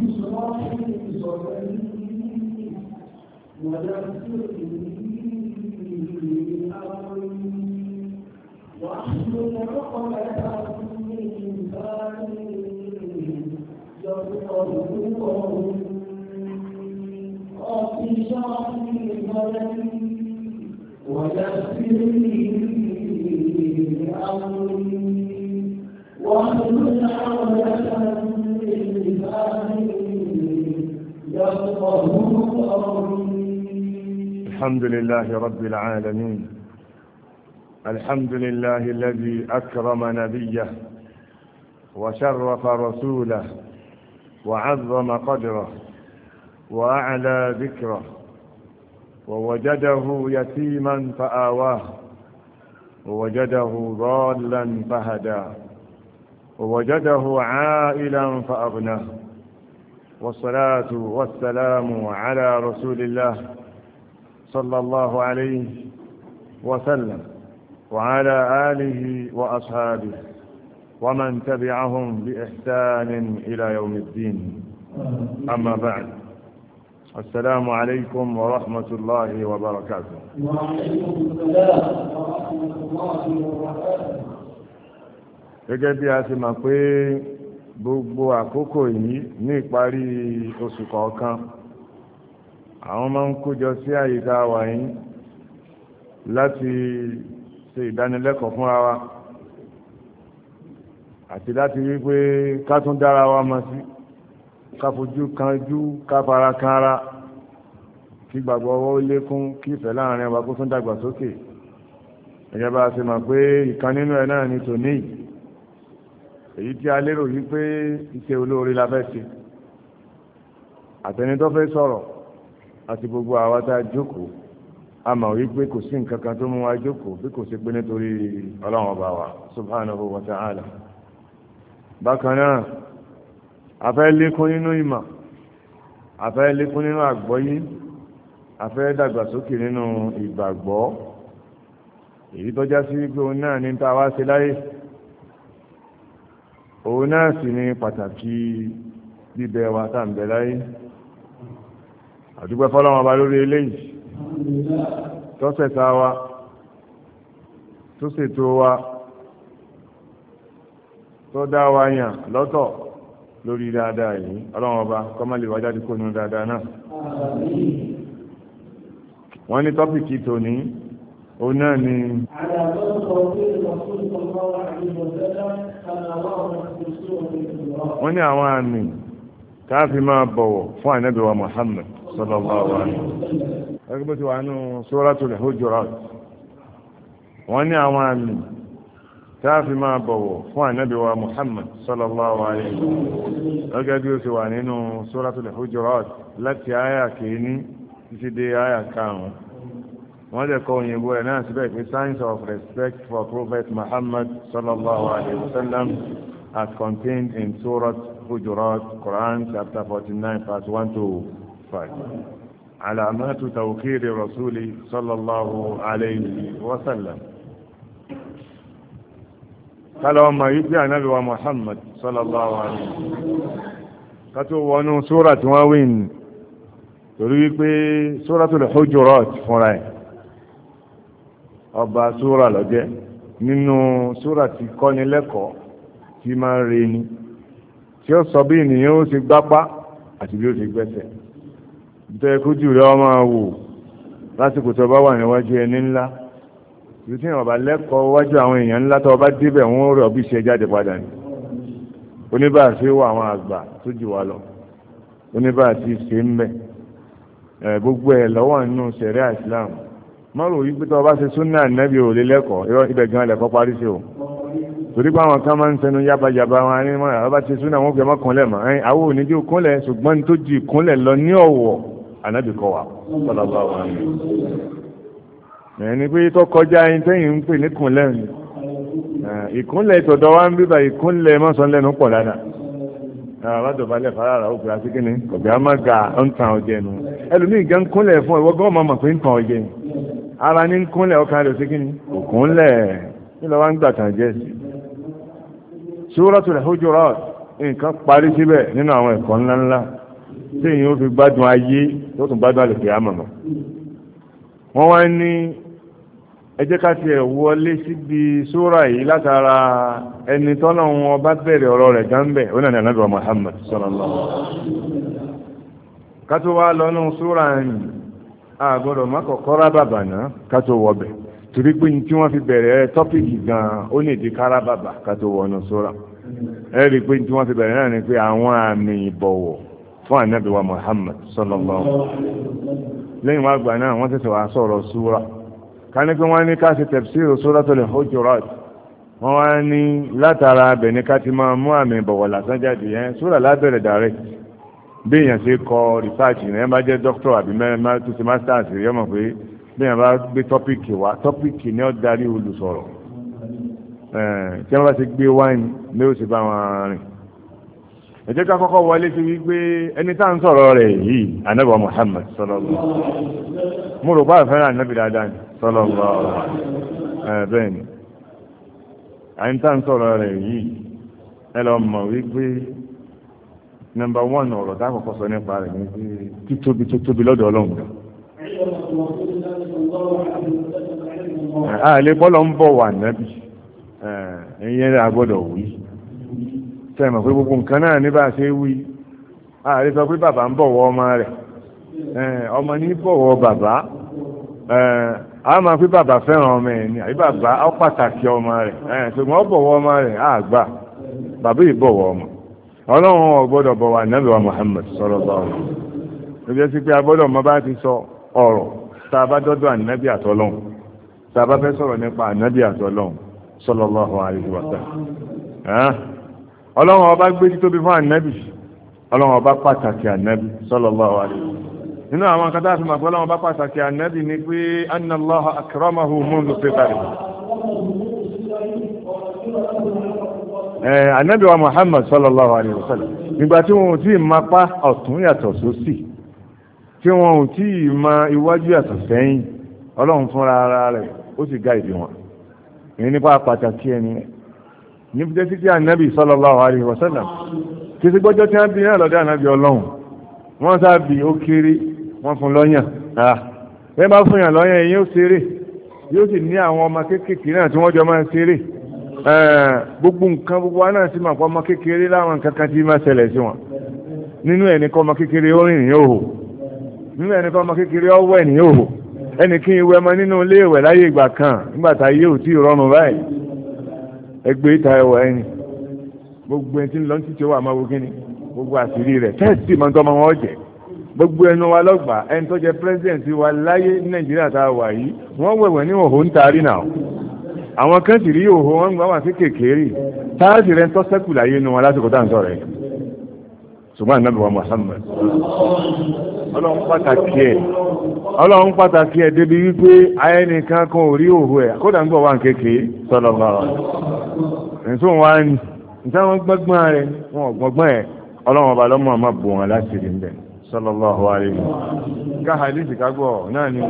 الحمد لله رب العالمين. الحمد لله الذي أكرم نبيه وشرف رسوله وعظم قدره وأعلى ذكره، ووجده يتيما فآواه، ووجده ضالا فهداه، ووجده عائلا فأغناه. والصلاة والسلام على رسول الله صلى الله عليه وسلم وعلى آله وأصحابه ومن تبعهم بإحسان إلى يوم الدين. أما بعد، السلام عليكم ورحمة الله وبركاته. وعليكم السلام ورحمة الله وبركاته. gẹ́gẹ́ bí a ti mọ̀ pé gbogbo àkókò yìí ní ìparí oṣù kọ̀ọ̀kan àwọn máa ń kójọ sí àyíká wa yìí láti ṣe ìdánilẹ́kọ̀ọ́ fúnra wa àti láti rí pé ká tún dára wa mọ̀ sí, ká fojú kanjú, ká fara kanra, kí gbàgbọ́ ọwọ́ lékún, kí ìfẹ́ láàrin wa kó tún dàgbà sókè. gẹ́gẹ́ bá a ṣe mọ̀ pé ìkan nínú ẹ̀ náà ni tòní, èyí tí a lérò yìí pé iṣẹ́ olóore la fẹ́ ṣe. àtẹni tó fẹ́ sọ̀rọ̀ àti gbogbo àwa tá a jókòó, a mọ̀ wípé kò sí nǹkan kan tó mú wa jókòó bí kò sí pé nítorí Ọlọ́run ọba wa subhanahu wa ta'ala. bákan náà a fẹ́ lékún nínú ìmọ̀, a fẹ́ lékún nínú àgbọ́yé, a fẹ́ dàgbàsókè nínú ìgbàgbọ́, èyí tó já sí wípé òun náà ní tá a wá ṣe láyé, òun náà sì ní pàtàkì bíbẹ wa tá à ń bẹ láyé. àdúgbò fọlọ́wọn ọba lórí eléyìí tó ṣẹ̀ṣà wa, tó ṣètò wa, tó dá wa yàn lọ́tọ̀ lórí dáadáa yìí. ọlọ́wọ́n ọba kọ́mọ́lì wájá dípò nínú dáadáa náà. wọ́n ní tọ́pìkì tòní òun náà ni wọ́n ní àwọn àmì tá a fi máa bọ̀wọ̀ fún ànábì wa Muhammad sallallahu alaihi wasallam. ẹgbẹ́ bó ti wà nínú Suratul Hujurat, wọ́n ní àwọn àmì tá a fi máa bọ̀wọ̀ fún ànábì wa Muhammad sallallahu alaihi wasallam. gẹ́gẹ́ bí ó ti wà nínú Suratul Hujurat láti àyà kìíní títí dé àyà karùn-ún. wọ́n lè kọ òyìnbó ẹ̀ náà síbẹ̀ pé signs of respect for Prophet Muhammad sallallahu alaihi wasallam as contained in Surah Hujurat, Quran chapter 49 verse 1 to 5. Alamatu tawqiri rasuli sallallahu alaihi wasallam. kálọ̀ ọmọ yìí pé ànábì wa Muhammad sallallahu alaihi wasallam kátó wọnú sóra tí wọ́n wí ní torí wípé Suratul Hujurat fúnra ẹ̀ ọba sóra lọ́jẹ́ nínú sóra tí kọ́ni lẹ́kọ̀ọ́ tí máa ń re ni, tí ó sọ bí ènìyàn ó ṣe gbápá àti bí ó ṣe gbẹ́sẹ̀. ìtọ́ ẹkújù rẹ̀ ọmọ wò lásìkò tó bá wà níwájú ẹni ńlá, ìlú tí ìwọ̀nba lẹ́kọ̀ọ́ wájú àwọn èèyàn ńlá tó bá débẹ̀ wọ́n rọ̀ bí ṣe jáde padà ní. oníbàásí wọ àwọn àgbà tó jù wá lọ, oníbàásí ṣe ń bẹ̀ gbogbo ẹ̀ lọ́wọ́ nínú ṣẹ̀ríà Islam. mọ́rò yí pé tó bá ṣe súnà nẹ́bí ò lè lẹ́kọ̀ọ́, ibẹ̀ gan lẹ́kọ̀ọ́ parí sí o. torí pé àwọn kan máa ń sẹnu yábàjàbá wọn ní mọ́ àwọn bá ti súnà wọn gbé ọmọ kúnlẹ̀ mọ́ àwọn ò ní jẹ́ kúnlẹ̀, ṣùgbọ́n tó ju ìkúnlẹ̀ lọ ní ọ̀wọ̀ ànábì kọ́ wa sallallahu alaihi wasallam. ẹni pé tó kọjá ẹni tẹ́yìn ń pè ní kúnlẹ̀ ni ìkúnlẹ̀ ìtọ̀dọ̀ wa ń bíbà ìkúnlẹ̀ mọ́sánlẹ́nu pọ̀ dáadáa. aládọ̀bálẹ̀ farara ó gbà sí kíni kọ̀bí á má ga ń tan ọjẹ́ nu. ẹlòmíì gan kúnlẹ̀ fún ìwọ gan máa mọ̀ pé ń tan ọjẹ́ ni ara ní kúnlẹ̀ ọkàn rẹ̀ sí kíni òkúnlẹ̀ kí lọ wá ń gbà tàn jẹ́ sí. Suratul Hujurat nǹkan parí síbẹ̀ nínú àwọn ẹ̀kọ́ ńláńlá tí èyí ó fi gbádùn ayé tó tún gbádùn àlèkè àmọ̀mọ́. wọ́n wá ní ẹ jẹ́ ká tiẹ̀ wọlé síbi sóra yìí látara ẹni tọ́nà wọn bá bẹ̀rẹ̀ ọ̀rọ̀ rẹ̀ gánbẹ̀ ó nàní ànábì wa Muhammad sallallahu alaihi wasallam. ká tó wá lọ́nà sóra yìí àgbọ̀dọ̀ má kọ́kọ́ rábàbà náà ká tó wọbẹ̀ torí pé tí wọ́n fi bẹ̀rẹ̀ tọ́pìkì gan-an ó ní ìdí kárábàbà ká tó wọnú sóra. ẹ rí i pé tí wọ́n fi bẹ̀rẹ̀ náà ni pé àwọn àmì ìbọ̀wọ̀ fún ànábì wa Muhammad sallallahu alaihi wasallam. lẹ́yìn wá gbà náà wọ́n tẹ̀sẹ̀ wá sọ̀rọ̀ súra ká ní pé wọ́n ní ká ṣe tafsir Suratul Hujurat wọ́n wá ní látara abẹ̀ ní ká ti máa mú àmì ìbọ̀wọ̀ lásán jáde yẹn súra lábẹ̀rẹ̀ direct bí èèyàn ṣe kọ research ní ẹ bá jẹ́ doctor àbí tó ṣe masters rí ọmọ pé bí èèyàn bá gbé tọ́pìkì wá tọ́pìkì ní ó darí olùsọ̀rọ̀ tí wọ́n bá ti gbé wáìnì ní ó sì bá wọn rìn. ẹ jẹ́ ká kọ́kọ́ wọlé sí wípé ẹni tá ń sọ̀rọ̀ rẹ̀ yìí ànábì wa Muhammad sallallahu mo rò bá fẹ́ràn ànábì dáadáa ni sallallahu bẹ́ẹ̀ ni ẹni tá ń sọ̀rọ̀ rẹ̀ yìí ẹ lọ mọ̀ wípé nọ́mbà 1 ọ̀rọ̀ tá kọ́kọ́ sọ nípa rẹ̀ ní títóbi tó tóbi lọ́dọ̀ Ọlọ́run àlè bọ́lọ̀ ń bọ̀ wà nábì ẹ̀yẹn rẹ̀ agbọ́dọ̀ wí sẹ́mọ̀ pé gbogbo nǹkan náà ní bá a ṣe wí ààrẹ sọ pé bàbá ń bọ̀wọ̀ ọmọ rẹ̀ ọmọ ní bọ̀wọ̀ bàbá a máa pé bàbá fẹ́ràn ọmọ ẹ̀ ní àbí bàbá ó pàtàkì ọmọ rẹ̀ ṣùgbọ́n ó bọ̀wọ̀ ọmọ rẹ̀ àgbà bàbá yìí bọ̀wọ̀ ọmọ Ọlọ́run ò gbọ́dọ̀ bọ̀wọ̀ ànábì wa Muhammad sallallahu alaihi wasallam lóbi sí pé a gbọ́dọ̀ mọ bá ti sọ ọ̀rọ̀ tá a bá dọ́dọ̀ ànábì àtọ́lọ́hun tá a bá fẹ́ sọ̀rọ̀ nípa ànábì àtọ́lọ́hun sallallahu alaihi wasallam Ọlọ́run ọba gbé títóbi fún ànábì Ọlọ́run ọba pàtàkì ànábì sallallahu alaihi wasallam nínú àwọn kan tá a fi mọ̀ pé Ọlọ́run ọba pàtàkì ànábì ni pé anna Allaha akramahu mundu sifari ànábì wa Muhammad sallallahu alaihi wasallam nígbà tí wọn ò tí ì mapá ọ̀tún yàtọ̀ sósì tí wọn ò tí ì mọ iwájú yàtọ̀ sẹ́yìn Ọlọ́run fúnra ara rẹ̀ ó sì ga ìdí wọn èyí nípa pàtàkì ẹni níbi tẹ́ sí kí ànábì sallallahu alaihi wasallam kí sí gbọ́jọ́ tí wọ́n bí náà lọ́dọ̀ ànábì Ọlọ́run wọ́n sábì ó kéré wọ́n fún lọ́yàn bẹ́ẹ̀ bá fún yàn lọ́yàn èyí ó ṣeré yóò sì ní àwọn ọmọ kéékèèké náà tí wọ́n jọ máa ń ṣeré gbogbo nǹkan gbogbo wa náà sì máa pọ́ ọmọ kékeré láwọn nǹkan kan tí máa ṣẹlẹ̀ sí wọn nínú ẹni kọ́ ọmọ kékeré ó rìn ní òhò nínú ẹni kọ́ ọmọ kékeré ó wẹ̀ ní òhò ẹni kí n wẹ̀ ọmọ nínú ilé ìwẹ̀ láyé ìgbà kan nígbà tá yé ò tí ì rọrùn báyìí ẹgbẹ́ ìta ẹwà ẹni gbogbo ẹni tí ń lọ títí ó wà máa wo kíni gbogbo àṣírí rẹ̀ tẹ́sítì máa ń tọ́ ọmọ wọn jẹ gbogbo ẹnu wa lọ́gbà ẹni tó jẹ pírẹ́sidẹ̀ntì wa láyé ní Nàìjíríà tá a wà yìí wọ́n wẹ̀wẹ̀ ní òhò ń taari náà àwọn kan sì rí òhò wọn gbà wà sí kékeré táàsì rẹ̀ ń tọ́ sẹ́kù láyé nu wọn lásìkò tá à ń sọ̀rọ̀ ẹ̀ ṣùgbọ́n ànábì wa Muhammad Ọlọ́run pàtàkì ẹ̀ débi wípé ayẹ́nìkan kan ò rí òhò ẹ̀ kódà ń gbọ́ wà ń kékeré sallallahu alaihi wasallam ẹ̀sùn wa ni níta wọn gbọ́gbọ́n rẹ̀ wọn gbọ́gbọ́n ẹ̀ Ọlọ́run ọba lọ́mọ àmọ́ bò wọn láti rí bẹ́ẹ̀ sallallahu alaihi wasallam ká hadith kágbọ́ náà ni.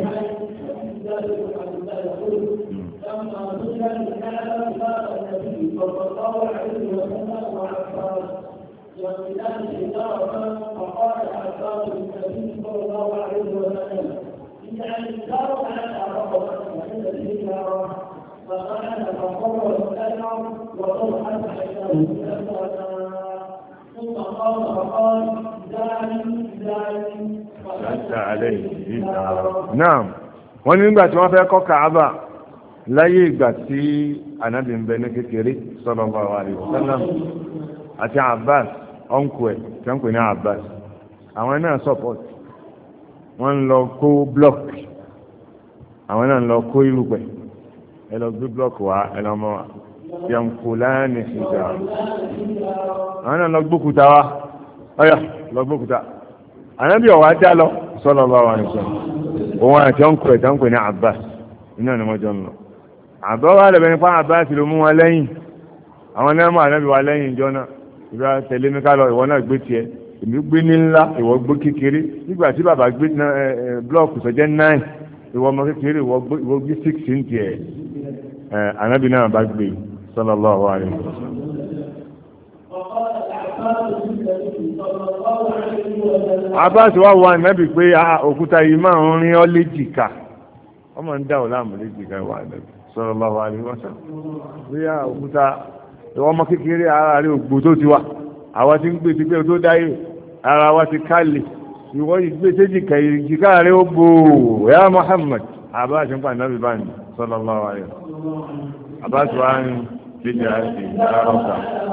Naam, wọ́n ní nígbà tí wọ́n fẹ́ kọ́ Kaaba láyé ìgbà tí ànábì ń bẹ ní kékeré sallallahu alaihi wasallam àti Abbas ọ̀nkù ẹ̀ tí wọ́n pè ní Abbas àwọn náà support wọ́n ń lọ kó blọọkì àwọn náà ń lọ kó irúpẹ̀ ẹ lọ gbé blọọkì wá ẹ lọ mọ yankulani ìjà àwọn náà lọ gbókúta wá ọyà lọ gbókúta ànábì ọ̀wá já lọ sallallahu alaihi wasallam òun àti ọ̀nkù ẹ̀ tí wọ́n pè ní Abbas iná ni wọ́n jọ ń lọ àbọ̀ wà lẹ́bẹ̀ẹ́ nípa Abbas ló mú wọn lẹ́yìn àwọn náà mú ànábì wa lẹ́yìn ìjọ náà ìgbà tẹ̀lé mi ká lọ ìwọ náà gbé tiẹ̀ èmi gbé ní ńlá ìwọ gbé kékeré nígbà tí bàbá gbé blọọkù sọjẹ́ 9 ìwọ ọmọ kékeré ìwọ gbé 6 ní tiẹ̀ ànábì náà bá gbé sallallahu alaihi wasallam. Abbas wá wà nábì pé òkúta yìí máa ń rin ọ́ léjìká ọmọ ń dá ọ̀ láàmú léjìká wà nábì sallallahu alaihi wasallam bí òkúta ọmọ kékeré ara rẹ̀ ògbó tó ti wà àwa ti ń gbé ti pé tó dáyé ara wa ti kálẹ̀ ìwọ ìgbé séjìká ìjìká rẹ̀ ó bò ya Muhammad Abbas ń pa nábì báyìí sallallahu alaihi wasallam Abbas wá ń jíjẹ àti ìdárọ́ta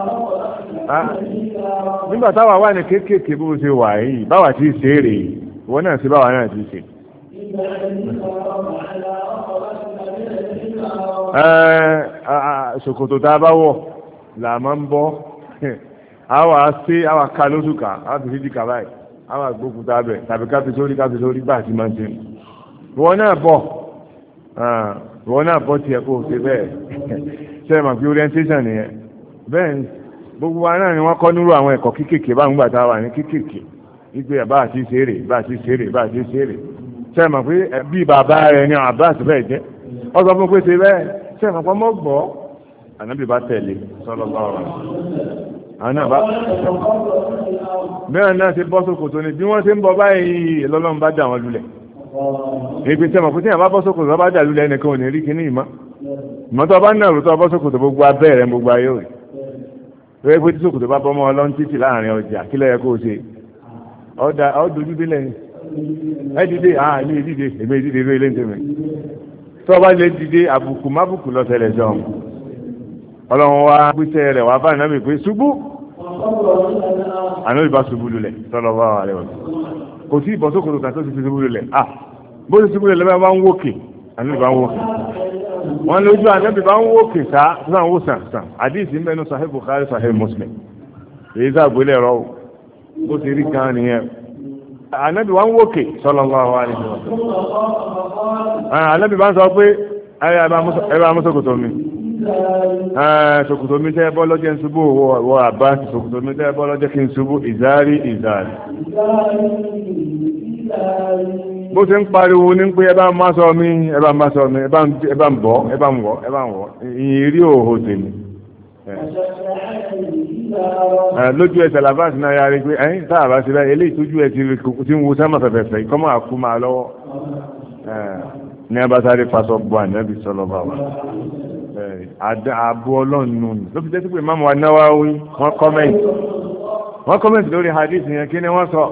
nígbà táwa wà ní kéékèèké bó ṣe wà yìí báwa ti ṣe é rèé ìwọ náà sí báwa náà ti ṣe. Ṣòkòtò tá a bá wọ̀ là máa ń bọ́ àwa ká lóṣù ká àwa fi fíjì ká báyìí àwa gbókùtà bẹ̀ tàbí káfí sórí bá àti máa ń ṣe. ìwọ náà bọ́ tiẹ̀ kó o ṣe bẹ́ẹ̀ ṣe é mà fi orientation nìyẹn bẹ́ẹ̀ ni gbogbo wa náà ni wọ́n kọ́ nírú àwọn ẹ̀kọ́ kéékèèké bá ń gbà tá a wà ní kéékèèké wípé bá àti ṣeré ṣe é mà pé bí bàbá rẹ̀ ni Abbas bẹ́ẹ̀ jẹ́ ọ sọ fún pé ṣe bẹ́ẹ̀ ṣe é mà pé ọmọ gbọ́ ànábì bá tẹ̀lé sallallahu alaihi wasallam àwọn náà bá mẹ́rin náà ṣe bọ́ sókòtò ni bí wọ́n ṣe ń bọ báyìí lọ́lọ́run bá dà wọ́n lulẹ̀ èpè ṣe é mà pé tí wọ́n bá bọ́ sókòtò bá dà lulẹ̀ ẹnìkan ò ní rí kíní ìmọ̀tọ́ bá náà rútọ́ bọ́ sókòtò gbogbo abẹ́rẹ́ gbogbo ayé rẹ̀ wọ́n pé tí sókòtò bá bọ́mọ́ ọlọ́run títì láàrin ọjà kí ló yẹ kó o ṣe ọ́dójú délẹ̀ ẹ dìde ní ìdíde èmi ìdíde ló ilé ń tẹ̀mẹ̀ tó o bá lè dìde àbùkù mábùkù lọ tẹ̀lẹ̀ jọ ọlọ́run wá gbéṣẹ́ rẹ̀ wá bá nàbì pé ṣubú àná ìbá ṣubú lulẹ̀ sallallahu alaihi wasallam kò sí ìbọn sókòtò kan tó ti fi ṣubú lulẹ̀ bó ti ṣubú lulẹ̀ bá ń wókè àná ìbá ń wókè wọ́n lójú ànábì bá ń wókè sáà wó sàn àdíìsì mẹ́nu Sahih Bukhari Sahih Muslim èyí sàgbélé ẹ̀rọ bó ti rí kan nìyẹn ànábì wá ń wókè sallallahu alaihi wasallam ànábì bá ń sọ pé ẹ̀rọ amúsọ̀kòtò mi ṣòkòtò mi tẹ́ bọ́ lọ́jẹ́ ń ṣubú wọ àbá ṣòkòtò mi tẹ́ bọ́ lọ́jẹ́ kí n ṣubú ìzárí bó ṣe ń pariwo ní pé ẹbá ń sọ mí ẹbá ń bọ́ ẹbá ń wọ́ ìyìn rí òhò tèmi lójú ẹsẹ̀ làbáàsì náà yára pé ẹ̀yìn táàbá sí báyìí eléyìí tójú ẹ̀ tí ń wo sámà fẹ̀fẹ̀fẹ̀ ìkọ́mọ̀ àkú máa lọ́wọ́ ní abásáré fasọ bọ́ ànábì sọ́lọ́ bá wà àbú ọlọ́run nù ní ló fi jẹ́ sí pé Imam Nawawi wọ́n kọ́mẹ́ntì lórí hadith yẹn kí ni wọ́n sọ.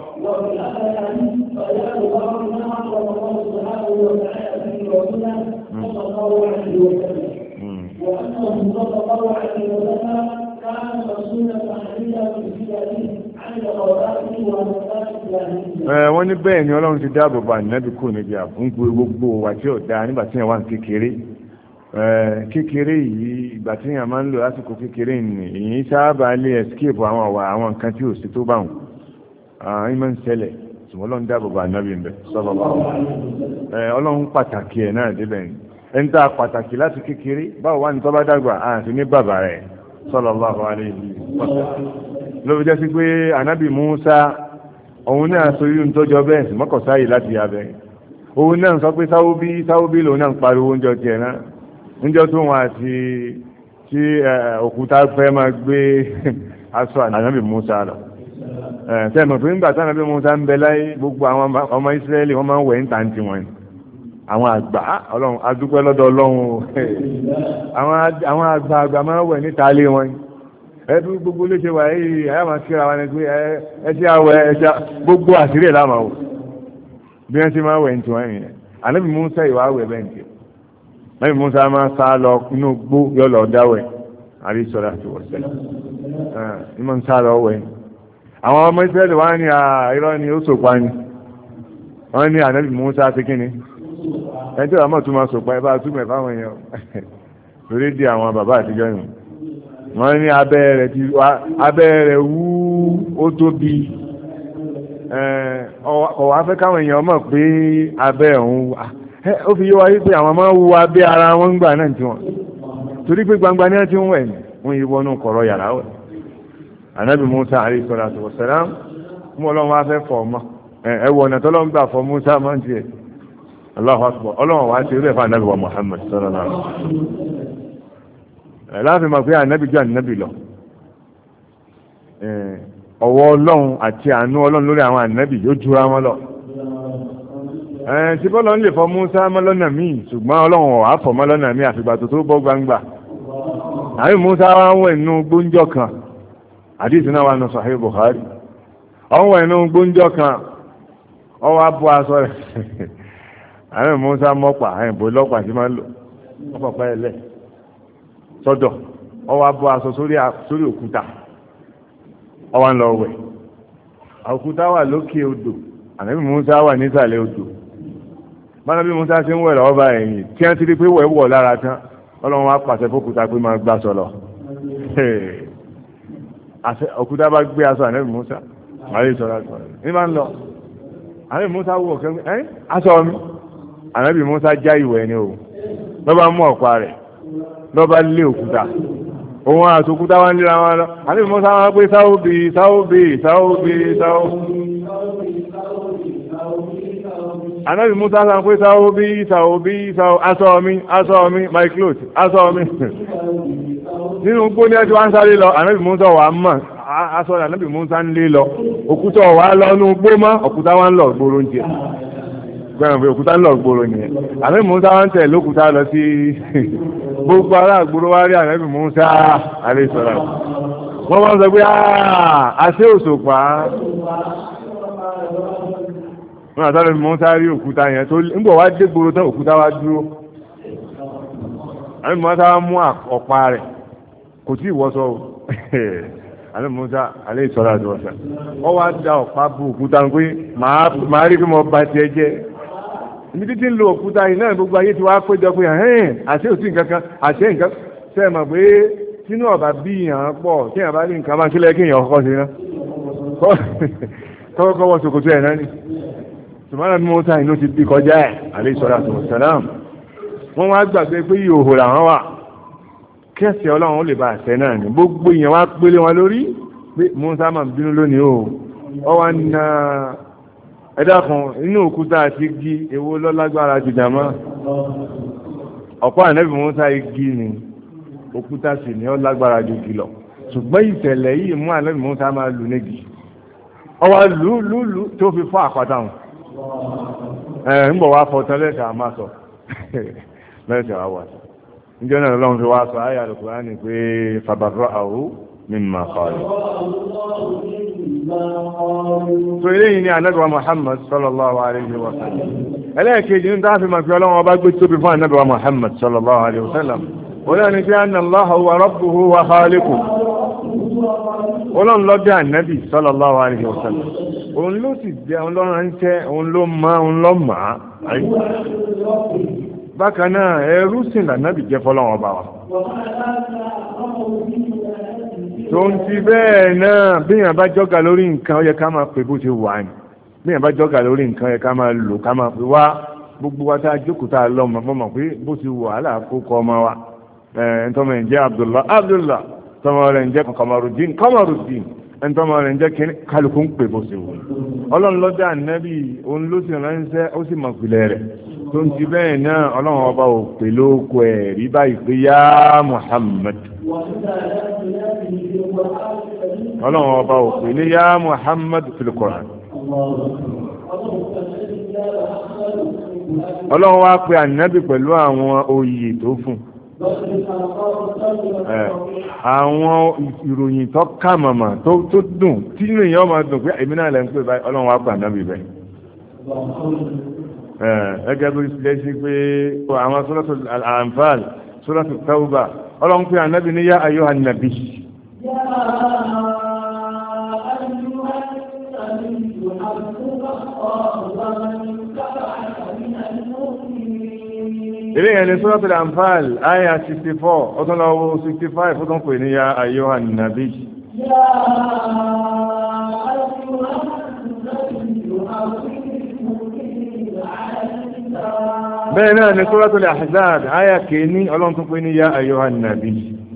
Wọ́n ní bẹ́ẹ̀ ni Ọlọ́run ti dáàbò bá ànábì kò níbi àfúnkú gbogbo wà tí ó dáa nígbà tí yẹn wà ní kékeré yìí ìgbà tí yẹn máa ń lò lásìkò kékeré ní èyí sábà lè escape àwọn ọ̀wà àwọn nǹkan tí ò sí tó bá wọn ìmọ̀ ń ṣẹlẹ̀ ṣùgbọ́n Ọlọ́run dáàbò bá ànábì ń bẹ̀ sọ́lọ́ bá wọn Ọlọ́run pàtàkì ẹ̀ náà débẹ̀ ni ẹni tá a pàtàkì láti kékeré báwo wá ní tọ́ bá dàgbà àti ní bàbá rẹ̀ sallallahu alaihi wasallam ló fi jẹ́ sí pé ànábì Mùsá òun náà sọ irú tọ́jọ́ bẹ́ẹ̀ sì mọ́kọ̀ sáyì láti abẹ́ òun náà sọ pé sáwóbí lòun náà ń pariwo oúnjẹ tiẹ̀ náà oúnjẹ tó wọn àti tí òkúta fẹ́ máa gbé aṣọ ànábì Mùsá lọ sẹ́mi pé nígbà tí ànábì Mùsá ń bẹ láyé gbogbo àwọn ọmọ Ísírẹ́lì wọ́n máa ń wẹ̀ ń tàǹtì wọn àwọn àgbà Ọlọ́run adúpẹ́ lọ́dọ̀ Ọlọ́run àwọn àgbà máa ń wẹ̀ níta lé wọn ẹbí gbogbo ló ṣe wà yìí àyà máa kíra wa ní pé ẹṣẹ́ àwẹ̀ ẹṣẹ́ gbogbo àṣírí ẹ̀ láàmà wò bí wọ́n ṣe máa wẹ̀ ní tiwọn yìí ànábì Mùsá ìwà wẹ̀ bẹ́ẹ̀ nìyẹn ànábì Mùsá máa sá lọ inú gbó yọ lọ dáwẹ̀ àríṣọ́lá àti wọ̀sẹ̀lẹ̀ ìmọ̀ ń sá lọ wẹ̀ àwọn ọmọ Ísírẹ́lì wá ní irọ́ ni ó sòpa ni wọ́n ní ànábì Mùsá ti kí ni ẹni tí wàá mọ̀ tó máa sòpa ẹ bá túmọ̀ fáwọn èèyàn lórí di àwọn bàbá àtijọ́ yìí wọ́n ní abẹ́ rẹ̀ wú ó tóbi ọ̀wọ́ afẹ́ káwọn èèyàn mọ̀ pé abẹ́ òun ó fi yé wa wípé àwọn máa ń wu abẹ́ ara wọn ń gbà náà tí wọ́n torí pé gbangba ní wọ́n ti ń wẹ̀ ní wọ́n yí wọnú kọ̀rọ̀ yàrá wẹ̀ ànábì Musa alayhi salatu wassalam mú ọlọ́run wá fẹ́ fọ̀ ọmọ ẹwọ ọ̀nà tọ́lọ́run gbà fọ̀ Musa máa ń tiẹ̀ Allahu akbar ọlọ́run wá ti rí ẹ̀fà ànábì wa Muhammad sallallahu alaihi wasallam láti mọ̀ pé ànábì jẹ́ ànábì lọ ọwọ́ ọlọ́run àti àánú ọlọ́run lórí àwọn ànábì yóò jura wọn lọ. tí bọ́lọ̀ ń lè fọ Musa mọ́ lọ́nà míì ṣùgbọ́n ọlọ́run ọ̀ á fọ̀ mọ́ lọ́nà míì àfìgbà tó bọ́ gbangba. àbí Musa wá ń wẹ̀ nínú gbóúnjọ́ kan àdìsí náà wà nù Sahih Bukhari ọ̀hún wẹ̀ nínú gbóúnjọ́ kan ọwọ́ abọ́ aṣọ rẹ̀ àbí Musa mọ́pà àyìnbó lọ́pàá tí máa ń lò ọ̀pọ̀ pẹ́ẹ́lẹ̀ sọ́dọ̀ ọwọ́ abọ́ aṣọ sórí òkúta ọwọ́ ń lọ wẹ̀ òkúta wà lókè odò ànábì Musa wà nísàlẹ̀ odò bára bí Musa ṣe ń wẹ̀ lọ́wọ́ bá ẹ̀yìn tí wọ́n ti rí pé wẹ̀ wọ̀ lára tán ọlọ́run wá pàṣẹ fókúta pé máa gbá sọ̀lọ̀ òkúta bá gbé aṣọ ànábì Musa àlẹ́ sọ̀rọ̀ ní máa ń lọ ànábì Musa wọ̀ kẹ́ aṣọ mi ànábì Musa já ìwẹ̀ ni o lọ́ba mú ọ̀pá rẹ̀ lọ́ba lé òkúta òun àtòkúta wá ń lera wọn lọ ànábì Musa wá pé sáwọ́bì ànábì Musa sá pé sáwọ́bì aṣọ mi my clothes aṣọ mi nínú gbóní ẹjọ́ wá ń sáré lọ ànábì Musa wà á mọ̀ aṣọ ànábì Musa ń lé lọ òkúta wà á lọ nínú gbó mọ́ òkúta wá ń lọ gbòòrò ń jẹ gbẹ̀rùn pé òkúta ń lọ gbòòrò nìyẹn ànábì Musa wá ń tẹ̀ lókúta lọ sí gbogbo ará àgbòrò wá rí ànábì Musa alayhi salam wọ́n máa ń sọ pé àṣẹ òṣùpá wọ́n àtàlẹ́ Musa rí òkúta yẹn tó ń bọ̀ wá dé gbòòrò tán òkúta wá dúró ànábì Musa wá mú ọ̀pá rẹ̀ kò tí ì wọ́sọ o ànábì Musa alayhi salatu wa salam wọ́n wá da ọ̀pá bu òkúta pé màá rí kí mo bá tiẹ̀ jẹ́ ibi títí ń lo òkúta yìí náà gbogbo ayé ti wá péjọ pé àṣẹ òsì nǹkan kan àṣẹ nǹkan sẹ́ẹ̀ mọ̀ pé sínú ọ̀bà bí ìyàn pọ̀ tí èèyàn bá rí nǹkan máa kílẹ̀ kí èèyàn kọ́kọ́ sí iná kọ́kọ́ wọ ṣòkòtò ẹ̀ náà ni ṣùgbọ́n ní Musa inú ti bí kọjá ẹ̀ alayhi salatu wassalam wọ́n wá gbàgbé pé ìhòòhò làwọn wà kẹ́sì ọlọ́run ó lè bá àṣẹ náà ni gbogbo ìyẹn wá pélé wọn lórí pé Musa máa bínú lónìí ọ wá na ẹ̀dá kan inú òkúta àti igi èwo lọ́lágbára jùjà mọ́ ọ̀pọ̀ ànábì Musa igi ni òkúta sì ní ó lágbára jù igi lọ ṣùgbọ́n ìṣẹ̀lẹ̀ yìí mú ànábì Musa máa lù nígi ọwọ́ lùlù tó fi fọ́ àpáta hàn ń bọ̀ wá fọ́tán lẹ́sẹ̀ àmà sọ lẹ́sẹ̀ wá wà sọ níjọ́ náà lọ́wọ́ fi wá sọ ayé Al-Qur'ani pé fabarra'ahu mimma qalu so eléyìí ni ànábì wa Muhammad sallallahu alayhi wa sallam ẹlẹ́ẹ̀kejì ní táàfin máa fi ọlọ́wọ́ ọba gbé tóbi fún ànábì wa Muhammad sallallahu alayhi wa sallam olóòní fi anna Allaha huwa rabbuhu wa khaliquhu olóòní lọ́dẹ ànábì sallallahu alayhi wa sallam òun ló sì jẹ́ òun lọ́rọ̀ ń tẹ́ òun ló máa òun lọ́ màá bákan náà ẹrú sìn lànàbì jẹ́ fọlọ́wọ́ ọba wa tó ń ti bẹ́ẹ̀ náà bíyàn bá jọ́gà lórí nǹkan ó yẹ ká máa pè bó ti wà ní bíyàn bá jọ́gà lórí nǹkan ó yẹ ká máa lò ká máa pè wá gbogbo wa tá a jókòó tá a lọ mọ̀ pé bó ti wà á là kó kọ́ ọmọ wa ntọ́mọ rẹ̀ ń jẹ́ Abdullah tọ́mọ rẹ̀ ń jẹ́ Kamarudin ntọ́mọ rẹ̀ ń jẹ́ kíní kálukú ń pè bó ti wù ọlọ́run lọ́dọ̀ ànábì òun ló sì ránṣẹ́ ó sì mọ̀ pìlẹ̀ rẹ̀ tó ń ti bẹ́ẹ̀ náà ọlọ́run ọba ò pè lóko ẹ̀ rí báyìí pé yá Muhammad ọlọ́run ọba ò pè ní yá Muhammad fil Qur'an ọlọ́run wá pè ànábì pẹ̀lú àwọn oyè tó fún àwọn ìròyìn tó kàmàmà tó dùn tí inú èèyàn máa dùn pé èmi náà lẹ́ ń pè báyìí ọlọ́run wá pè ànábì bẹ́ẹ̀ ẹgẹ́ bí ilẹ̀ sí pé àwọn suratul Anfal suratul Tawba ọlọ́run pé ànábì ní yá ayyuhan nabi ilé yẹn ni suratul Anfal àyà 64 ọdún lọ́wọ́ 65 ọdún pè ní yá ayyuhan nabi bẹ́ẹ̀ náà ni Suratul Ahzab àyà kìíní ọlọ́run tún pé ní yá ayyuhan nabi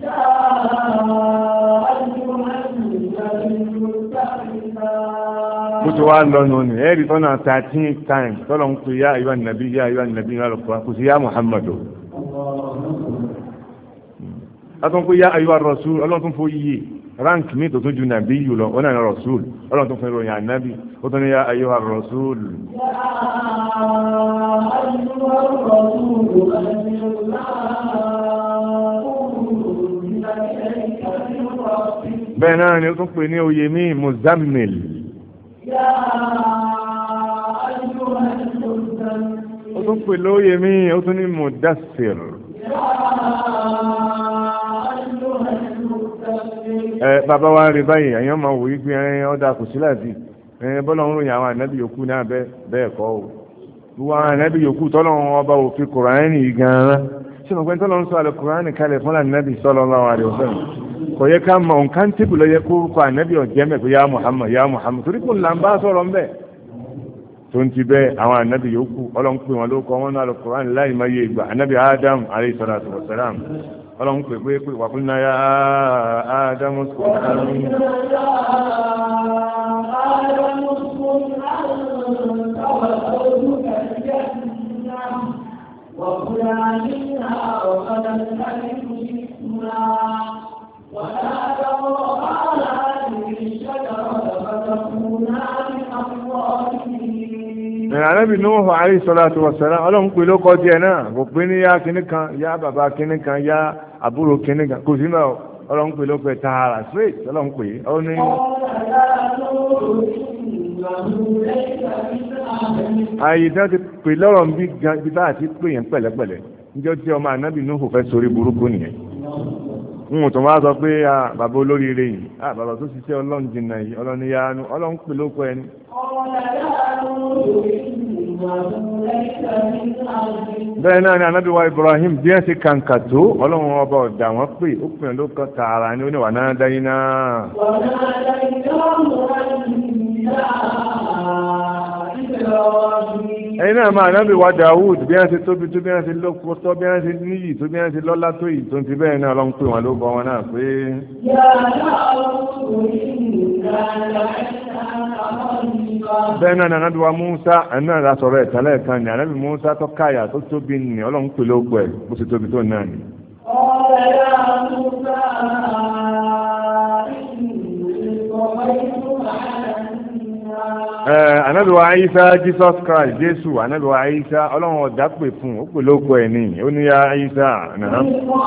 kó tó wá lọ́nà ní ẹ̀rí tọ́nà 13 times tọ́lọ̀ ń pè yá ayyuhan nabi yá ayyuhan nabi ní alùpùpù kò sí yá Muhammadu látún pé yá ayyuhar rasul ọlọ́run tún fó yíyé ránkì mi tó tún ju nàbí yù lọ ó náà ní rọ̀súùl ọlọ́run tó fún ìròyìn ànábì ó tún ní yá ayé wa rọ̀súùl. bẹ́ẹ̀ náà ni ó tún pè ní oyè mí muzammil. ó tún pè lóye mí ó tún ní mudassir. bàbá wa rí báyìí àyàn máa wò wípé ọ̀dà kò sí láti bọ́lá ń ròyìn àwọn ànábì yòókù náà bẹ́ẹ̀ kọ́ o wọ́n àwọn ànábì yòókù tọ́lọ́run ọba òfin kùránì gan-an ṣé mo pẹ́ tọ́lọ́run sọ àlẹ́ kùránì kalẹ̀ fún ànábì sallallahu alaihi wasallam kò yẹ ká mọ nǹkan tìbù lọ yẹ kó kọ ànábì ọ̀jẹ́ mẹ́ pé yá Muhammad torí kò là ń bá sọ̀rọ̀ ń bẹ̀ tó ń ti bẹ́ àwọn ànábì yòókù ọlọ́run pè wọn ló kọ́ wọn náà lọ kùránì láì má yé ìgbà ànábì Adam alayhi salatu wassalam ọlọ́run pè pé wà fún náà yá Ádámù وكلا منها وقد تكلمنا ولا تقربا هذه الشجرة فتكونا من الظالمين. Ànábì Nuhu alayhi salatu wassalam ọlọ́run pè ló kọ́ díẹ̀ náà kò pé ní yá kíní kan yá bàbá kíní kan yá àbúrò kíní kan kò sí náà ọlọ́run pè ló pẹ̀ tààrà straight ọlọ́run pè ó ní. ààyè tí wọ́n ti pè lọ́rọ̀ ń bí bá àti pè yẹn pẹ̀lẹ́pẹ̀lẹ́ níjọ́ tí ọmọ ànábì Nuhu fẹ́ sórí burúkú nìyẹn ń tó wá sọ pé bàbá olóríire yìí bàbá tó ṣiṣẹ́ ọlọ́run jìnnà yìí ọlọ́run yánu ọlọ́run pè lóko ẹni. bẹ́ẹ̀ náà ni ànábì wa Ibrahim bí ẹ ṣe kàǹkà tó ọlọ́run ọba ọ̀dà wọn pè ó pè lóko tààrà ní oníwà náà dáyé náà. ẹ̀yin náà máa nábì wa Dawud bí wọ́n ṣe tóbi tó bí wọ́n ṣe lọ́pọ̀ tó bí wọ́n ṣe níyì tó bí wọ́n ṣe lọ́lá tó yìí tó ń ti bẹ́ẹ̀ náà lọ́n pè wọ́n ló bọ́ wọn náà pé. bẹ́ẹ̀ náà nábì wa Musa ẹ̀ná ìlà sọ̀rọ̀ ẹ̀tàlẹ̀ kan ní ànábì Musa tó káyà tó tóbi ní ọlọ́run pè lóko ẹ̀ bó ṣe tóbi tó náà ni. Ànábì wa Ìsá Jesus Christ Jésù ànábì wa Ìsá ọlọ́run ọ̀dà pè fún ó pè lóko ẹ̀ ní ó ní yá Ìsá nàá.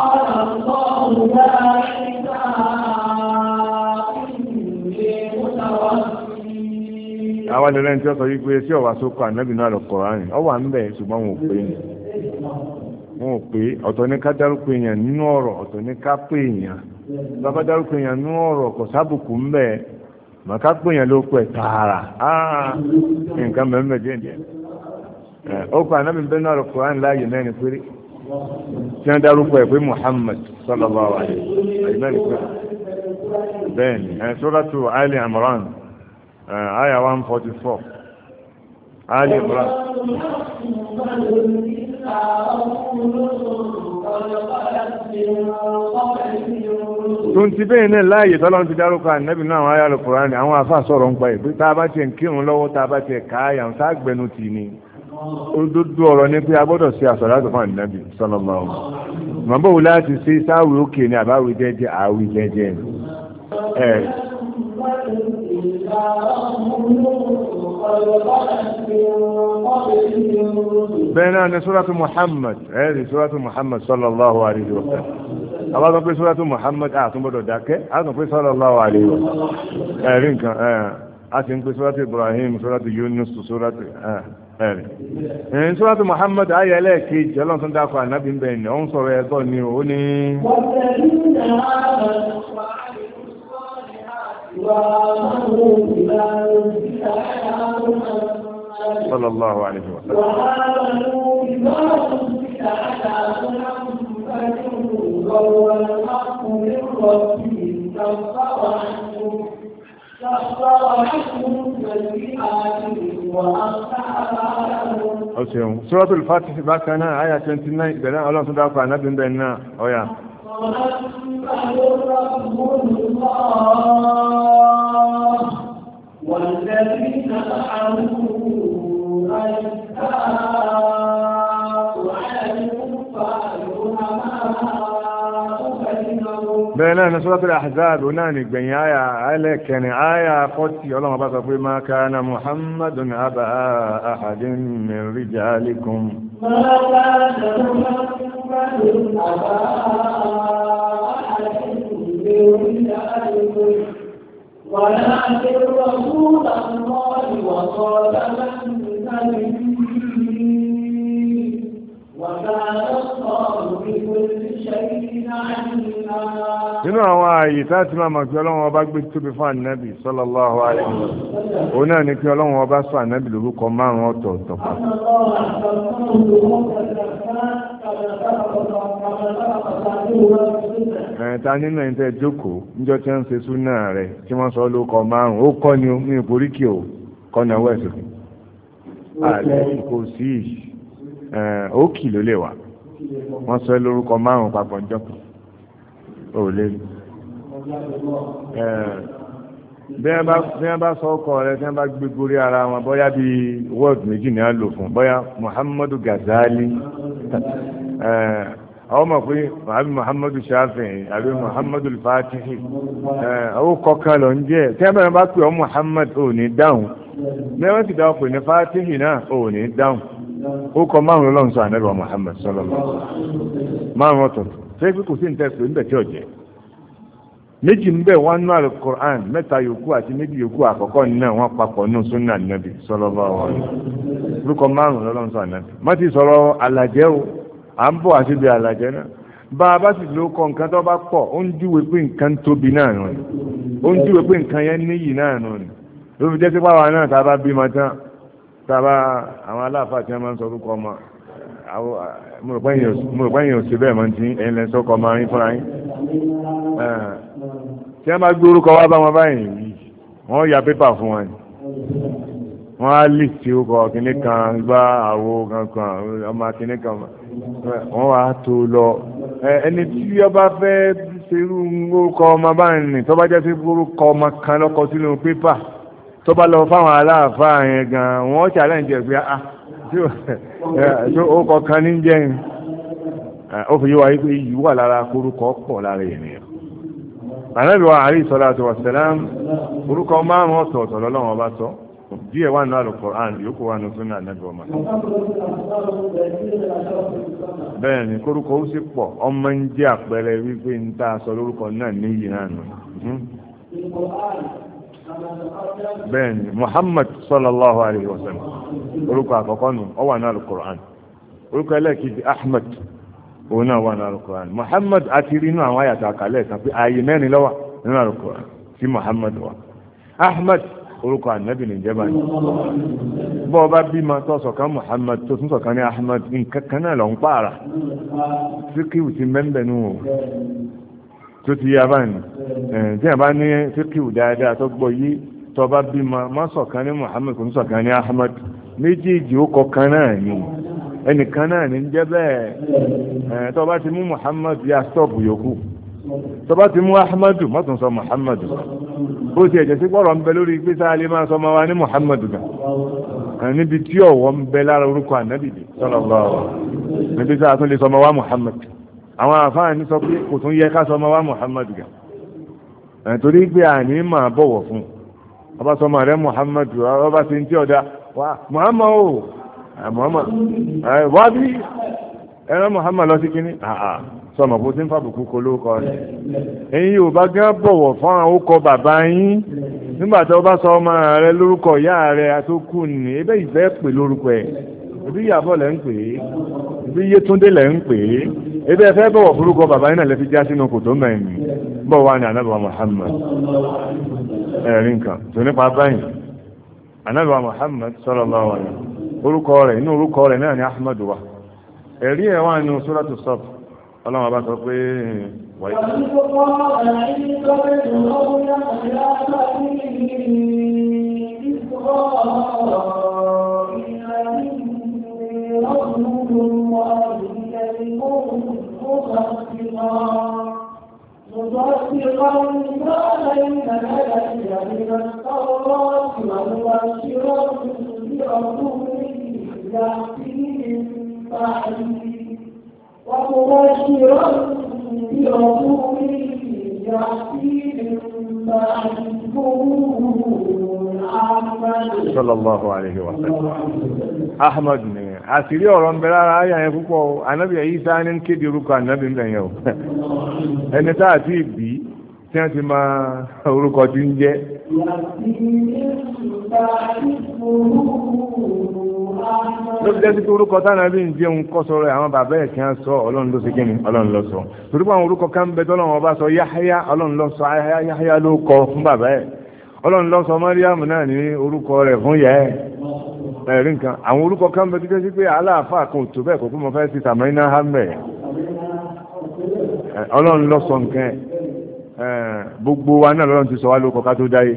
àwọn ẹlẹ́ni tí ó sọ wípé sí ọ̀wá sókò ànábì náà lọ Kùránì ó wà ń bẹ̀ ṣùgbọ́n wọn ò pé ọ̀tọ̀ ní ká dárúkọ èèyàn nínú ọ̀rọ̀ ọ̀tọ̀ ní ká pé èèyàn bàbá dárúkọ èèyàn nínú ọ̀rọ̀ kò sábùkù ń bẹ̀ màkà pé èèyàn ló pẹ̀ tààrà nǹkan mẹ́mẹ́ díẹ̀díẹ̀ ó pa ànábì bẹ́ẹ̀ náà lọ Kùránì láàyè mẹ́rin péré tí wọ́n dárúkọ ẹ̀ pé Muhammad sallallahu alaihi mẹ́rin péré bẹ́ẹ̀ ni Suratu Ali Imran aya 144 Ali Imran. tó ń ti bẹ́ẹ̀ náà láàyè tọ́lọ́n ti dárúkọ ànábì náà àwọn ayálu Kùránì àwọn afá sọ̀rọ̀ ń pa ẹ̀ pé tá a bá tiẹ̀ ń kírun lọ́wọ́ tá a bá tiẹ̀ ká àyà ń sáàgbẹ́nu tì ní òdodo ọ̀rọ̀ ni pé a gbọ́dọ̀ ṣe àsàlátù fún ànábì sallallahu alaihi wasallam mọ̀ bóun láti ṣe sáwì òkè ní àbáwí jẹ́jẹ́ àwí jẹ́jẹ́ ẹ̀. bẹ́ẹ̀ náà ni Suratu Muhammad ẹ̀rí Suratu Muhammad sallallahu alaihi wa sallam àwọn àtọ́ pé Suratu Muhammad àtúnbọ̀dọ̀ dákẹ́ àtún pé sallallahu alaihi wa sallam ẹ̀rí nǹkan a ti ń pè Suratu Ibrahim Suratu Yunus Suratu ẹ̀rí Suratu Muhammad ayé ẹlẹ́ẹ̀kejì ọlọ́run tó ń dákọ̀ ànábì ń bẹ̀ ní ọ̀hún sọ̀rọ̀ ẹ̀gbọ́ ni ó ní. صلى الله عليه وسلم سورة الفاتحة بكنا آية 29 بلان الله صدق على نبي بيننا أويا والذين فعلوا bẹ́ẹ̀ náà ní Suratul Ahzab náà ní gbẹ̀yìn àyà ẹlẹ́kẹrin àyà 40 ọlọ́run bá sọ pé ma kana Muhammadun aba ahadin min rijalikum. Ma kana Muhammadun aba ahadin min rijalikum walakin rasulallahi wa khataman nabiyyin wa kana Allahu bi kulli shay'in alima. Nínú àwọn ààyè táti máa mọ̀ pé ọlọ́run ọba gbé tóbi fún ànábì sallallahu alaihi wasallam òun náà ni pé ọlọ́run ọba sọ ànábì lórúkọ márùn-ún ọ̀tọ̀ọ̀tọ̀. Ta nínú ẹni tẹ́ jókòó níjọ́ tí wọ́n ń ṣe súnà rẹ̀ tí wọ́n sọ lórúkọ márùn-ún ó kọ́ ni ní ìporíkì ò kọ́ náà wẹ̀ sókè àlẹ́ kò sí òkì ló lè wà wọ́n sọ lórúkọ márùn-ún papọ̀ jọ́kùn ó lé bí wọ́n bá sọ ọkọ rẹ̀ tí wọ́n bá gbé gorí ara wọn bóyá bí wọ́ọ̀dù méjì ní á lò fún bóyá Muhammadu Ghazali àwọn ọmọ pé àbí Muhammadu Shafi'i àbí Muhammadu Fatihi ó kọkàn lọ ń jẹ́ tí wọ́n bá pè ọ́ Muhammad ò ní dáhùn bí wọ́n ti dáhùn pè ní Fatihi náà ò ní dáhùn ó kọ márùn lọ́nà sọ ànábì Muhammad sallallahu alaihi wasallam márùn ọ̀tọ̀ọ̀tọ̀ ṣé pé kò sí ní tẹ́sí níbẹ̀ tí ọ̀jẹ̀ méjì ń bẹ̀ wọ́n nú Al-Qur'an mẹ́ta yòókù àti méjì yòókù àkọ́kọ́ náà wọ́n papọ̀ nù súnà nàbì sallallahu alaihi wasallam orúkọ márùn lọ́nà sọ ànábì má ti sọ̀rọ̀ alàjẹ́ o à ń bọ̀ àti bí alàjẹ́ náà bá a bá sì ló kọ nǹkan tó bá pọ̀ ó ń júwe pé nǹkan tóbi náà nù ni ó ń júwe pé nǹkan yẹn níyì náà nù ni ló fi jẹ́ sí pàwọn náà tá a bá bímọ tán tá a bá àwọn aláàfáà tí wọ́n máa ń sọ orúkọ ọmọ mo rò pé èèyàn ò sí bẹ́ẹ̀ mọ́ tí ẹ̀yin lẹ́sọ́ kọ́ máa ń fúnra yín tí wọ́n bá gbé orúkọ wá bá wọn báyìí wọ́n ya pépà fún wọn ni wọ́n á lì tí ó kọ kìnní kan gbá àwo kankan ọmọ kìnní kan wọ́n wá tó lọ ẹni tí ọba fẹ́ ṣerú orúkọ ọmọ báyìí ni tó bá jẹ́ sí orúkọ ọmọ kan lọ́kọ sínú pépà tó bá lọ fáwọn aláàfáà yẹn gan wọ́n challenge ẹ̀ pé tí ó kọ̀ọ̀kan ní jẹ́ ó fi yíwa wípé yìí wà lára kórúkọ pọ̀ lára ènìyàn. Ànábì wa alayhi salatu wassalam orúkọ márùn ọ̀tọ̀ọ̀tọ̀ lọ́lọ́wọ́ bá sọ díẹ̀ wà ní Al-Qur'an yòókù wà ní súnà Ànábì wa. Bẹ́ẹ̀ ni kórúkọ ó sì pọ̀ ọmọ ń jẹ́ àpẹẹrẹ wípé ń tá a sọ lórúkọ náà níyì náà nù. Bẹ́ẹ̀ni Muhammad sallallahu alayhi wa sallam orúkọ àkọ́kọ́ nù ó wà ní Al-Qur'an orúkọ ẹlẹ́ẹ̀kejì Ahmad òun náà wà ní Al-Qur'an Muhammad àti rí inú àwọn àyàtọ̀ àkàlẹ̀ kan pé ààyè mẹ́rin ló wà nínú Al-Qur'an tí Muhammad wà Ahmad orúkọ ànábì ní ìjẹba ni bọ́ ọ bá bímọ tó sọ̀kan Muhammad tó tún sọ̀kan ní Ahmad nǹkan kan náà lọ ń pààrà síkìwù ti mẹ́ńbẹ̀ nù tó ti yá báyìí tí a bá ní fíkìwù dáadáa tó gbọ́ yí tó bá bímọ má sọ̀kan ní Muhammad kò ní sọ̀kan ní Ahmad méjèèjì ó kọ̀kan náà ni ẹnìkan náà ní jẹ́ bẹ́ẹ̀ tó bá ti mú Muhammad yá stọ́ọ̀bù yòókù tó bá ti mú Ahmadu má tún sọ Muhammadu bó ti ẹ̀jẹ̀ sí pọ̀rọ̀ ń bẹ lórí pé sáà lè máa sọ ma wa ní Muhammadu gan níbi tí ọ̀wọ́ ń bẹ lára orúkọ ànábì sallallahu níbi sáà tún lè sọ ma wa Muhammad àwọn àfáà ní sọ pé kò tún yẹ ká sọ ma wa Muhammad gan torí pé àní máa bọ̀wọ̀ fún ọba sọmọ rẹ Muhammadu ọba ti ń tí ọ̀dà wa Muhammadu wá bí ẹran Muhammad lọ sí kíní sọmọ bó ti ń fàbùkù kó ló kọ rẹ ẹ̀yin yóò bá gán bọ̀wọ̀ fún àwọn orúkọ bàbá yín nígbà tí wọ́n bá sọ ọmọ rẹ lórúkọ ìyá rẹ àtòkù ní ebe ìfẹ́ pè lórúkọ ẹ̀ ibi Ìyábọ̀ lẹ́ ń pè é ibi Yétúndé lẹ́ ń pè é ebe ẹ̀fẹ́ bọ̀wọ̀ fúrúkọ bàbá yín náà lẹ́ fi já sínú kòtò mẹ́rin bọ̀ wá ní Ànábì Muhammad ẹ̀rí nǹkan tó nípa báyìí Ànábì Muhammad sallallahu alaihi wasallam orúkọ rẹ̀ inú orúkọ rẹ̀ náà ní Ahmad wa ẹ̀rí ẹ̀ wà nínú Suratu Saf ọlọ́run bá sọ pé wáyé. مصدقا لما بين يدي من التوراة ومبشرا برسول يأتي من بعده ومبشرا برسول sallallahu alaihi wa sallam. Ahmad ni àṣírí ọ̀rọ̀ ń bẹ lára ayà yẹn púpọ̀. Ànábì Ìsá ní kéde orúkọ ànábì ń bẹ yẹn o. Ẹni tá àti ìbí tí wọ́n ti máa orúkọ tí ń jẹ́. Ló fi jẹ́ sí orúkọ táwọn ẹbí ń jẹun kọ́ sọ̀rọ̀ àwọn bàbá ẹ̀ kí wọ́n sọ ọlọ́run ló ṣe kí ni ọlọ́run ló sọ. Torí pé àwọn orúkọ kan bẹ tọ́lọ́run ọba sọ Yahya ọlọ́run ló sọ Yahya ló kọ fún bàbá ẹ̀. Ọlọ́run ló sọ Mariam náà ní orúkọ rẹ̀ fún yẹ ẹ̀. Ẹ̀rí nǹkan àwọn orúkọ kan bẹ tó jẹ́ sí pé aláàfáà kan ò tó bẹ́ẹ̀ kó fún mọ́ fẹ́ sí Sàmínà Hamẹ̀. Ọlọ́run ló sọ nǹkan gbogbo wa náà lọ́run ti sọ wá lóko ká tó dáyé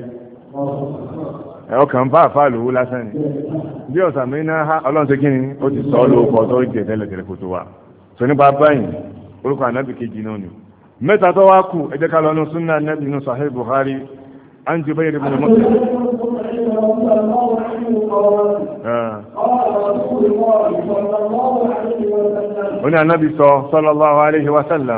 ọkàn bá àfáà lówó lásán ni bí ọ̀sán mi náà ha ọlọ́run ṣe kí ni ó ti sọ lóko tó jẹ tẹ́lẹ̀tẹ́lẹ̀ kó tó wà tó nípa báyìí orúkọ ànábì kejì náà ni mẹ́ta tó wá kù ẹ jẹ́ ká lọ́nu súnà ànábì nínú Sahih Bukhari an Jubayr ibn Mut'im ó ní ànábì sọ sallallahu alaihi wa sallam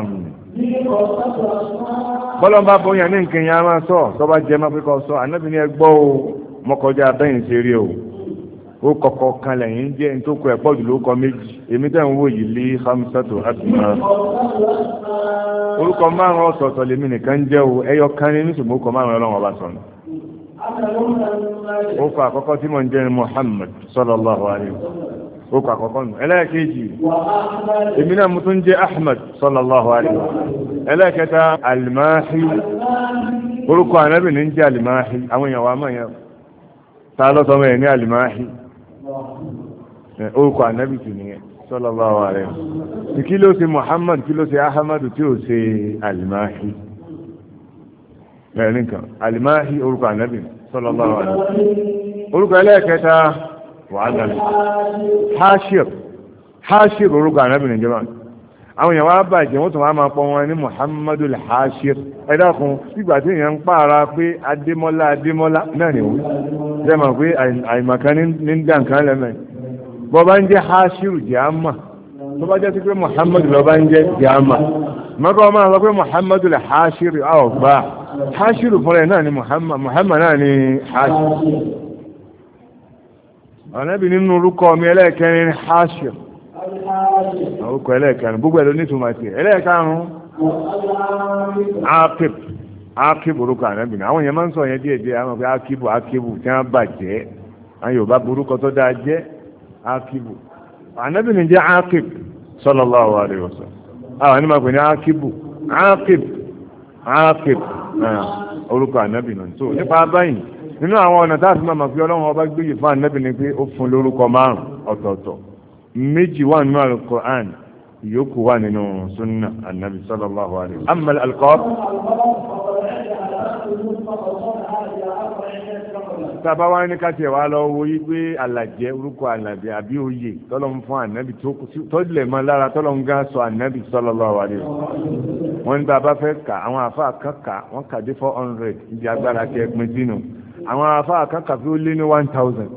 bọ́lọ̀ bá bóyá ní nǹkan yẹn a máa sọ tó bá jẹ́ máa pé kọ́ sọ ànábì ní ẹgbọ́ o mọ́kọjá bẹ́yìn ṣe rí o ó kọ̀kọ́ kan lẹ́yìn jẹ́ ní tó kọ ẹ̀pọ̀ jù ló kọ méjì èmi tẹ́ ń wò yìí lé hamsatu asma orúkọ márùn ọ̀tọ̀ọ̀tọ̀ lèmi nìkan jẹ́ o ẹyọ kan ní nísìmọ́ orúkọ márùn ọlọ́run ọba sọ̀nù ó kọ àkọ́kọ́ tí mo ń jẹ́ Muhammad sallallahu alaihi wasallam ó kọ àkọ́kọ́ nù ẹlẹ́ẹ̀kejì èmi náà mo tún jẹ́ Ahmad sallallahu alaihi wasallam ẹlẹ́ẹ̀kẹta Al-Mahi orúkọ ànábì ní jẹ́ Al-Mahi àwọn èèyàn wa mọ̀ yẹn ta lọ́sọmọ ẹ̀ ní Al-Mahi orúkọ ànábì tì nìyẹn sallallahu alaihi wasallam kí ló ṣe Muhammad kí ló ṣe Ahmad tí ó ṣe Al-Mahi ẹ̀rín kan Al-Mahi orúkọ ànábì sallallahu alaihi wasallam orúkọ ẹlẹ́ẹ̀kẹta wàhálà Hashir orúkọ ànábì ní jẹ́mọ́ àwọn èèyàn wá bàjẹ́ wọ́n tún wá máa pọ̀ wọn ní Muhammadul Hashir ẹ̀dá kun sígbà tí èèyàn ń pààrà pé Adémọ́lá náà ni wọ́n jẹ́ mọ̀ pé àìmọ̀kan ní dànkan lẹ́mẹ̀ bọ́ bá ń jẹ́ Hashiru jẹ́ àmà tó bá jẹ́ sí pé Muhammadu lọ bá ń jẹ́ jẹ́ àmà mọ́kọ́ máa sọ pé Muhammadul Hashir àwọ̀gbá Hashiru fúnra ẹ̀ náà ni Muhammad náà ni Hashir ọ̀nẹ́bì nínú orúkọ mi ẹlẹ́ẹ̀kẹrin Hashir orúkọ ẹlẹ́ẹ̀kẹrin gbogbo ẹ̀lú nítumọ̀ sí ẹlẹ́ẹ̀karùn-ún Akib orúkọ ànábì àwọn èèyàn máa ń sọ yẹn díẹ̀ díẹ̀ àwọn pé Akibu tí wọ́n bàjẹ́ àwọn Yorùbá burúkọ tó dáa jẹ́ Akibu ànábì ní jẹ́ Akib sallallahu alaihi wasallam àwọn ẹni máa pè ní Akib orúkọ ànábì náà tó nípa báyìí nínú àwọn ọ̀nà tá a fi máa mọ̀ pé Ọlọ́run ọba gbé yìí fún ànábì ni pé ó fún lórúkọ márùn ọ̀tọ̀ọ̀tọ̀ méjì wà nínú Al-Qur'an ìyókù wà nínú sunna ànábì sallallahu alaihi wasallam amma al-alqab tàbá wá ní káti ẹ̀wà lọ wo yí pé alàjẹ́ orúkọ alàjẹ́ àbí oyè tọ́lọ́ ń fún ànábì tó lè mọ́ lára tọ́lọ́ ń gá sọ ànábì sallallahu alaihi wasallam wọ́n ní bàbá fẹ́ kà àwọn àfáà kàkà wọ́n kà dé 400 ìdí agbára kẹ́ pin sínú àwọn àfáà kàkà fi ó lé ní 1000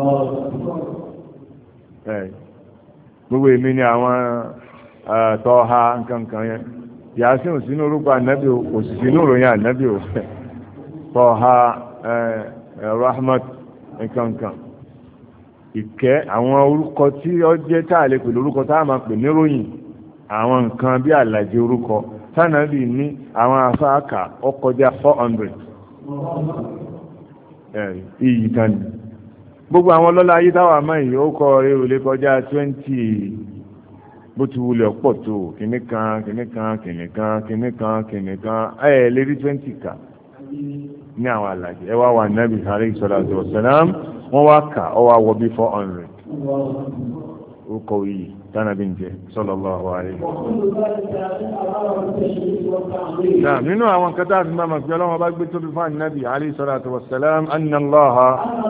gbogbo èmi ni àwọn tọ́ha nǹkan yẹn yàásí ò sínú orúkọ ànábì ò sì sínú ìròyìn ànábì ò tọ́ha rahmat nǹkan ìkẹ́ àwọn orúkọ tí ó jẹ́ táà lè pèlú orúkọ táà máa pè níròyìn àwọn nǹkan bí àlàjì orúkọ tánàbì ní àwọn afáàkà ó kọjá 400 iyì kan ní gbogbo àwọn ọlọ́lá ayé táwà máa yìí ó kọ rẹ̀ ò lè kọjá 20 bó ti wulẹ̀ pọ̀ tó kìnníkan lè rí 20 kà ní àwọn àlàjì ẹwà wà nábì alayhi salatu wassalam wọ́n wá kà ọ wá wọ bí 400 ó kọ yìí tánàbí ń jẹ sallallahu alaihi wasallam nínú àwọn kẹta àti máa fi ọlọ́wọ́ bá gbé tóbi fún ànábì alayhi salatu wassalam anna Allaha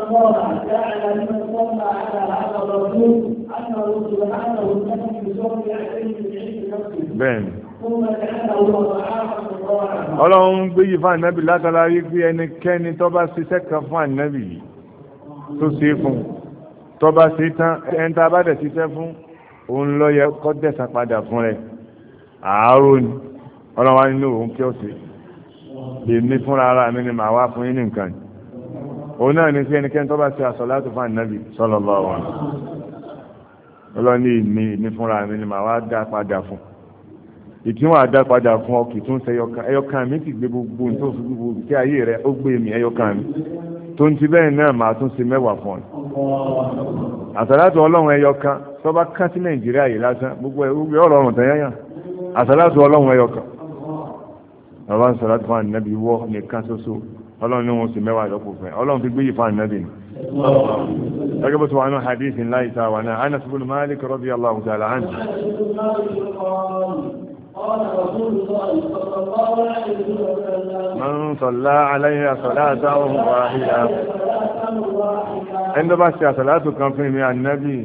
bẹ́ẹ̀ni ọlọ́run gbé yìí fún ànábì látara rí pé ẹnikẹ́ni tó bá ṣiṣẹ́ kan fún ànábì yìí tó ṣe fún tó bá ṣe tán ẹni tá a bá dẹ̀ ṣiṣẹ́ fún òun lọ yẹ kó dẹ̀sán padà fún rẹ̀ àárò ni ọlọ́run wá nínú òun kí ó ṣe èmi fúnra ara mi ni màá wá fún yín ní nǹkan òun náà ní sí ẹnikẹ́ni tó bá ṣe àsàlátù fún ànábì sallallahu alaihi wasallam ọlọ́ni èmi fúnra mi ni màá wá dá padà fún ìtúwọ̀n àdá padà fún ọ kì í tún ṣe ẹyọkan mi ti gbé gbogbo tó fi gbogbo tí ayé rẹ ó gbé mi ẹyọkan mi tó ń ti bẹ́ẹ̀ náà màá tún ṣe mẹ́wàá fún ọ àsàlátù ọlọ́run ẹyọkan tó bá kán sí nàìjíríà yìí lásán gbogbo ọ̀rọ̀ ọ̀rùn tẹ́yẹ́yàn àsàlátù ọlọ́run ẹyọkan bàbá ń sàlátù fún ànábì wọ́ nìkan ṣoṣo ọlọ́run ní wọn sì mẹ́wàá lọ́pọ̀ fẹ́ ọlọ́run fi gbé yìí fún ànábì ni gẹ́gẹ́ bó ti wà ní hadith ńlá ìta wà náà Anas ibn Malik radiyallahu ta'ala anhu man salla alayya salatan wahida ẹni tó bá ṣe àsàlátù kan fún mi ànábì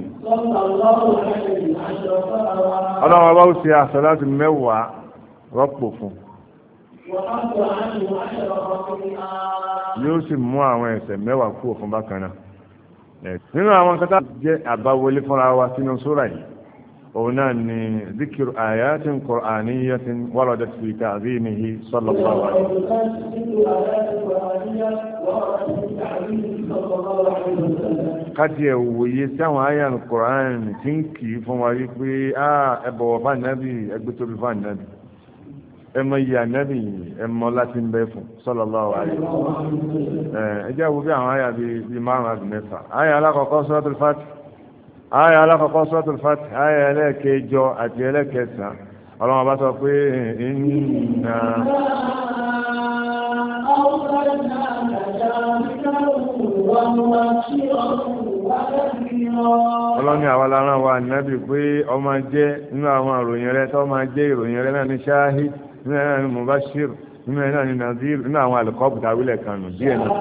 ọlọ́run bá ó ṣe àsàlátù mẹ́wàá rọ́pò fún yóò sì mú àwọn ẹ̀ṣẹ̀ mẹ́wàá kúrò fún bákan náà nínú àwọn kátà jẹ́ àbáwọlé fúnra wa sínú sura yìí òun náà ni zikiru ayatin qur'aniyyatin waradat fi ta'zimihi sallallahu alaihi wasallam káti ẹ̀wòye sí àwọn àyà Qur'an tí ń kì í fún wa rí pé ẹ bọ̀wọ̀ fún ànábì ẹgbẹ́ tóbi fún ànábì ẹmọ iye ànábì ẹmọ láti ń bẹ fún sallallahu alaihi wasallam ẹjẹ́ wo bí àwọn àyà bíi márùn-ún àti mẹ́fà àyà alákọ̀ọ́kọ́ suratul Fath àyà alákọ̀ọ́kọ́ suratul Fath àyà ẹlẹ́ẹ̀kẹjọ àti ẹlẹ́ẹ̀kẹsàn ọlọ́wọ́n bá sọ pé inna ọlọ́ni àwọn alára wa ànábì pé ọmọ jẹ́ nínú àwọn ìròyìn rẹ̀ tó máa jẹ́ ìròyìn rẹ̀ náà ní shahid nínú ẹ̀nà ní mubashir nínú ẹ̀nà ní nazir nínú àwọn alìkọ́bù tàwílẹ̀ kanù díẹ̀ náà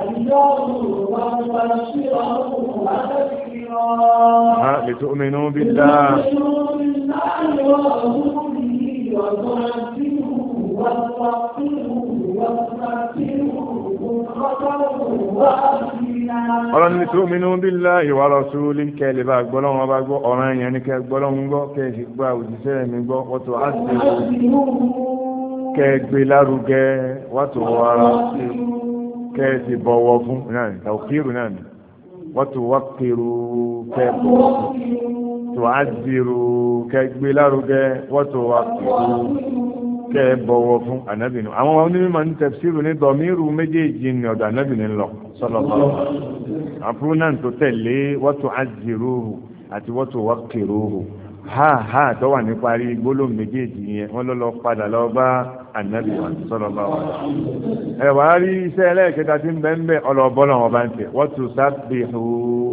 lè tó mẹ́nu billah ọlọ́run ní tu'minu billahi wa rasulihi kẹ́lẹ̀ bá gbọ́lọ́wọ́ bá gbọ́ ọ̀ràn yẹn ní kẹ́ gbọ́lọ́wọ́ gbọ́ kẹ́ẹ̀sì gbá òjíṣẹ́ mi gbọ́ wọ́tò àṣìṣe kẹ́ẹ̀gbé lárugẹ wọ́tò wàrà kẹ́ẹ̀sì bọ̀wọ̀ fún náà tawqiru náà ni wọ́tò waqqiru kẹ́ẹ̀bọ̀ tó àṣìṣe kẹ́ẹ̀gbé lárugẹ wọ́tò waqqiru kẹ́ bọ̀wọ̀ fún ànábìnú àwọn onímọ̀ ní tafsiru ní dọ̀míru méjèèjì ní ọ̀dọ̀ ànábìnú lọ sallallahu alaihi wasallam àpúrúnàn tó tẹ̀lé wa tu'azziruhu àti wa tuwaqqiruhu ha tó wà ní parí gbólóhùn méjèèjì yẹn wọ́n lọ́lọ́ padà lọ bá ànábìnú sallallahu alaihi wasallam ẹ̀wà rí iṣẹ́ ẹlẹ́ẹ̀kẹta tí ń bẹ́ ń bẹ́ ọlọ́bọ́lọ́ wọn bá ń tẹ̀ wa tusabbihu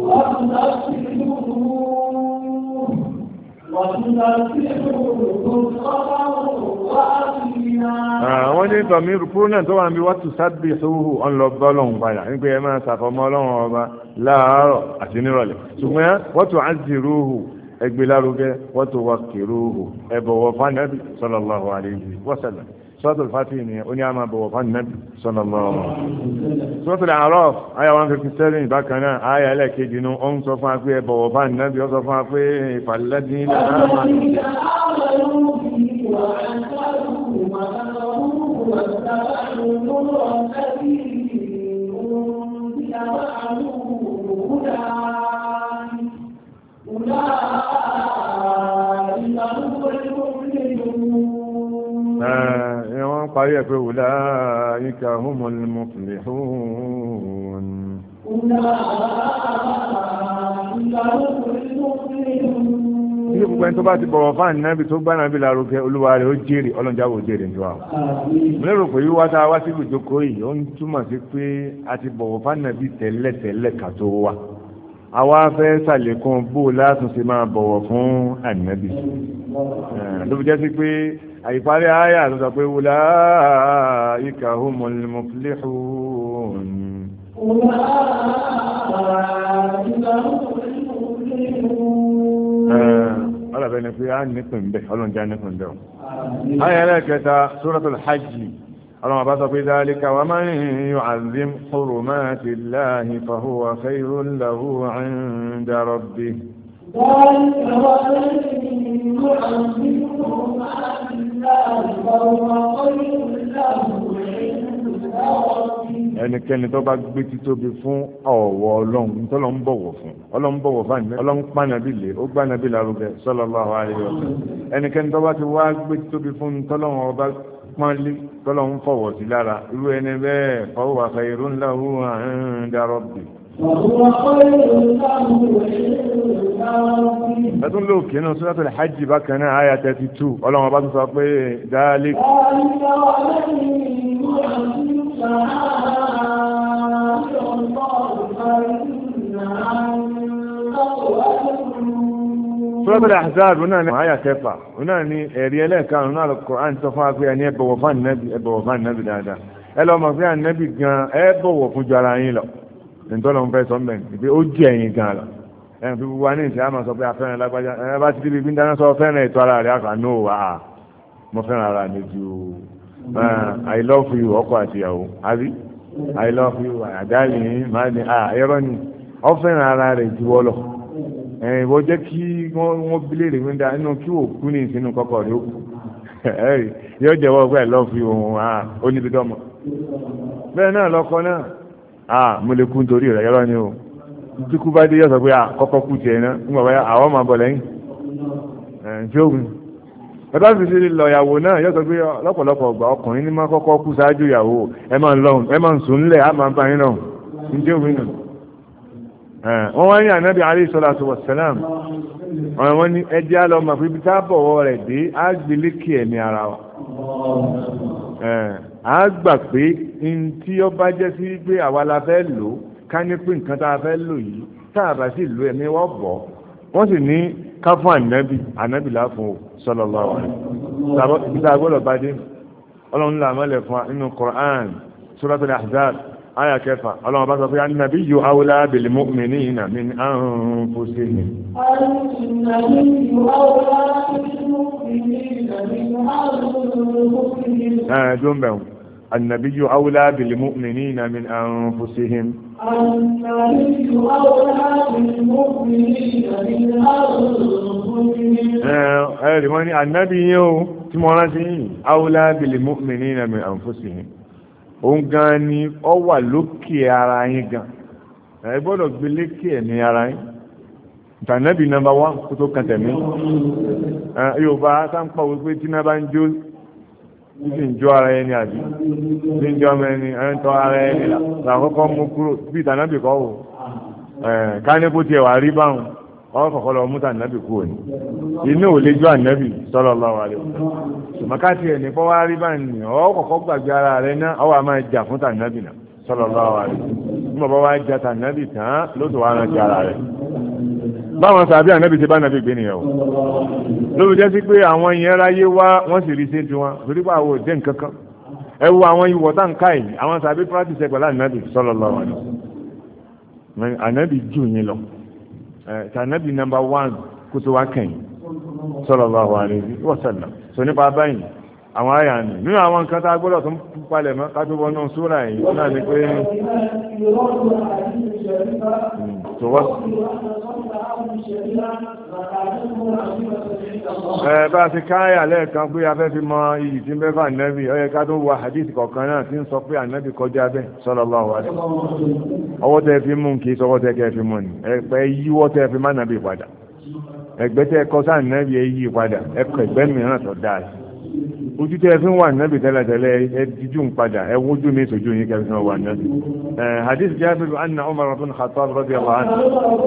wọ́n ní tọ̀mí rúkúrú náà tó wà ń bí wọ́n tún sábì sóhù ọlọ́gbọ́ ọlọ́run padà nígbà ẹ máa ṣàfọmọ́ ọlọ́run ọba láàárọ̀ àti nírọ̀lẹ́ ṣùgbọ́n wọ́n tún azziruhu ẹgbẹ́ lárugẹ wọ́n tún waqqiruhu ẹ̀bọ̀wọ̀ fánàbì sallallahu alaihi wasallam Suratul Fatih ni ó ní a máa bọ̀wọ̀ fánàbì sallallahu alaihi wasallam Suratul A'raf àyà 157 bákan náà àyà ẹlẹ́ẹ̀kejì ní ó ń sọ fún wa pé ẹ̀bọ̀wọ̀ fánàbì ó sọ fún wa pé falladhina wọ́n parí ẹ̀ pé ulaika humul muflihun ní gbogbo ẹni tó bá ti bọ̀wọ̀ fáà náàbì tó gbá náàbì lárugẹ olúwa rẹ̀ ó jèrè ọlọ́njáwò jèrè ní wa mo lérò pé wíwá tá a wá sí ìjókòó yìí ó ń túmọ̀ sí pé a ti bọ̀wọ̀ fáà náàbì tẹ́lẹ̀ ká tó wá àwa fẹ́ ṣàlékún bó látún ṣe máa bọ̀wọ̀ fún ànábì ló fi jẹ́ sí pé àyíparí àyà tó sọ pé ulaika humul muflihun ọlọ́bẹ̀ ni pé a nípìn bẹ́ ọlọ́njá nípìn bẹ́ àyà ẹlẹ́kẹta suratul hajj ọlọ́wọ́ bá sọ pé dhalika wa man yu'azzim hurumati llahi fahuwa khayrun lahu 'inda rabbih ẹnikẹ́ni tó bá gbé títóbi fún ọ̀wọ̀ ọlọ́run tọ́lọ́ ń bọ̀wọ̀ fún ọlọ́run bọ̀wọ̀ fún àná ọlọ́run pànàbí lé ó gbànàbí lárugẹ sallallahu alaihi wasallam ẹnikẹ́ni tó bá ti wá gbé títóbi fún tọ́lọ́run ọba pọ́nlé tọ́lọ́run fọ̀wọ̀ sí lára irú ẹni bẹ́ẹ̀ fahuwa khayrun lahu 'inda rabbih. ẹ̀tún lóòkè náà Suratul Hajj bákan náà àyà 32 ọlọ́run ọba tó sọ pé dáálé Suratul Ahzab náà ní àyà 6 náà ní ẹ̀rí ẹlẹ́ẹ̀karùn-ún náà Al-Qur'an tó fún wa pé ẹni ẹbọ̀wọ̀ fún ànábì dáadáa ẹ lọ mọ̀ pé ànábì gan ẹbọ̀wọ̀ fún ju ara yín lọ nítọ́lọ́ ń fẹ́ sọ mẹ́rin ìpé ó jẹ́ ẹ̀yìn gan lọ ẹ̀yìn fi wá ní ìṣẹ́ àmọ́ sọ pé afẹ́ràn lágbájá ẹ bá ti débi bí ń dáná sọ fẹ́ràn ètò ara rẹ̀ àkà ní òwà mo fẹ́ràn ara mi ju I love you ọkọ àti ìyàwó àbí I love you àdáyé máa ní ẹ̀rọ ni ọ fẹ́ràn ara rẹ̀ ju ọ lọ ìwọ jẹ́ kí wọ́n bílé rè mí dá nínú kí òkú ní ìsinú kọ́kọ́ rẹ̀ ó kú yóò jẹ́wọ́ pé I love you ó níbi dọ́mọ bẹ́ẹ̀ náà lọ́kọ náà mo lè kú nítorí rẹ̀ yọ́rọ́ ni o tí kú bá dé yọ́ sọ pé kọ́kọ́ kú tiẹ̀ náà nígbà báyà àwọn máa bọ̀ lẹ́yìn tí ó wù bàbá fi sí lọ́yàwó náà yọ́ sọ pé lọ́pọ̀lọpọ̀ ọgbà ọkùnrin ní máa kọ́kọ́ kú ṣáájú ìyàwó ẹ máa ń sùn ńlẹ̀ á máa bá yín náà ní tí ó wù nù. wọ́n wá ní ànábì alayhi salatu wassalam wọ́n ní ẹjẹ́ á lọ mọ̀ pé ibi tá a bọ̀wọ́ rẹ̀ dé á gbélé kí ẹ̀mí ara wa a gbà pé tí ó bá jẹ́ sí pé àwa la fẹ́ lò ká ní pé nǹkan tá a fẹ́ lò yìí tá a bá sì lo ẹ̀mí wọ́n bọ̀ wọ́n sì ní ká fún ànábì láfún sallallahu alaihi wasallam ìta gbọ́dọ̀ bá dé ọlọ́run là mọ́lẹ̀ fún wa nínú Qur'an Suratul Ahzab àyà 6 ọlọ́run bá sọ pé an-nabiyyu awla bil mu'minina min anfusihim. جنبهم النبي أولى بالمؤمنين من أنفسهم النبي أولى بالمؤمنين من أنفسهم النبي أولى بالمؤمنين من أنفسهم òun gan ni ọ wà lókè ara yín gan ẹ gbọ́dọ̀ gbé lékè ní ara yín ìtànẹ́bì nọ́mbà 1 kó tó kan tẹ̀mí Yorùbá sáńpọ̀ wípé tí náà bá ń jó títí ń jó ara ẹni àbí tí ń jó ọmọ ẹni ẹ̀ ń tọ́ ara ẹni làkọ́kọ́ mú kúrò bí ìtànẹ́bì kọ́ wò ká ní kó tiẹ̀ wà rí báwọn ọwọ́ kọ̀kọ́ lọ mú tànẹ́bì kúrò ní inú ò lè jó ànẹ́bì sallallahu alaihi wasallam màkàtí ẹ̀ ní kọ́ wá rí báyìí ọwọ́ kọ̀kọ́ gbàgbé ara rẹ̀ náà ọwọ́ a máa jà fún tànẹ́bì náà sallallahu alaihi wasallam ní bàbá wa jà tànẹ́bì tán lóṣù wa rántí ara rẹ̀ báwọn sàbí ànẹ́bì ti bá ànẹ́bì gbé nìyẹn o lóbi jẹ́ sí pé àwọn yẹn ráyé wá wọ́n sì rí sí ti wọn torí pé àwọn òde nǹkan kan ẹ wo àwọn ìwọ̀ tá n ká yìí àwọn sàbí practice ẹ̀ pẹ̀lú ànẹ́bì sallallahu alaihi wasallam ànẹ́bì jù yín lọ tànẹ́bì nọ́mbà 1 kó tó wá kẹ́yìn sallallahu alaihi wasallam so nípa báyìí àwọn àyà ni nínú àwọn nǹkan tá a gbọ́dọ̀ tó ń palẹ̀ mọ́ ká tó bọ́ náà súrà yìí náà ni pé bá a ti káyà lẹ́ẹ̀kan pé a fẹ́ fi mọ iyì tí ń bẹ fún ànábì ó yẹ ká tó wà hadith kọ̀ọ̀kan náà tí ń sọ pé ànábì kọjá bẹ́ẹ̀ sallallahu alaihi wasallam ọwọ́ tẹ́ fi mú kì í sọwọ́ tẹ́ kẹ́ fi mú ni ẹ̀pẹ́ yíwọ́ tẹ́ fi má nàbì padà ẹgbẹ́ tẹ́ kọ́ sáà nàbì ẹ yí padà ẹkọ̀ ẹgbẹ́ mìíràn tó dáa ojú tẹ́ fi ń wà nàbì tẹ́lẹ̀tẹ́lẹ̀ ẹ díjú ń padà ẹ wójú mi sójú yín kẹfì náà wà nàbì hadith Jabir anna Umar ibn Khattab radiyallahu anhu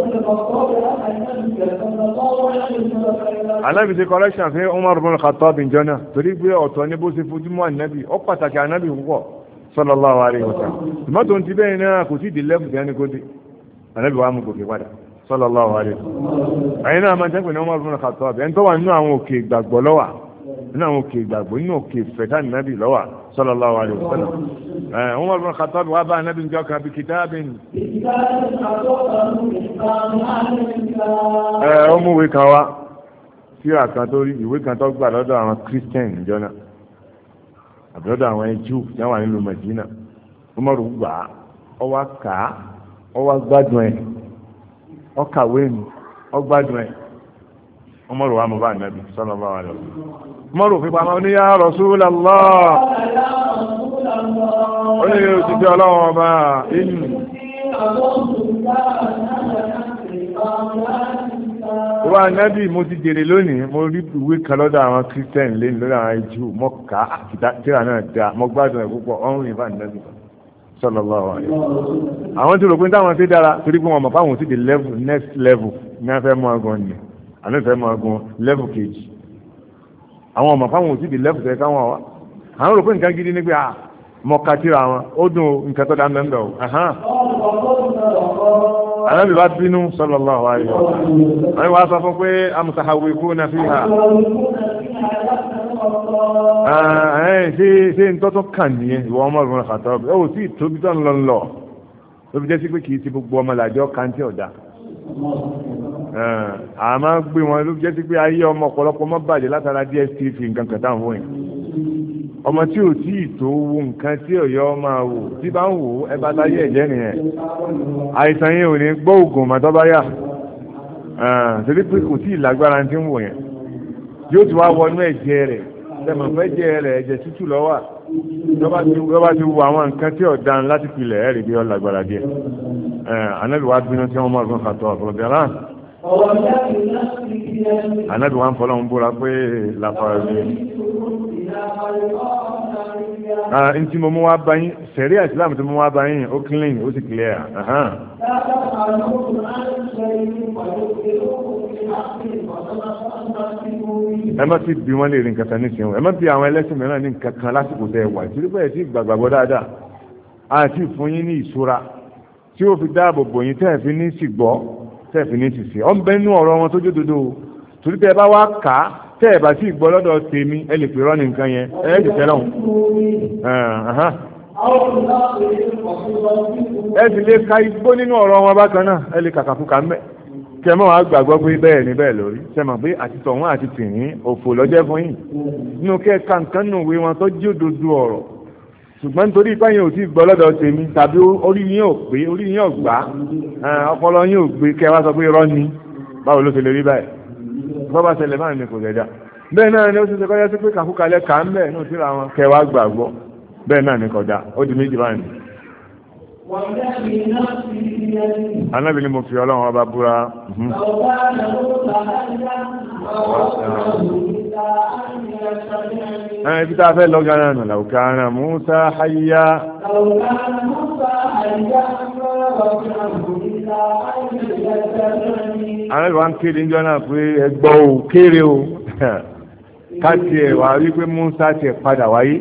anábì ti collection fún Umar ibn Khattab jọ́nà torí pé ọ̀tọ̀ ní bó ṣe fojú mọ́ ànábì ó pàtàkì ànábì púpọ̀ sallallahu alaihi wasallam tòmátò ti bẹ́ẹ̀ náà kò sí di lẹ́bù tí a ní kó dé ànábì wa mú gòkè padà sallallahu alaihi wasallam ẹ̀yin náà máa jẹ́ pé ní Umar ibn Khattab ẹni tó wà nínú àwọn òkè ìgbàgbọ́ lọ́wà nínú àwọn òkè ìgbàgbọ́ nínú òkè ìfẹ̀tà ànábì lọ́wà sallallahu alaihi wasallam Umar ibn Khattab wà bá ànábì jọ kan bí kitabin ó mú ìwé kan wá síra kan tó rí ìwé kan tó gbà lọ́dọ̀ àwọn Christian jọ́nà àbí lọ́dọ̀ àwọn Júù tí wọ́n wà nílùú Mẹdínà Umaru gbà á ó wá kà á ó wá gbádùn ẹ̀ ó kàwé mi ó gbádùn ẹ̀ Umaru wà mú bá ànábì sallallahu alaihi wasallam Umaru fi pamọ́ ní ya Rasulullah ó ní òṣìṣẹ́ ọlọ́run ọba inú wà nábì mo ti jèrè lónìí mo rí ìwé kan lọ́dọ̀ àwọn kírísítẹ́nì lẹ́nu lọ́dọ̀ àwọn Júù mọ́ ká tíra náà dá mọ́ gbádùn ẹ̀ púpọ̀ ọ̀run ìbá nábì sallallahu alaihi wasallam àwọn tí rò pé táwọn ti dára torí pé wọn mọ̀ fáwọn ti di level next level ní afẹ́ mọ́ agan ni àná ìfẹ́ mọ́ agan level kejì àwọn ọmọ fáwọn ti di level tẹ̀ káwọn wa àwọn rò pé nǹkan gidi ní pé mọ katira wọn ó dùn nǹkan tó dá mẹ́mbẹ́ o anábì bá bínú sallallahu alaihi wasallam àwọn ìwà sọ fún pé amutahawwikuna fiha ṣe ń tọ́tọ́ kàn nìyẹn ìwọ ọmọ ìrùn àkàtọ́ ó sì tóbi tó ń lọ lọ ló fi jẹ́ sí pé kì í ti gbogbo ọmọ làjọ kàńtì ọ̀dà àmọ́ gbé wọn ló fi jẹ́ sí pé ayé ọmọ ọ̀pọ̀lọpọ̀ mọ́ bàjẹ́ látara DSTV nǹkan kẹta ń wọ̀nyí ọmọ tí ò tí ì tó wo nǹkan tí ọ̀yọ́ máa wò tí bá ń wò ẹ bá táyé ẹ̀jẹ̀ nìyẹn àìsàn yẹn ò ní gbọ́ ògùn màtọ́ bá yà torí pé kò tí ì lágbára tí ń wò yẹn yóò ti wá wọnú ẹ̀jẹ̀ rẹ̀ tẹmọ̀ fẹ́ jẹ́ rẹ̀ ẹ̀jẹ̀ tútù lọ́wọ́ lọ́ba ti wo àwọn nǹkan tí ọ̀daràn láti pilẹ̀ ẹ̀rì bí ọlágbára díẹ̀ anábì wá bínú tí wọ́n mọ̀ ọ̀gbọ́n kàtọ́ ọ̀pọ̀lọpọ̀ rán anábì wá ń fọlọ́ ń búra pé làfàrà rẹ̀ ntí mo mú wá báyìí sẹ̀rí àìsílámù tí mo mú wá báyìí ó clean ó sì clear ẹ má ti bí wọn lè rìn kàtà nísìnyí ẹ má bí àwọn ẹlẹ́sìn mìíràn ní kankan lásìkò tẹ wà ìtúrí bẹ́ẹ̀ tí gbàgbọ́ dáadáa àti fún yín ní ìṣúra tí ó fi dáàbò bò yín tẹ́ẹ̀ fi ní sìgbọ́ tẹ́ẹ̀ fi ní sìsì ọ́n bẹ́ẹ̀ nú ọ̀rọ̀ wọn tó jó dodo torí tẹ́ ẹ bá wá kà á tẹ́ ẹ bá sì gbọ́ lọ́dọ̀ tèmi ẹ lè pè rọ́ọ̀nì nǹkan yẹn ẹ ti tẹ́lọ̀ ẹ sì lè ka igbó nínú ọ̀rọ̀ wọn bákan náà ẹ lè kàkàkùkà mẹ́ kẹmọ́ wa gbàgbọ́ pé bẹ́ẹ̀ ni bẹ́ẹ̀ lórí sẹ́mọ̀ pé àti tọ̀hún àti tìrín òfò lọ́jẹ́ fún yìí nínú kẹ́ẹ̀ka nǹkan nù wí wọn tó jí òdodo ọ̀rọ̀ ṣùgbọ́n nítorí ipá yẹn ò tí gbọ́ lọ́dọ̀ tèmi tàbí orí yín ò pé orí yín ò gbá ọpọlọ yín ò gbé kẹ́ wá sọ pé irọ́ ni báwo ló ṣe lè rí báyìí bọ́bá ṣẹlẹ̀ máa ní kò lẹ́dà bẹ́ẹ̀ náà ni ó ṣe ṣe kọ́yá sí pé kàkúkalẹ̀ kà ń bẹ̀ náà síra wọn kẹ́ wá gbàgbọ́ bẹ́ẹ̀ náà ni kódà ó di méjì báyìí. Anábì ni mo fi Ọlọ́run ọba búra. Ibi tá a fẹ́ lọ́gá náà nà law kana Musa hayya. Anábì wa ń kéde níjọ́ náà pé ẹgbọ́ ò kéré o káàtì ẹ̀ wà rí pé Musa ti padà wáyé.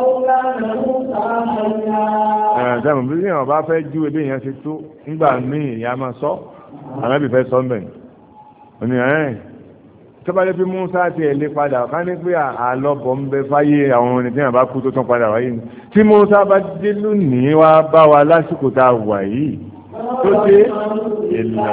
Ẹ̀ẹ́dẹ́mù bí wọ́n bá fẹ́ jú ebí èèyàn ṣe tó nígbà míì ìyá máa sọ Ànábì fẹ́ sọ mẹ́rin òní tó bá lé pé Musa ti ẹ̀ lé padà ká ní pé àlọ́bọ̀ ń bẹ fáyé àwọn orin tí wọ́n bá kú tó tún padà wáyé ni tí Musa bá dé lónìí wá bá wa lásìkò tá a wà yìí tó dé ìlà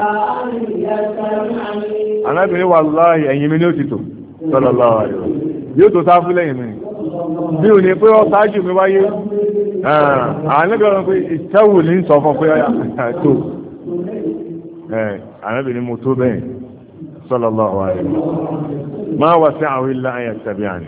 Ànábì ní wàláhì ẹ̀yìn mi ní ó ti tò sallallahu alaihi wasallam yóò tó sáfú lẹ́yìn mi bí ò ní pé ọ sáájú mi wáyé ànábì ọ̀rọ̀ pé ìtẹ́wù ní sọ fún pé tó ànábì ní mo tó bẹ́ẹ̀ sallallahu alaihi wasallam ma wasi'ahu illa an yattabi'ani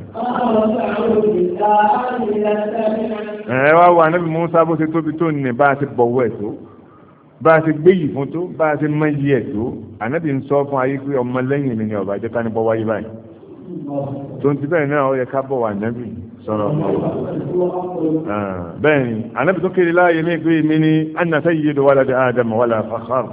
wá wà ànábì Mùsá bó ṣe tóbi tó ní bá a ti bọ̀wọ́ ẹ̀ tó bá a ti gbé yìí fún tó bá a ti mọ yìí ẹ̀ tó ànábì ń sọ fún ayé pé ọmọ lẹ́yìn mi ni ọba jẹ́ ká ní bọ́ wáyé báyìí tó ń ti bẹ́ẹ̀ náà ó yẹ ká bọ̀ wà ànábì sọ̀rọ̀ bẹ́ẹ̀ ni ànábì tó kéde láàyè mí pé mi ní anna sayyidu waladi Adam wala fakhar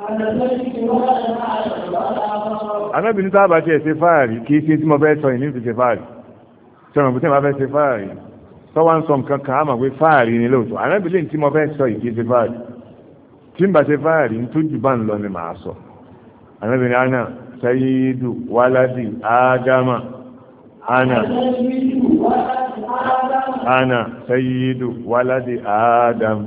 ànábì ní tábà tí ẹ̀ ṣe fáàrí kìí ṣe tí mo fẹ́ sọ ìní fi ṣe fáàrí sọ̀rọ̀ bí tí mo fẹ́ ṣe fáàrí tọ́wọ́ ń sọ nǹkan kan á mọ̀ pé fáàrí ni lóòótọ́ ànábì lè tí mo fẹ́ sọ ìkìí ṣe fáàrí tí ń bá ṣe fáàrí tó jù bá ń lọ ni màá sọ ànábì ní ana sayyidu waladi Adama ana sayyidu waladi Adam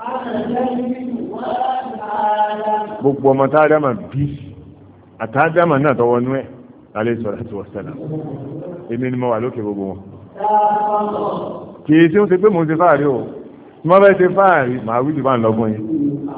gbogbo ọmọ tá Ádámà bí àtàdámà náà tọwọ́nú ẹ̀ alayhi salatu wassalam èmi ni mo wà lókè gbogbo wọn kìí tí ó ṣe pé mo ṣe fáàrí o tí wọ́n fẹ́ ṣe fáàrí màá wí jù bá ń lọ́gbọ́n yìí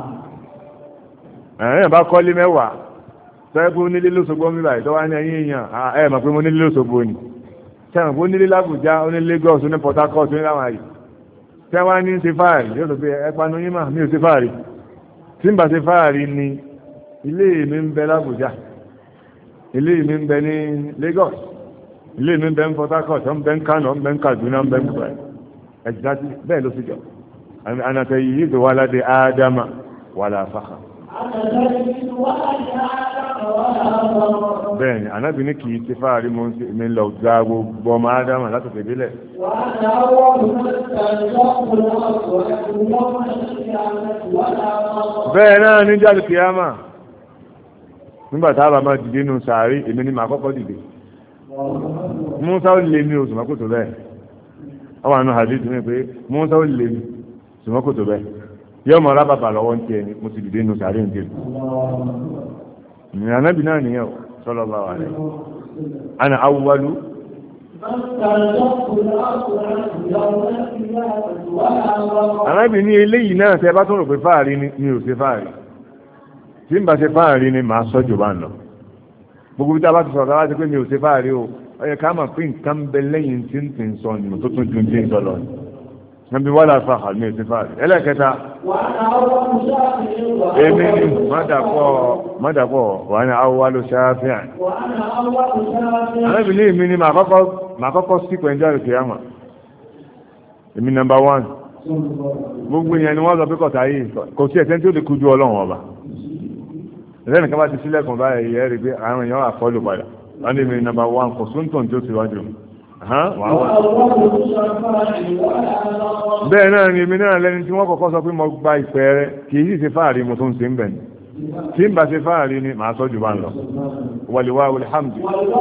ẹ̀yìn bá kọ́lé mẹ́wàá sẹ́gbó nílé lóṣogbo mi báyìí tó wá ní ẹ̀yìn èèyàn ẹ̀ mọ̀ pé mo nílé lóṣogbo ni sẹ́wọ̀n pé ó nílé l'Ábùjá ó ní Lagos ó ní Port Harcourt ó ní láwọn àyè tí wọ́n ní ṣe fáàrí yóò sọ pé ẹpanu yín mà mí ò ṣe fáàrí tí ń bá ṣe fáàrí ni ilé mi ń bẹ l'Àbújá ilé mi ń bẹ ní Lagos ilé mi ń bẹ ní Port Harcourt ń bẹ ní Kano ń bẹ ní Kaduna ń bẹ ní Dubai exactly bẹ́ẹ̀ ló sì jọ anàtẹ̀ yìí tó wá ládé ádámà wàlà fàkà bẹ́ẹ̀ ni anábì ní kìí ti fáàrí mi lọ gba gbogbo ọmọ ádámà látòkè délẹ̀ bẹ́ẹ̀ náà ní jáde kìyàmà nígbà tá a bá máa dìde nù sàárì èmi ni màá kọ́kọ́ dìde Mùsá ó lè ní oṣù mọ́kòtò bẹ́ẹ̀ ọwọ́ àánú hadith mi pé Mùsá ó lè ní oṣù mọ́kòtò bẹ́ẹ̀ yóò mọ̀ rábàbà lọ́wọ́ ń tiẹ̀ ni mo ti dìde nù sàárì ń tiẹ̀ ní anábì náà nìyẹn sallallahu alaihi ana awwalu anábì ní eléyìí náà tẹ́ bá tún rò pé fáàrí ni mi ò ṣe fáàrí tí ń bá ṣe fáàrí ni màá sọ́jù bá ń lọ gbogbo bí tá a bá ti sọ̀rọ̀ láti pé mi ò ṣe fáàrí o ó yẹ ká mọ̀ pé nǹkan bẹ lẹ́yìn tí ń tì ń sọ nínú tó tún ju ti ń sọ lọ ni wọ́n bí wọ́n láfa àmì ò ṣe fáàrí ẹlẹ́kẹta èmi ni mọ́dàpọ̀ wà ní awwalu Shafi'an alábì ní èmi ni màá kọ́kọ́ sí pẹ̀lú àrùkìyàmà èmi nọ́mbà 1 gbogbo ìyẹn ni wọ́n sọ pé kọ̀tà yìí kò sí ẹ̀sẹ̀ tí ó lè kú ju Ọlọ́run ọba ẹ̀rẹ́nì kan bá ti sílẹ̀kùn báyìí ẹ̀ rí pé àwọn èèyàn wà fọ́lù padà wọ́n ní mi nọ́mbà 1 kò súntàn tí ó ti wájú bẹ́ẹ̀ náà ni èmi náà lẹ́ni tí wọ́n kọ́kọ́ sọ pé mo gba ìpẹ́ rẹ kì í sì ṣe fáàrí mo tó ń ṣe ń bẹ̀ ni tí ń bá ṣe fáàrí ni màá sọ jù bá ń lọ wàlíwáwul hamdi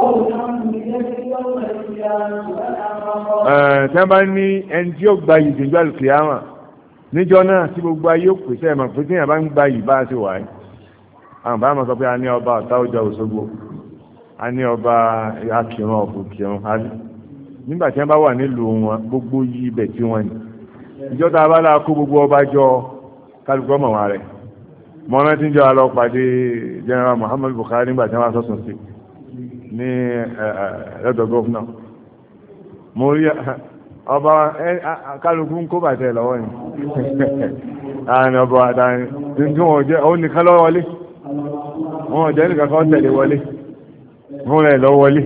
tí wọ́n bá ní ẹni tí ó gba yìí jìnjú àlùkìyàmà níjọ́ náà tí gbogbo ayé ó pèsè ẹ̀mọ̀ pé tí yẹn bá ń gba yìí bá a ṣe wà yìí àwọn bá máa sọ pé a ní ọba Ọ̀táọjà Òṣogbo a ní ọba akìrún ọ̀fù kìrún hálì nígbà tí wọ́n bá wà nílùú wọn gbogbo yí ibẹ̀ tí wọ́n ní ìjọba abala kó gbogbo ọba jọ kálukọ́ mọ̀ wọn rẹ̀ mọ́ná tí ń jọ alọ́ pàdé General Muhammadu Buhari nígbà tí wọ́n sọ̀sùn sí ní lọ́dọ̀ gọ́fúnà mo rí ọba kálukú ń kó bàtẹ́ lọ́wọ́ ni ààrin ọba àdáni tí wọ́n jẹ́ òun nìkan lọ́wọ́ wọlé wọ́n jẹ́ nìkan kan tẹ̀lé wọlé wọ́n rẹ̀ lọ wọlé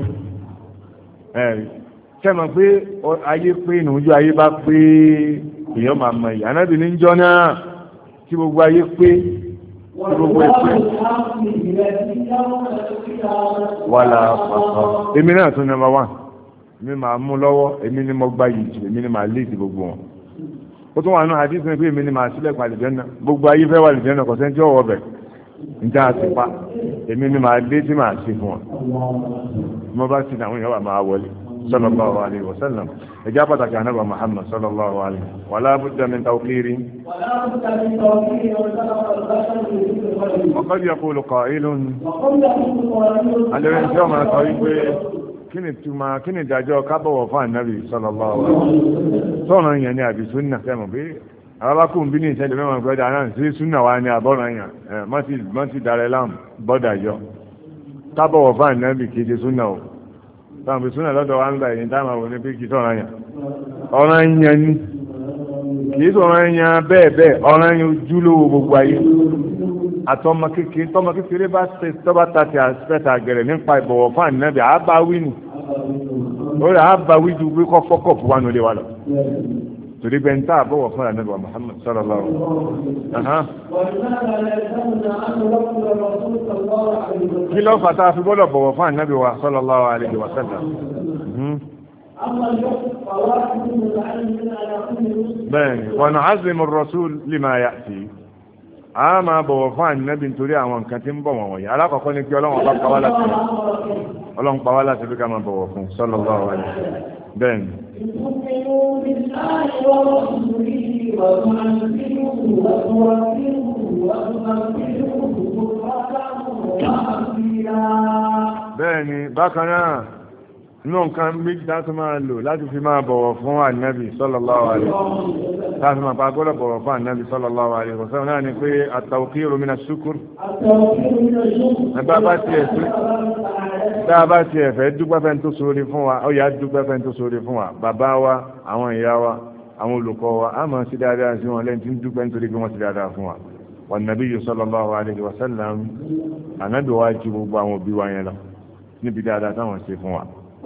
sẹ́mọ̀ pé ayé pé ìnùjú ayé bá pé èèyàn máa mọ ìyá náà bí ní jọ náà tí gbogbo ayé pé tí gbogbo ẹ̀ pé wàlà pàpà èmi náà tún nọ́mbà 1 mi máa mú lọ́wọ́ èmi ni mo gbá yìí jù èmi ni máa lé ti gbogbo wọn ó tún wà nù àdínsì pé èmi ni máa sílẹ̀kùn àlùjánnà gbogbo ayé fẹ́ wà àlùjánnà kò sẹ́ńtì ọ̀wọ́ bẹ̀ níta àti pa èmi ni máa lé tí máa ṣe fún wọn mo bá ti àwọn èèyàn wà máa wọlé sallallahu alaihi wasallam ẹjá pàtàkì ànábà Muhammad sallallahu alaihi wala budda min tawqiri وقد يقول قائل alẹ́rẹ́ tí ọmọ sọ wípé kí ni ìdájọ́ kábọ̀wọ̀ fún ànábì sallallahu alaihi sọ́nà yẹn ni àbí súnnà fẹ́mọ̀ pé arábákùn bí ní ìṣẹ́lẹ̀ mẹ́wọ̀n gbọ́dá náà sí súnnà wá ní àbọ̀rọ̀ yẹn mọ́tí darẹ̀ láàmù bọ́dà yọ kábọ̀wọ̀ fún ànábì kìí ṣe súnnà o táwọn fi súnnà lọ́dọ̀ wa ń gbà èyí táwọn àwọn onípé kìí sọ̀rọ̀ yẹn ọ̀rọ̀ yẹn ni kìí sọ̀rọ̀ yẹn bẹ́ẹ̀ bẹ́ẹ̀ ọ̀rọ̀ yẹn ojúlówó gbogbo ayé àtọmọ kékeré bá ṣe tọ́ba tàti àṣẹ́ta gẹ̀rẹ̀ nípa ìbọ̀wọ̀ fún ànábì àbáwí ni ó rẹ̀ àbáwí ju wí kọ́ fọ́kọ̀ fún wa nílé wa lọ torí bẹ́ẹ̀ ń tà àbọ̀wọ̀ fún ànábì Muhammad sallallahu alaihi wasallam. kí ló fà tá a fi gbọ́dọ̀ bọ̀wọ̀ fún ànábì wa sallallahu alaihi wasallam. bẹ́ẹ̀ni wa nu'azzimu ar-rasul lima ya'ti a máa bọ̀wọ̀ fún ànábì nítorí àwọn nǹkan tí ń bọ̀ wọ̀nyí alákọ̀ọ́kọ́ ní kí ọlọ́run pa wá láti fi ká máa bọ̀wọ̀ fún sallallahu alaihi wasallam bẹ́ẹ̀ni. bẹ́ẹ̀ni bákan náà inú nǹkan méjì láti máa lò láti fi máa bọ̀wọ̀ fún ànábì sallallahu alaihi wasallam láti máa pàgọ́lọ̀ bọ̀wọ̀ fún ànábì sallallahu alaihi wasallam náà ni pé at-tawqiru mina ash-shukr bá bá ti ẹ̀fẹ́ dúpẹ́ fẹ́ tó sórí fún wa ó yá dúpẹ́ fẹ́ tó sórí fún wa bàbá wa àwọn ìyá wa àwọn olùkọ́ wa a máa ṣe dáadáa sí wọn lẹ́yìn tí ń dúpẹ́ nítorí pé wọ́n ṣe dáadáa fún wa wan nabiyyu sallallahu alaihi wa sallam ànábì wa ju gbogbo àwọn òbí wa yẹn lọ níbi dáadáa táwọn ṣe fún wa.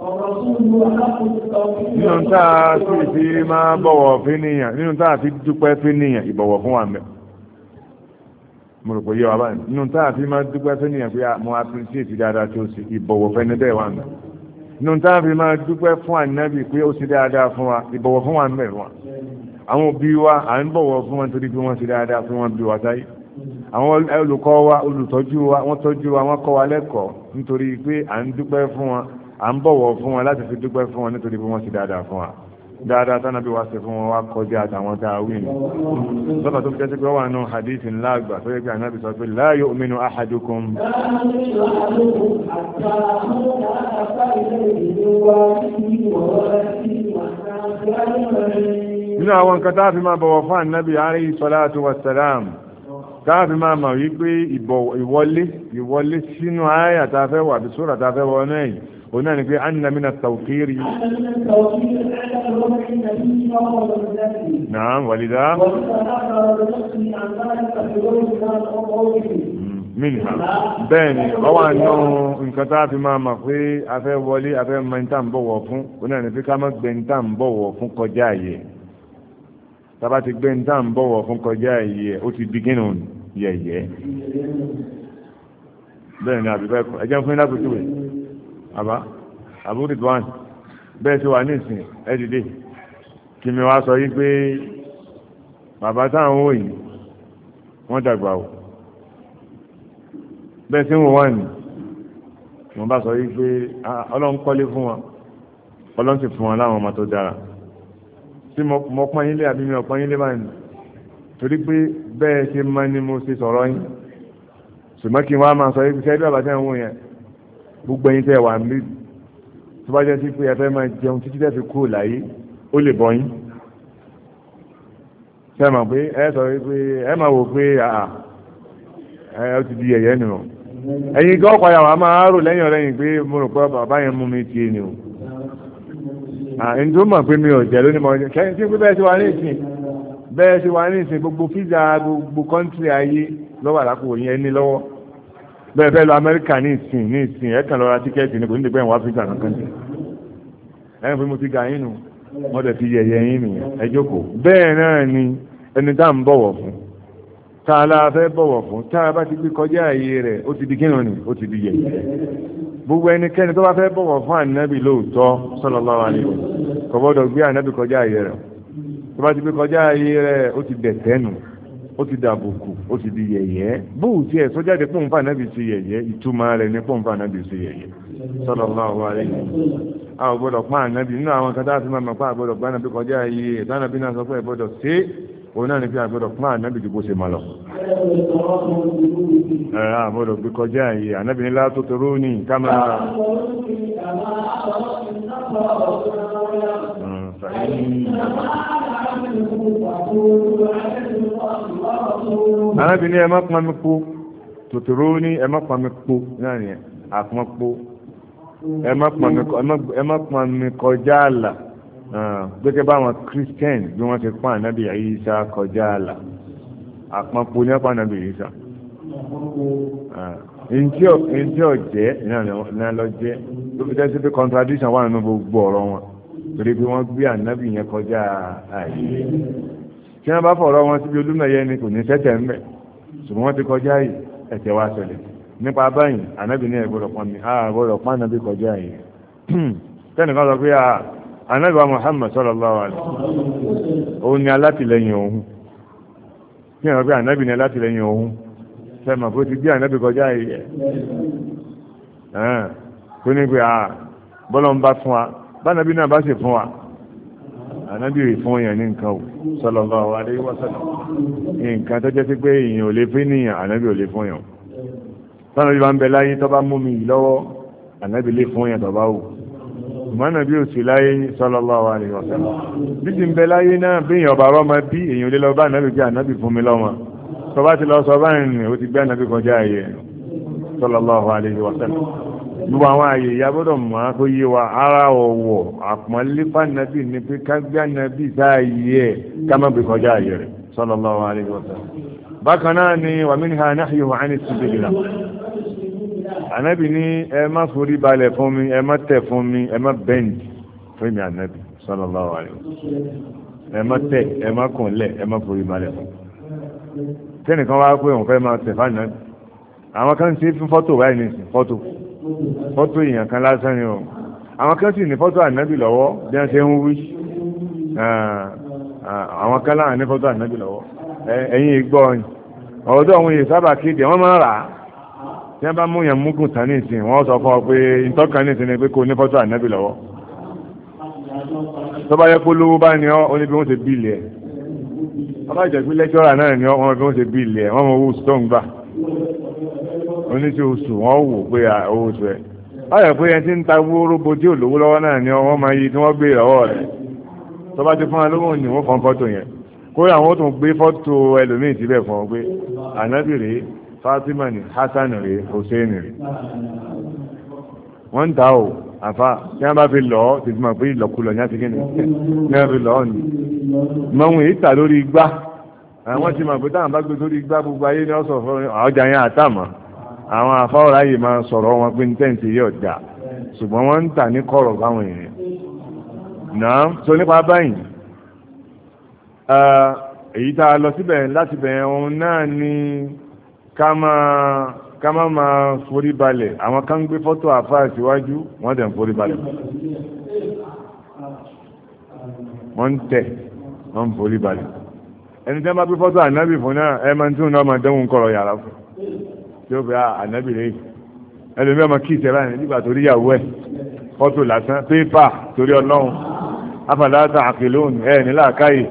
nínú tá a sì fi máa bọ̀wọ̀ fún níyàn nínú tá a fi dúpẹ́ fún níyàn ìbọ̀wọ̀ fún wa mẹ́ mo rò pé yé wa báyìí nínú tá a fi máa dúpẹ́ fún níyàn pé mo appreciate dáadáa tó ṣe ìbọ̀wọ̀ fún ẹni bẹ́ẹ̀ wà mẹ́ nínú tá a fi máa dúpẹ́ fún ànábì pé ó ṣe dáadáa fún wa ìbọ̀wọ̀ fún wa mẹ́ wa àwọn òbí wa à ń bọ̀wọ̀ fún wọn torí pé wọ́n ṣe dáadáa fún wọn bí wa táyé àwọn olùkọ́ wa olùtọ́jú wa wọ́n tọ́jú wa wọ́n kọ́ wa lẹ́kọ̀ọ́ nítorí pé à ń dúpẹ́ fún wọn à ń bọ̀wọ̀ fún wọn láti fi dúpẹ́ fún wọn nítorí pé wọ́n ṣe dáadáa fún wa dáadáa tánà bí wá ṣe fún wọn wá kọjá àtàwọn tá a wí ní lọ́pàá tó fi jẹ́ sí pé wà nù hadith ńlá àgbà tó yẹ pé ànábì sọ pé la yu'minu ahadukum nínú àwọn nǹkan tá a fi máa bọ̀wọ̀ fún ànábì alayhi salatu wassalam táàfi máa mọ̀ wípé ìwọlé sínú àyà tá a fẹ́ wà bí sóra tá a fẹ́ wọ náà yìí ó náà ni pé anna mina tawqiri naam walidha minha bẹ́ẹ̀ ni ọwọ́ àná nǹkan táàfi máa mọ̀ pé a fẹ́ wọlé a fẹ́ mọ níta ń bọ̀wọ̀ fún ó náà ni pé ká má gbé níta ń bọ̀wọ̀ fún kọjá àyè tàbá ti gbé níta ń bọ̀wọ̀ fún kọjá àyè ó ti di gínú yẹ̀yẹ́ bẹ́ẹ̀ ni àbí bẹ́ẹ̀ kọ́ ẹjẹ́ fún iná tuntun rẹ̀ àbá àbúrò tó wà ní bẹ́ẹ̀ tí wà ní ìsìn ẹ̀dìdè kí mi wá sọ yí pé bàbá táwọn wò yìí wọ́n dàgbà o bẹ́ẹ̀ tí wọ́n wà ní wọ́n bá sọ yí pé ọlọ́run kọ́lé fún wọn ọlọ́run sì fún wọn láwọn ọmọ tó dára tí mo pọ́n yín lé àbí mi ò pọ́n yín lé báyìí torí pé bẹ́ẹ̀ ṣe máa ní mo ṣe sọ̀rọ̀ yín ṣùgbọ́n kí wọ́n á máa sọ yí pé ṣẹ́ẹ́dí bàbá tẹ́ ń wò yẹn gbogbo ẹ̀yin tẹ́ wà ní tó bá jẹ́ sí pé ẹ fẹ́ máa jẹun títí tẹ́ fi kúrò láyé ó lè bọ́ yín ṣe mọ̀ pé ẹ sọ pé ẹ máa wò pé ó ti di yẹ̀yẹ́ nù ẹ̀yin gan padà wà máa rò lẹ́yìn ọ̀rẹ́yìn pé mo rò pé bàbá yẹn mú mi tiẹ̀ ni o ẹni tó mọ̀ pé mi ò jẹ́ lónìí mọ̀ kẹ́yìn tí pé bẹ́ẹ̀ ti wà ní ìsìn gbogbo fíìsà gbogbo kọ́ńtì ayé lọ́wọ́ àlápò yẹn ní lọ́wọ́ bẹ́ẹ̀ fẹ́ lọ Amẹ́ríkà ní ìsìn ẹ̀kan lọ ra tíkẹ́ẹ̀tì ní kò ní lè bẹ́ẹ̀ wá Áfíríkà kankan jẹ́ ẹ̀yìn pé mo ti ga yín nù wọ́n dẹ̀ fi yẹ̀yẹ́ yín nìyẹn ẹ jókòó bẹ́ẹ̀ náà ni ẹni tá à ń bọ̀wọ̀ fún tá a la fẹ́ bọ̀wọ̀ fún tá a bá ti gbé kọjá ààyè rẹ̀ ó ti di kí ni ó ti di yẹ̀yẹ́ gbogbo ẹnikẹ́ni tó bá fẹ́ bọ̀wọ̀ fún ànábì lóòótọ́ sallallahu alaihi wasallam kò gbọ́dọ̀ gbé ànábì kọjá ààyè rẹ̀ tó bá ti gbé kọjá ààyè rẹ̀ ó ti dẹ̀tẹ́nu ó ti dàbùkù ó ti di yẹ̀yẹ́ bóò tí ẹ̀ sọ́jáde pọ́ǹfà náà bí ṣe yẹ̀yẹ́ ìtumọ̀ rẹ̀ ní pọ́ǹfà náà bí ṣe yẹ̀yẹ́ sallallahu alaihi wasallam àwọn gbọ́dọ̀ pa ànábì nínú àwọn kan táà fi máa pa àgbọ́dọ̀ pa ànábì kọjá ayé ìtànàbí náà sọ pé ìgbọ́dọ̀ sí òun náà ní pé àgbọ́dọ̀ pa ànábì ju bó ṣe máa lọ. àgbọ́dọ̀ gbé kọjá ayé ànábì ní látó toró ní kámá. ànábì ní ẹ má pọn mi po tòtòrò ní ẹ má pọn mi po náà ní àpọn po ẹ má pọn mi kọjá àlà gẹ́gẹ́ báwọn Christian bí wọ́n ti pọn ànábì Ìsá kọjá àlà àpọn po ní ẹ̀pọ̀ ànábì Ìsá ntí ọ̀jẹ́ náà lọ jẹ́ tó fi jẹ́ sí pé contradiction wà nínú gbogbo ọ̀rọ̀ wọn torí pé wọ́n gbé ànábì yẹn kọjá àyè tí wọ́n bá fọ̀rọ̀ wọn síbi olúmọ̀yẹ ni kò ní sẹ́tẹ̀ ń bẹ̀ ṣùgbọ́n wọ́n ti kọjá yìí ẹ̀tẹ̀ wá ṣẹlẹ̀ nípa báyìí ànábì ní ẹ̀gbọ́dọ̀ pọ́n mi àgbọ́dọ̀ pọ́n ànábì kọjá yìí tẹ́nìkan sọ pé ànábì wa Muhammad sallallahu alaihi òun ni alátìlẹyìn òun kí ẹ̀rọ pé ànábì ni alátìlẹyìn òun sẹ́mọ̀ bó ti gbé ànábì kọjá yìí kó ní pé bọ́lọ̀ ń bá fún wa bánábì náà bá sì fún wa ànábì rè fún yẹn ní nǹkan o sallallahu alaihi wasallam nǹkan tó jẹ́ sí pé èèyàn ò lè fún níyàn ànábì ò lè fún yàn tọ́nà bí bá ń bẹ láyé tó bá mú mi lọ́wọ́ ànábì lè fún yàn tó bá wù ìmọ̀nà bí ò sí láyé sallallahu alaihi wasallam bí ti ń bẹ láyé náà bí èèyàn ọba rọ́mọ bí èèyàn lè lọ bá ànábì pé ànábì fún mi lọ́mọ tó bá ti lọ sọ báyìí ó ti gbé ànábì kọjá ayé sallallahu alaihi wasallam gbogbo àwọn àyè ìyá gbọ́dọ̀ mọ̀ kó yé wa ara ọ̀wọ̀ àpọ́nlé fànàbì ní pé ká gbé ànàbì sáàyè ẹ̀ ká má gbé kọjá àyè rẹ̀ sallallahu alaihi wasallam. bákan náà ni wa minha nahyuhu 'ani sujudi lahu. ànábì ní ẹ má forí balẹ̀ fún mi ẹ má tẹ̀ fún mi ẹ má bẹ́ǹdì fún mi ànábì sallallahu alaihi wasallam. ẹ má tẹ̀ ẹ má kùnlẹ̀ ẹ má forí balẹ̀ fún mi. kẹ́nìkan wá pé òun fẹ́ máa tẹ̀ fànàbì àwọn kan ṣe fún fọ́tò wáyé ní fọ́tò èèyàn kan lásán ni o àwọn kan sì ní fọ́tò ànábì lọ́wọ́ bí wọ́n ṣe ń wí àwọn kan láwọn ní fọ́tò ànábì lọ́wọ́ ẹ̀yìn ìgbọ́ ọ̀dọ́ àwọn èèyàn sábà kéde wọ́n máa rà á tí wọ́n bá mú yàn múgùn tán ní ìsìn wọ́n sọ fún ọ pé ìtọ́ka ní ìsìn ni pé kò ní fọ́tò ànábì lọ́wọ́ tó bá yẹ kó lówó bá ní ọ ní bí wọ́n ṣe bíìlì ẹ̀ wọ́n bá jẹ́ pé lẹ́kítọ́rà náà ní wọ́n bí wọ́n ṣe bíìlì ẹ̀ wọ́n mọ owó stone gbà oníṣẹ́ oṣù wọ́n wò pé owó oṣù ẹ̀ báyọ̀ pé ẹni tí ń ta wóróbo tí ò lówó lọ́wọ́ náà ni wọ́n máa yí tí wọ́n gbé ìrọ̀wọ́ rẹ̀ tó bá ti fún wa lówó ní wọ́n fọ́n fọ́tò yẹn kó àwọn ó tún gbé fọ́tò ẹlòmíì síbẹ̀ fún ọ pé ànábì rèé Fatima ni Hasan rèé Hussein rèé wọ́n ń ta ò àfa tí wọ́n bá fi lọ́ọ́ ti fi mọ̀ pé ìlọ̀kulọ̀ ní àti kíni ní wọ́n fi lọ́ọ́ ni mọ̀wùn èyí tà lórí igbá àwọn ti mọ̀ pé táwọn bá gbé lórí igbá gbogbo ayé ní ọ̀sọ̀ fún ọjà yẹn àtàmọ́ àwọn afáwọ̀rá yìí máa sọ̀rọ̀ wọn pé ní tẹ́ǹtì yóò dà ṣùgbọ́n wọ́n ń tà ní kọ̀rọ̀ báwọn èèyàn náà tó nípa báyìí èyí tá a lọ síbẹ̀ láti bẹ̀rẹ̀ ohun náà ni ká má máa forí balẹ̀ àwọn kan gbé fọ́tò àfáà síwájú wọ́n dẹ̀ ń forí balẹ̀ wọ́n ń tẹ̀ wọ́n ń forí balẹ̀ ẹni tẹ́ bá gbé fọ́tò ànábì fún náà ẹ máa ń tún náà máa dẹ́hùn kọ̀rọ̀ yàrá fún tí ó bẹ ànábì rẹ̀ ẹlòmí ọmọ kí ìṣẹ̀lá ní nígbà torí ìyàwó ẹ̀ fọ́tò lásán pépà torí ọlọ́run afàdáta àkìlóhùn ẹ̀ nílà káyè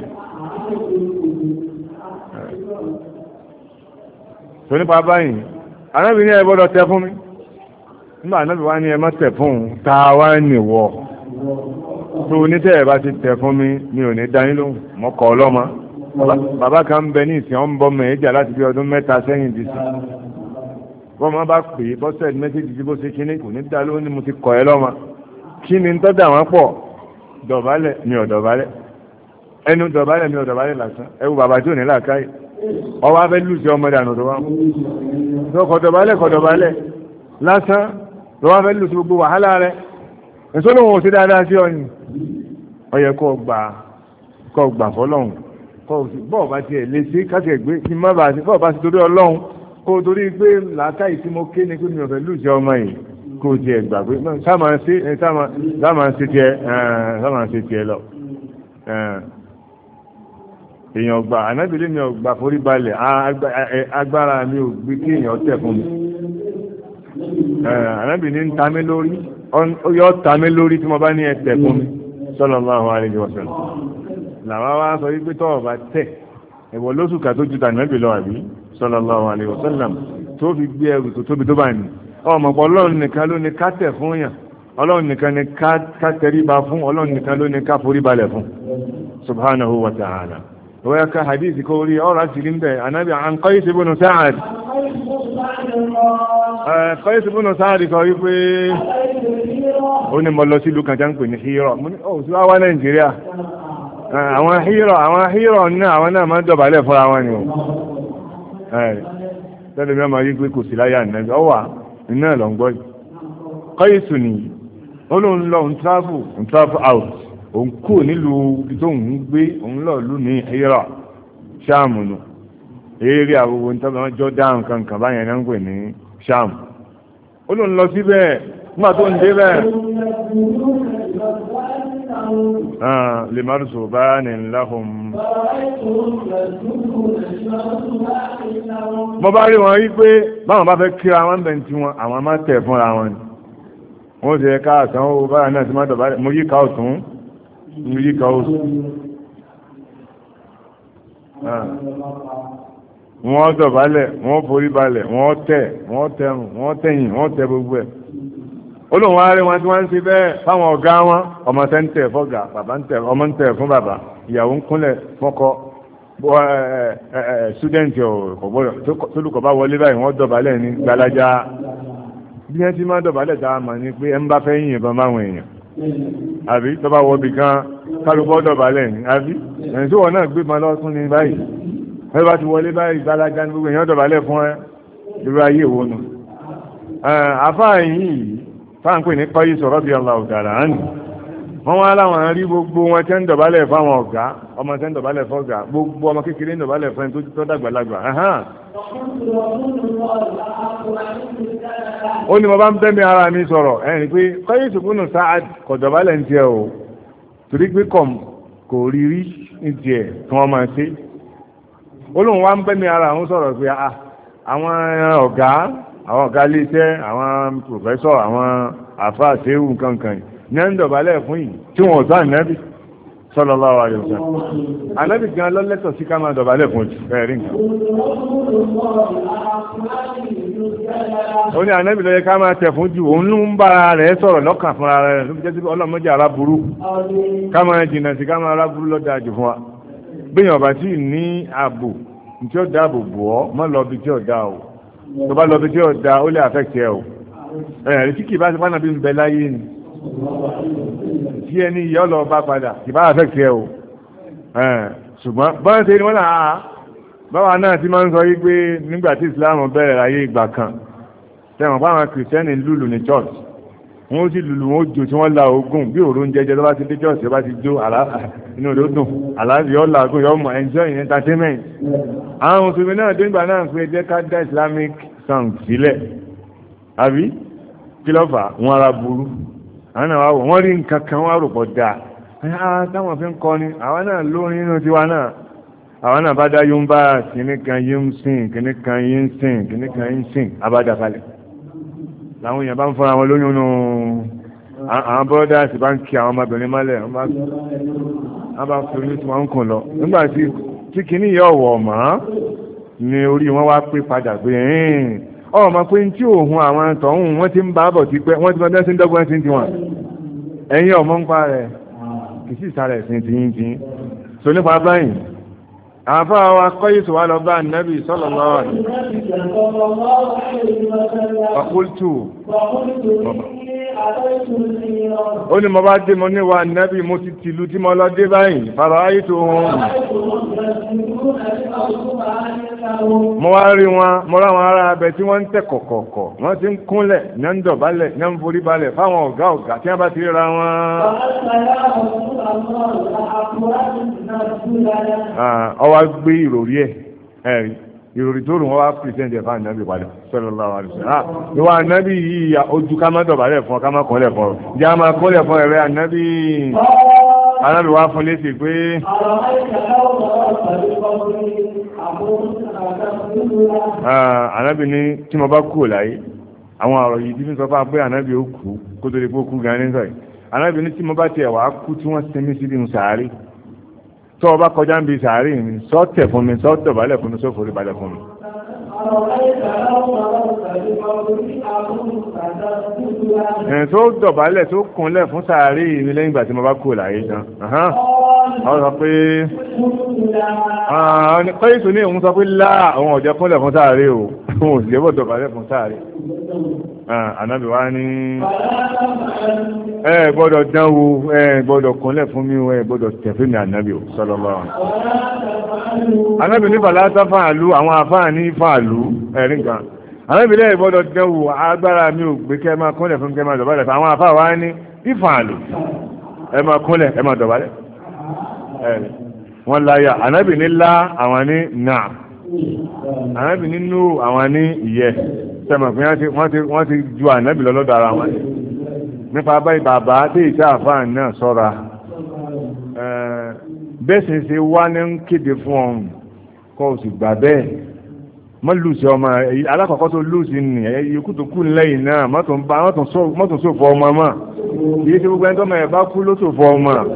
tó nípa báyìí ànábì ní ẹ gbọ́dọ̀ tẹ fún mi nígbà ànábì wá ní ẹ má tẹ fún un tá a wá nìwọ tó onítẹ̀ ẹ̀ bá ti tẹ fún mi mi ò ní dání lóhùn mọ́kọ̀ ọlọ́mọ bàbá kan ń bẹ ní ìsìn ọ́n bọ́ mẹ́ẹ̀ẹ́jà láti bí ọdún mẹ́ta sẹ́yìn dì sí bọ́n máa bá pè é bọ́sẹ̀dì mẹ́sẹ̀jì tí bó ṣe kíní kò ní dá lóhùn ní mo ti kọ̀ ẹ́ lọ́mọ kí ni tó dà wọ́n pọ̀ dọ̀bálẹ̀ mi ò dọ̀bálẹ̀ ẹnu dọ̀bálẹ̀ mi ò dọ̀bálẹ̀ lásán ẹ wo bàbá tí ò ní làákàyè ọwọ́ abẹ́ lù sí ọmọdé àná tó wá mú kọ̀ dọ̀bálẹ̀ lásán lọ́wọ́ abẹ́ lù sí gbogbo wàhálà rẹ̀ èso lóhùn ò sí dáadáa sí ọyìn ó yẹ kó gbà fọlọ́hùn bọ́ọ̀ bá tiẹ̀ lè ṣe káṣẹ̀ gbé kí má bàa sí bọ́ọ̀ bá sì torí ọlọ́run kó torí pé làákàyè tí mo ké ni pé mi ò fẹ́ lùsẹ̀ ọmọ yìí kó tiẹ̀ gbà pé sáà ṣe tiẹ̀ lọ. èèyàn gbà ànábìlẹ̀ mi ò gbà forí balẹ̀ agbára mi ò gbé kí èèyàn tẹ̀ fún mi. ànábìlẹ̀ ń ta mí lórí yọ ta mí lórí tí mo bá ní ẹ tẹ̀ fún mi sallallahu alaihi wasallam. làwọn wá sọ wípé tọ́wọ́ bá tẹ̀ ẹ̀wọ̀ lóṣù ká tó ju tànàbì lọ àbí sallallahu alaihi wasallam tó fi gbé ẹrù tó tóbi tó bá ní ọmọ pọ̀ ọlọ́run nìkan ló ní ká tẹ̀ fún yàn ọlọ́run nìkan ní ká tẹríba fún ọlọ́run nìkan ló ní ká forí balẹ̀ fún subhanahu wa ta'ala wọ́n yẹ ká hadith kó rí ọ̀rọ̀ àti rí ń bẹ̀ anábì an Qais ibn Sa'd Qais ibn Sa'd kọ wípé ó ní mo lọ sí ìlú kan já ń pè ní Hira mo ní ó sí wá Nàìjíríà àwọn hírọ̀ náà àwọn náà máa ń dọ̀bálẹ̀ fúnra wọn ni ó tẹ́lẹ̀ mẹ́ma yí pé kò sí láyé ànábì ọwà iná ẹ̀ lọ ń gbọ́ yìí Qaisu nìyí ó lóun lọ ń travel out òun kú nílùú ibi tó ń gbé òun lọ lù ní Hírà Ṣáàmù nù eré àwòwò ń tọ́ba jọ dáhùn kankan báyẹn náà ń pè ní Ṣáàmù ó lóun lọ síbẹ̀ nígbà tó ń dé bẹ́ẹ̀ لمرزبان لهم mo bá rí wọn rí pé báwọn bá fẹ́ kíra wọn bẹ̀ tí wọn àwọn máa tẹ̀ fúnra wọn ni wọ́n ti ẹ̀ka àtàn ó báyà náà ti máa dọ̀bálẹ̀ mo yíká ọ̀tún mo yíká òsì wọ́n dọ̀bálẹ̀ wọ́n forí balẹ̀ wọ́n tẹ̀rùn wọ́n tẹ̀yìn wọ́n tẹ̀ gbogbo ẹ̀ olóhùn wa rí wọn tí wọ́n ń ṣe bẹ́ẹ̀ fáwọn ọ̀gá wọn ọmọ tẹ́ ń tẹ̀ fọ́gà bàbá ń tẹ̀ ọmọ ń tẹ̀ fún bàbá ìyàwó ń kúnlẹ̀ fọ́kọ ṣúdẹ̀ǹtì ọ̀kọ̀gbọ́dọ̀ tólùkọ́ bá wọlé báyìí wọ́n dọ̀bálẹ̀ ní gbalaja bí wọ́n ti máa dọ̀bálẹ̀ tá a mọ̀ ní pé ẹ ń bá fẹ́ yìnbọn báwọn èèyàn àbí tó bá wọ bì kan kálukọ́ dọ̀bálẹ̀ ní àbí ẹ̀yìn tí wọ́n náà gbé ma lọ́tún ní báyìí ẹ bá ti wọlé báyìí gbálájá ní gbogbo èèyàn dọ̀bálẹ̀ fún ẹ irú ayé ìwò nù àfáà yìí fáà ń pè ní kọ́yí sọ̀rọ̀ bí ọlá ọ̀dàrà ánì wọ́n wá láwọn rí gbogbo wọn tẹ́ ń dọ̀bálẹ̀ fáwọn ọ̀gá ọmọ tẹ́ ń dọ̀bálẹ̀ fọ́gá gbogbo ọmọ kékeré ń dọ̀bálẹ̀ fún ẹni tó dàgbàlagbà ó ní mo bá ń bẹ́mi ara mi sọ̀rọ̀ ẹni pé kọ́yí ìsìnkúnnù Sa'ad kò dọ̀bálẹ̀ ń tiẹ̀ o torí pé kò rí rí ń tiẹ̀ tí wọ́n máa ṣe ó lóun wá ń bẹ́mi ara òun sọ̀rọ̀ pé àwọn ọ̀gá iléeṣẹ́ àwọn pòfẹ́sọ̀ àwọn àfáà ṣéwù kankan ní ń dọ̀bálẹ̀ fún yìí tí wọ́n tó ànábì sallallahu alaihi wasallam ànábì gan lọ́lẹ́tọ̀ sí ká máa dọ̀bálẹ̀ fún ẹ̀rí nǹkan ó ní ànábì ló yẹ ká máa tẹ̀ fún jù òun ló ń bára rẹ̀ sọ̀rọ̀ lọ́kàn fúnra rẹ̀ ló fi jẹ́ sí ọlọ́mọdé aráburú ká máa jìnnà sí ká máa aráburú lọ́dà jù fún wa gbéyàn ọ̀bà tí ní ààbò tí ó dáàbò bò ọ́ mọ́ lọ bí tí ó dá o tó bá lọ bí tí ó dá ó lè affect ẹ o ẹ̀rí tí kì bá ti pánà bí ń bẹ láyé ni tí ẹni yọ́ lọ bá padà kì bá affect ẹ o ṣùgbọ́n bọ́n ṣe ni wọ́n náà báwa náà ti máa ń sọ yí pé nígbà tí Islam bẹ̀rẹ̀ láyé ìgbà kan tẹ̀wọ̀n fáwọn kìrìsìtẹ́nì lùlù ní church wọ́n sì lùlù wọn ó jò tí wọ́n la ogun bí òru ń jẹjẹ tó bá ti dé church tó bá ti jó inú rẹ̀ ó dùn àlàáfíà yọ́ làágùn yọ́ mọ̀ enjoy entertainment àwọn mùsùlùmí náà dé nígbà náà pé jẹ́ ká dá Islamic song sílẹ̀ àbí kí ló fà wọ́n ara burú àwọn náà wọ́n rí nǹkan kan wọ́n rò pọ̀ dáa táwọn fi ń kọrin àwọn náà lórin nínú tiwa náà àwọn náà bá dá yóò ń bá kìnnì kan yóò ń sìn kìnnì kan yóò ń sìn kìnnì kan yóò ń sìn abájá kalẹ̀ làwọn èèyàn bá ń fọ́ra wọn lóyún nù àwọn bọ́dá sì bá ń kí àwọn ọmọbìnrin mọ́lẹ̀ wọ́n bá fi orí tí wọ́n ń kùn lọ nígbà tí kìnnì yóò wọ̀ mọ́ ni orí wọn wá pé padà pé ọmọ pé tí òun àwọn tọ̀hún wọ́n ti ń bá bọ̀ ti pẹ́ wọ́n ti mọ́ dẹ́sí ń dọ́gbọ́n sí tiwọn ẹ̀yìn ọmọ ń pa rẹ̀ kì í sì sára ẹ̀sìn tìyín so nípa báyìí àfá wa kọ́yìsù wá lọ bá nẹ́bì sallallahu alaihi wasallam ó ní mo bá dé mo níwà nẹ́bì mo ti tìlú tí mo lọ dé báyìí fara ayé tó wọn mo wá rí wọn mo ráwọn ará abẹ tí wọ́n ń tẹ̀ kọ̀kọ̀kọ̀ wọ́n ti ń kúnlẹ̀ ní ń dọ̀bálẹ̀ ní ń forí balẹ̀ fáwọn ọ̀gá tí wọ́n bá ti ríra wọn ọwá gbé ìròrí ẹ̀rí ìròrí tó rùn wọ́n wá pìrìsẹ́ntì ẹ̀fà ànábì padà sallallahu alaihi wasallam ìwà ànábì yìí ojú ká má dọ̀bálẹ̀ fún ká má kọ́lẹ̀ fún ìjà má kọ́lẹ̀ fún ẹ̀rẹ́ ànábì ànábì wá fún létí pé ànábì ní tí mo bá kú láyé àwọn ọ̀rọ̀ yìí tí fi sọ fún pé ànábì ó kú kó tó lè kó kú gan ní sọ̀rọ̀ ànábì ní tí mo bá tiẹ̀ wá kú tí wọ́n sinmi sí nínú sàárì tó o bá kọjá ń bi sàárì mi sọ tẹ̀ fún mi sọ dọ̀bálẹ̀ fún mi sọ forí balẹ̀ fún mi. tó dọ̀bálẹ̀ tó kúnlẹ̀ fún sàárì mi lẹ́yìn ìgbà tí mo bá kú láyé tán ọ sọ pé kọ́yìsù ní òun sọ pé láà àwọn ọ̀jẹ́ kúnlẹ̀ fún sàárì o òun ò sì jẹ́bọ̀ dọ̀bálẹ̀ fún sàárì ànábì wá ní ẹ gbọ́dọ̀ dánwò ẹ gbọ́dọ̀ kúnlẹ̀ fún mi ẹ gbọ́dọ̀ tẹ̀fẹ́ mi ànábì ò sallallahu alaihi wasallam ànábì ní fàlátà fàálù àwọn àfáà ní fàálù ẹ̀rí nǹkan ànábì lẹ́yìn gbọ́dọ̀ dánwò agbára mi ò gbé kẹ́ máa kúnlẹ̀ fún kẹ́ máa dọ̀bálẹ̀ àwọn àfáà wá ní ìfàálù ẹ máa kúnlẹ̀ ẹ máa dọ̀bálẹ̀ wọ́n láyà ànábì ní lá àwọn ní nà ànábì nínú àwọn ní ìyẹ́ sẹ́mọ̀ pé wọ́n ti ju ànábì lọ́lọ́dọ̀ ara wọn nípa báyìí bàbá tí ìṣẹ́ àfáà náà sọ́ra bẹ́ẹ̀ sì wá ní ń kéde fún ọ̀hún kọ́ ò sì gbà bẹ́ẹ̀ mọ́ lùsì ọmọ alákọ̀ọ́kọ́ tó lùsì nì ikú tó kú lẹ́yìn náà mọ́tò sófò ọmọ mọ́ kìí ṣe gbogbo ẹni tó mọ̀ ẹ̀ bá kú ló sófò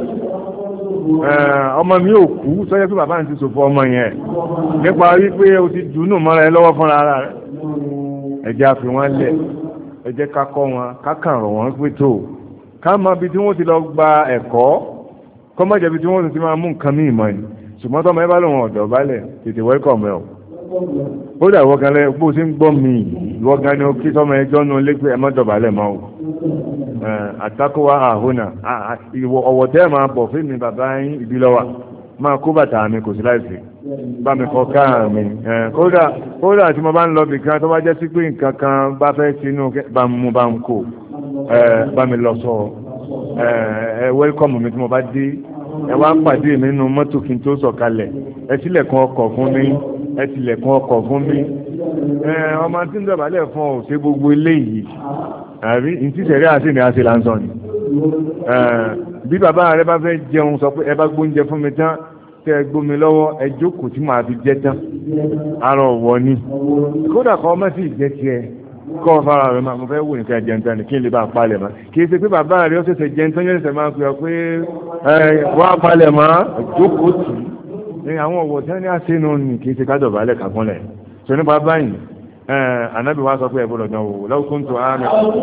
ọmọ mi ò kú sọ́yẹ́ pé bàbá ń ti sófò ọmọ yẹn nípa wípé o ti dùnú mọ́ra ẹ lọ́wọ́ fúnra ara rẹ̀ ẹjẹ́ àfi wọ́n lẹ̀ ẹjẹ́ kakọ́ wọn kákàrọ̀ wọn pé tó ká mọ ibi tí wọ́n ti lọ gba ẹ̀kọ́ kọ́mọ̀jẹ̀ ibi tí wọ́n ti máa mú nǹkan míì mọ́ ni ṣùgbọ́n tọ́mọ ẹ bá lòun ọ̀dọ̀ balẹ̀ tètè wẹ́kọ̀mù ẹ̀ kódà ìwọ gan lẹ bó ṣe ń gbọ́ mi ìwọ gan ni ó kí sọmọ ẹjọ́ nu lé pé ẹ má dọ̀bálẹ̀ mọ́ o àtakówá àhónà ọ̀wọ̀ tẹ́ máa bọ̀ fún mi bàbá yín ìbí lọ́wà máa kó bàtà mi kò sí láìsí bá mi kọ káà mi kódà tí mo bá ń lọ bìkan tó bá jẹ́ sí pé nǹkan kan bá fẹ́ sínú bá ń kó bá mi lọ sọ wẹ́lkọ̀mù mi tí mo bá dé ẹ wá pàdé mi nínú mọ́tò kí n tó sọ̀kalẹ̀ ẹ tilẹ̀kùn ọkọ̀ fún mi ẹ tilẹ̀kùn ọkọ̀ fún mi ọmọ tí ń dọ̀bálẹ̀ fún ọ ṣe gbogbo eléyìí àbí ntí sẹ̀rí àti ní àṣẹ lásán ni bí bàbá rẹ bá fẹ́ jẹun sọ pé ẹ bá gbóúnjẹ fún mi tán tẹ ẹ gbómi lọ́wọ́ ẹ jókòó tí màá fi jẹ tán ara ọ̀wọ́ ni kódà kọ́ ọmọ sì jẹ tiẹ̀ kọ́ fara rẹ̀ máa mo fẹ́ wò nìkan jẹun tán ni kí n lè bá a palẹ̀ mọ́ kì í ṣe pé bàbá rẹ̀ ó ṣẹ̀ṣẹ̀ jẹun tán yóò ṣẹ̀ṣẹ̀ máa pè ọ́ pé wá palẹ̀ mọ́ jókòó tì í àwọn ọ̀wọ̀ tí wọ́n ní àṣẹnu ni kì í ṣe kájọ̀ balẹ̀ kàkúnlẹ̀ ṣe nípa báyìí ànábì wa sọ pé ẹ̀bùn lọ́dọ̀ wò law kuntu àmì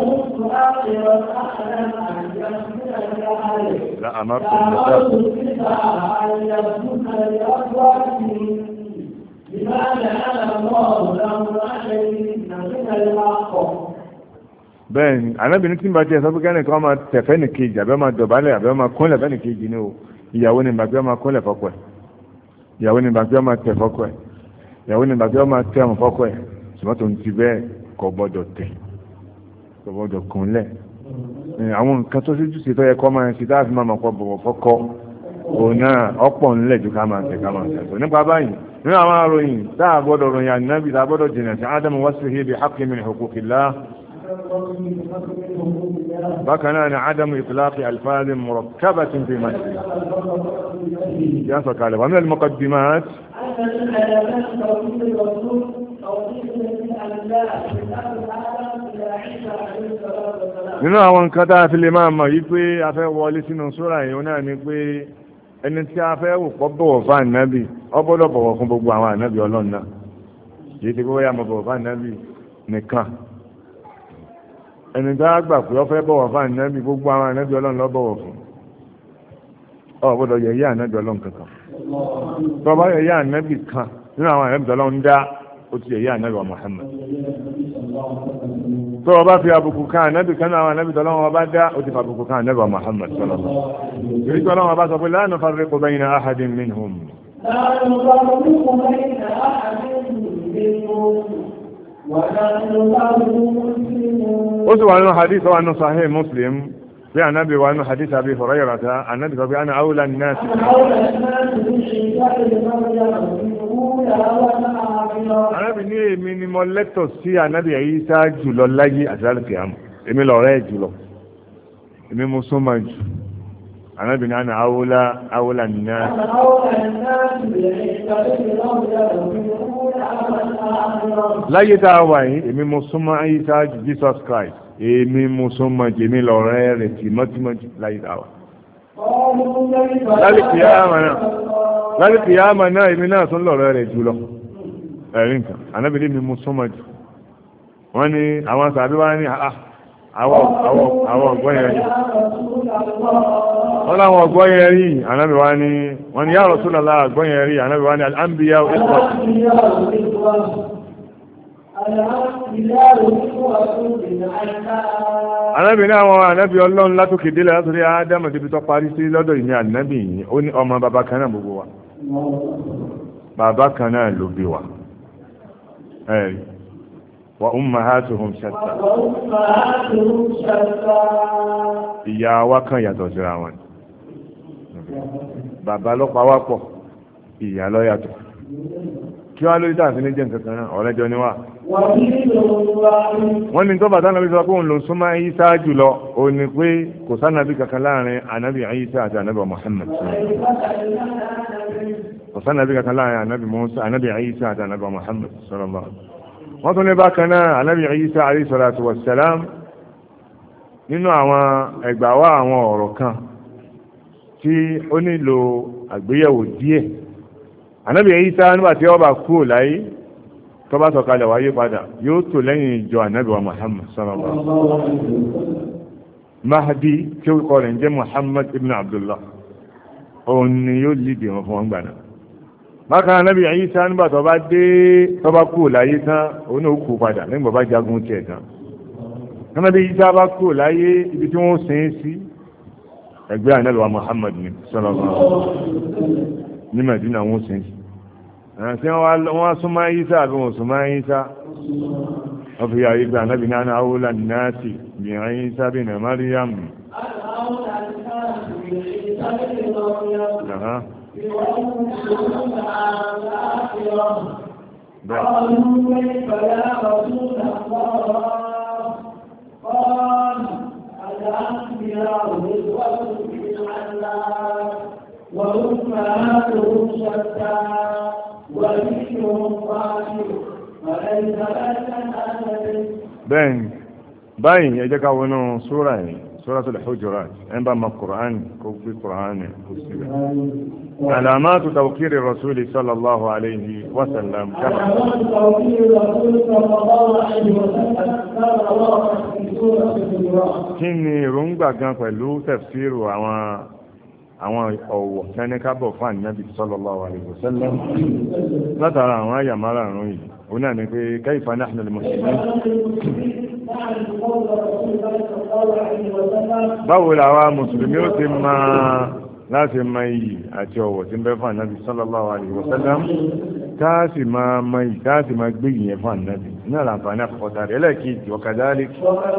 la amartu bẹ́ẹ̀ni anábìnrin tí ń bá tiẹ̀ sọ pé kẹ́ni kan máa tẹ̀fẹ́ nìkejì àbẹ́ máa dọ̀bálẹ̀ àbẹ́ máa kúnlẹ̀ fẹ́ nìkejì ni o ìyàwó ni bàbá máa kúnlẹ̀ fọ́kọ ẹ̀ ìyàwó ni bàbá máa tẹ̀ fọ́kọ ẹ̀ ìyàwó ni bàbá máa tẹ̀ ọ̀hún fọ́kọ ẹ̀ ṣùgbọ́n tó ń ti bẹ́ẹ̀ kò gbọ́dọ̀ tẹ̀ kò gbọ́dọ̀ kúnlẹ̀ àwọn nǹkan tó ṣojú ṣe tó yẹ kọ́ máa ṣe dáàbí máa mọ̀ pọ̀ bọ̀wọ̀ fọ́kọ òun náà ọ̀pọ̀ ńlẹ̀ ju ká máa tẹ̀ tó nípa báyìí nínú àwọn aròyìn tá a gbọ́dọ̀ ròyìn ànábì tá a gbọ́dọ̀ jìnà sí ádámù wasfihi bi haqqin min huquqillah bákan náà ni ádámù itlaqi alfazin murakkabatin fi masjid yá sọ kalẹ̀ wà min al-muqaddimat nínú àwọn nǹkan tá a fi lè máa mọ̀ yí pé a fẹ́ wọlé sínú súrà yìí náà ni pé ẹni tí a fẹ́ wò pọ̀ bọ̀wọ̀ fún ànábì ọ gbọ́dọ̀ bọ̀wọ̀ fún gbogbo àwọn ànábì ọlọ́run náà yìí ti gbogbo yà mọ̀ bọ̀wọ̀ fún ànábì nìkan ẹni tí a gbà pé ọ fẹ́ bọ̀wọ̀ fún ànábì gbogbo àwọn ànábì ọlọ́run lọ bọ̀wọ̀ fún ọ gbọ́dọ̀ yẹ̀yẹ́ ànábì ọlọ́run kankan tó bá yẹ̀yẹ́ ànábì kan nínú àwọn ànábì ọlọ́run dá ó ti yẹ̀yẹ́ ànábì wa Muhammad tó o bá fi àbùkù kan ànábì kan náà àwọn ànábì tọ́lọ́wọ́ bá dá ó ti fa àbùkù kan ànábì wa Muhammad sallallahu alaihi wasallam tọ́lọ́wọ́ bá sọ pé la nufarriqu bayna ahadin minhum ó sì wà nínú hadith wà nínú Sahih Muslim bí ànábì wà nínú hadith Abi Hurayrata ànábì sọ pé ana awla an-nas ànábì ní èmi ni mo lẹ́tọ̀ sí ànábì Ìsá jùlọ láyé àti àlùkìyámà èmi lọ̀rẹ́ jùlọ èmi mo súnmọ́ jù ànábì ní ana awla an-nas láyé tá a wà yìí èmi mo súnmọ́ Ìsá jù Jesus Christ èmi mo súnmọ́ jù èmi lọ̀rẹ́ rẹ̀ tìmọ́tìmọ́ jù láyé tá a wà lálùkìyámà náà èmi náà tún lọ̀rẹ́ rẹ̀ jùlọ ẹ̀rí nǹkan ànábìlẹ̀ mi mú súnmọ́ jù wọ́n ní àwọn sàbí wá ní àwọn ọ̀gbọ́n yẹn rí wọ́n láwọn ọ̀gbọ́n yẹn rí ànábì wá ní wọ́n ní ya Rasulullah ọ̀gbọ́n yẹn rí ànábì wá ní al-anbiya ikhwah ànábì ní àwọn ànábì ọlọ́run látòkè délẹ̀ látòrí ádámù tí tó parí sí lọ́dọ̀ ìní ànábì yìí ó ní ọmọ bàbá kan náà gbogbo wa bàbá kan náà ló bí wa ẹ̀rí wa ummahatuhum shatta ìyá wa kan yàtọ̀ síra wọn bàbá ló pa wá pọ̀ ìyá ló yàtọ̀ kí wá lórí tàbí ní jẹ́ nǹkan kan náà ọ̀rẹ́jọ ni wá wọ́n ní tó bàtà nàbí sọ pé òun ló súnmọ́ Ìsá jùlọ ó ní pé kò sánàbí kankan láàrin ànábì Ìsá àti ànábì Muhammad kò sánàbí kankan láàrin ànábì Musa ànábì Ìsá àti ànábì Muhammad sallallahu alaihi wasallam wọ́n tún ní bákan náà ànábì Ìsá alayhi salatu wassalam nínú àwọn ẹgbàwá àwọn ọ̀rọ̀ kan tí ó nílò àgbéyẹ̀wò díẹ̀ ànábì Ìsá nígbà tí ó bá kú láyé tó bá sọ̀kalẹ̀ wáyé padà yóò tó lẹ́yìn ìjọ ànábì wa Muhammad sallallahu alaihi wasallam Mahdi tí ó kọ́ rẹ̀ ń jẹ́ Muhammad ibn Abdullah òun ni yóò lìdì wọn fún wọn gbà náà bákan Ànábì Ìsá nígbà tó bá dé tó bá kú láyé tán òun náà kú padà nígbà bá jagun tiẹ̀ tán Ànábì Ìsá bá kú láyé ibi tí wọ́n sin sí ẹgbẹ́ Ànábì wa Muhammad ní sallallahu ní Mẹ́dínà wọ́n sin sí àti wọ́n súnmọ́ Ìsá àbí wọ́n súnmọ́ Ìsá wọ́n fi yàrí gbà Ànábì náà awla an-nasi bi Ìsá bin Maryam قالوا كيف يا رسول الله قال الأنبياء نسوة في العلام وأمهاتهم شتى ودينهم واحد فليس لك أن بين باين يا جاكا ونو سورة الحجرات عندما ما القرآن كوفي القرآن علامات توقير الرسول صلى الله عليه وسلم علامات توقير الرسول صلى الله عليه وسلم كما ورد في سورة الحجرات kí ni èròǹgbà gan pẹ̀lú tafsiru àwọn ọ̀wọ̀ tẹ́nìkábọ̀ fún Ànábì sallallahu alaihi wasallam látara àwọn àyà márààrún yìí ó náà ni pé kayfa nahnu al-muslimin báwo làwa mùsùlùmí ó ti máa láti ma iyì àti ọ̀wọ̀ tí ń bẹ fún Ànábì sallallahu alaihi wasallam káàsì máa ma iyì káàsì máa gbé ìyẹn fún Ànábì náà làǹfààní àkọ́kọ́ta rẹ̀ ẹlẹ́ẹ̀kejì وكذلك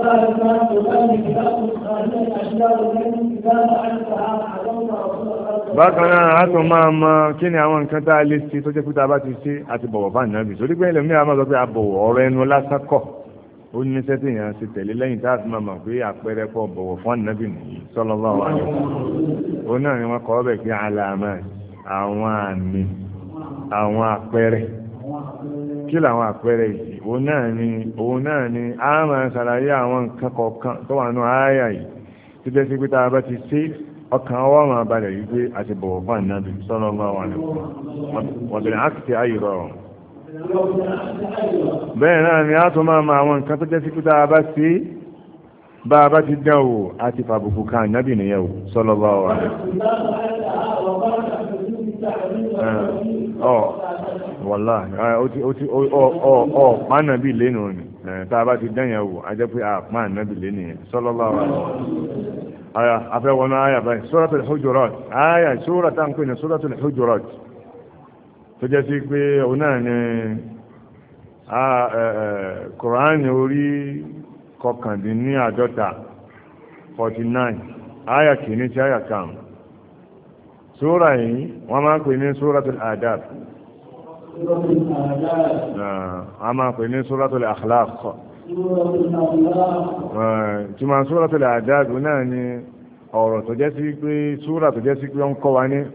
bákan náà a tún máa mọ kí ni àwọn nǹkan tá a lè ṣe tó jẹ́ pé tá a bá ti ṣe àti bọ̀wọ̀ fún Ànábì torí pé ẹlòmíràn máa sọ pé a bọ̀wọ̀ ọ̀rọ̀ ẹnu lásán kọ́ ó ní sẹ́tì yẹn ṣe tẹ̀lé lẹ́yìn tá a fi máa mọ̀ pé àpẹẹrẹ pọ̀ bọ̀wọ̀ fún Ànábì nìyí sallallahu alaihi wasallam ó náà ni wọ́n kọ́ ọ́bẹ̀ pé àlàmà àwọn àmì àwọn àpẹẹrẹ kí làwọn àpẹẹrẹ yìí òun náà ni a máa ṣàlàyé àwọn nǹkan kọ̀ọ̀kan tó wà nù ááyà yìí tó jẹ́ sí pé tá a bá ti ṣe ọkàn ọwọ́ máa balẹ̀ yìí pé àti bọ̀wọ̀ fún Ànábì sallallahu alaihi wasallam wọ́n bẹ̀rẹ̀ àkìtì ayé rọrùn bẹ́ẹ̀ náà ni a tún máa ma àwọn nǹkan tó jẹ́ sí pé bá sí bá a bá ti dán wò àti fàbùkù kan Ànábì nìyẹn wò sallallahu alaihi wallahi ọ̀pá Ànábì lẹ́nu ni tá a bá ti dán yẹn wò a jẹ́ pé àpá Ànábì lẹ́nu yẹn sallallahu alaihi afẹ́wọ̀nà àyà báyìí Suratul Hujurat àyà sura tá ń pè ní Suratul Hujurat tó jẹ́ sí pé òun náà ni Kùránì orí kọkàndínláàdọ́ta 49 àyà kìíní sí àyà kan sura yìí wọ́n máa ń pè ní Suratul Adab a máa ń pè ní Suratul Akhlaq túmọ̀ Suratul Adab náà ni ọ̀rọ̀ tó jẹ́ sí pé súrà tó jẹ́ sí pé ó ń kọ́ wa ní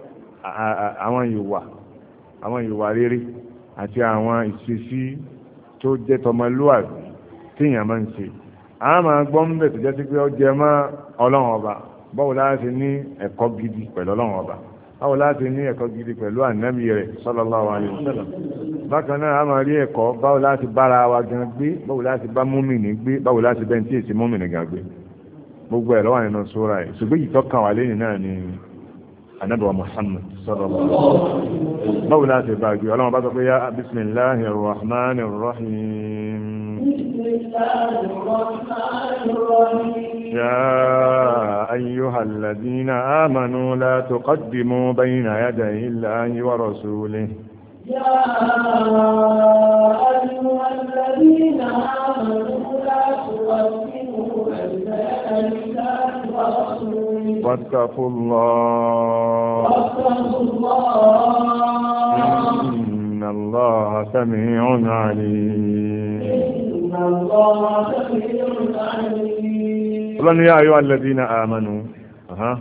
àwọn ìwà rere àti àwọn ìṣesí tó jẹ́ tọmọlúwàbí tí èèyàn máa ń ṣe a máa gbọ́ ń bẹ̀ tó jẹ́ sí pé ó jẹ mọ́ Ọlọ́run ọba báwo láti ní ẹ̀kọ́ gidi pẹ̀lú Ọlọ́run ọba báwo láti ní ẹ̀kọ́ gidi pẹ̀lú ànábì rẹ̀ sallallahu alaihi wasallam bákan náà a máa rí ẹ̀kọ́ báwo láti bára wa gan gbé báwo láti bá múmìnì gbé báwo láti bẹ́ẹ̀ tí èsì múmìnì gan gbé gbogbo ẹ̀ lọ́wọ́ nínú sura ẹ̀ ṣùgbọ́n yìí tọ́kàn wà lẹ́yìn náà ni ànábì wa Muhammad sallallahu alaihi wasallam báwo láti bá gbé Ọlọ́run bá sọ pé yá bismillahir rahmanir rahim يا أيها الذين آمنوا لا تقدموا بين يدي الله ورسوله يا أيها الذين آمنوا لا تقدموا بين يدي الله ورسوله واتقوا الله إن الله سميع عليم قل يا أيها الذين آمنوا يا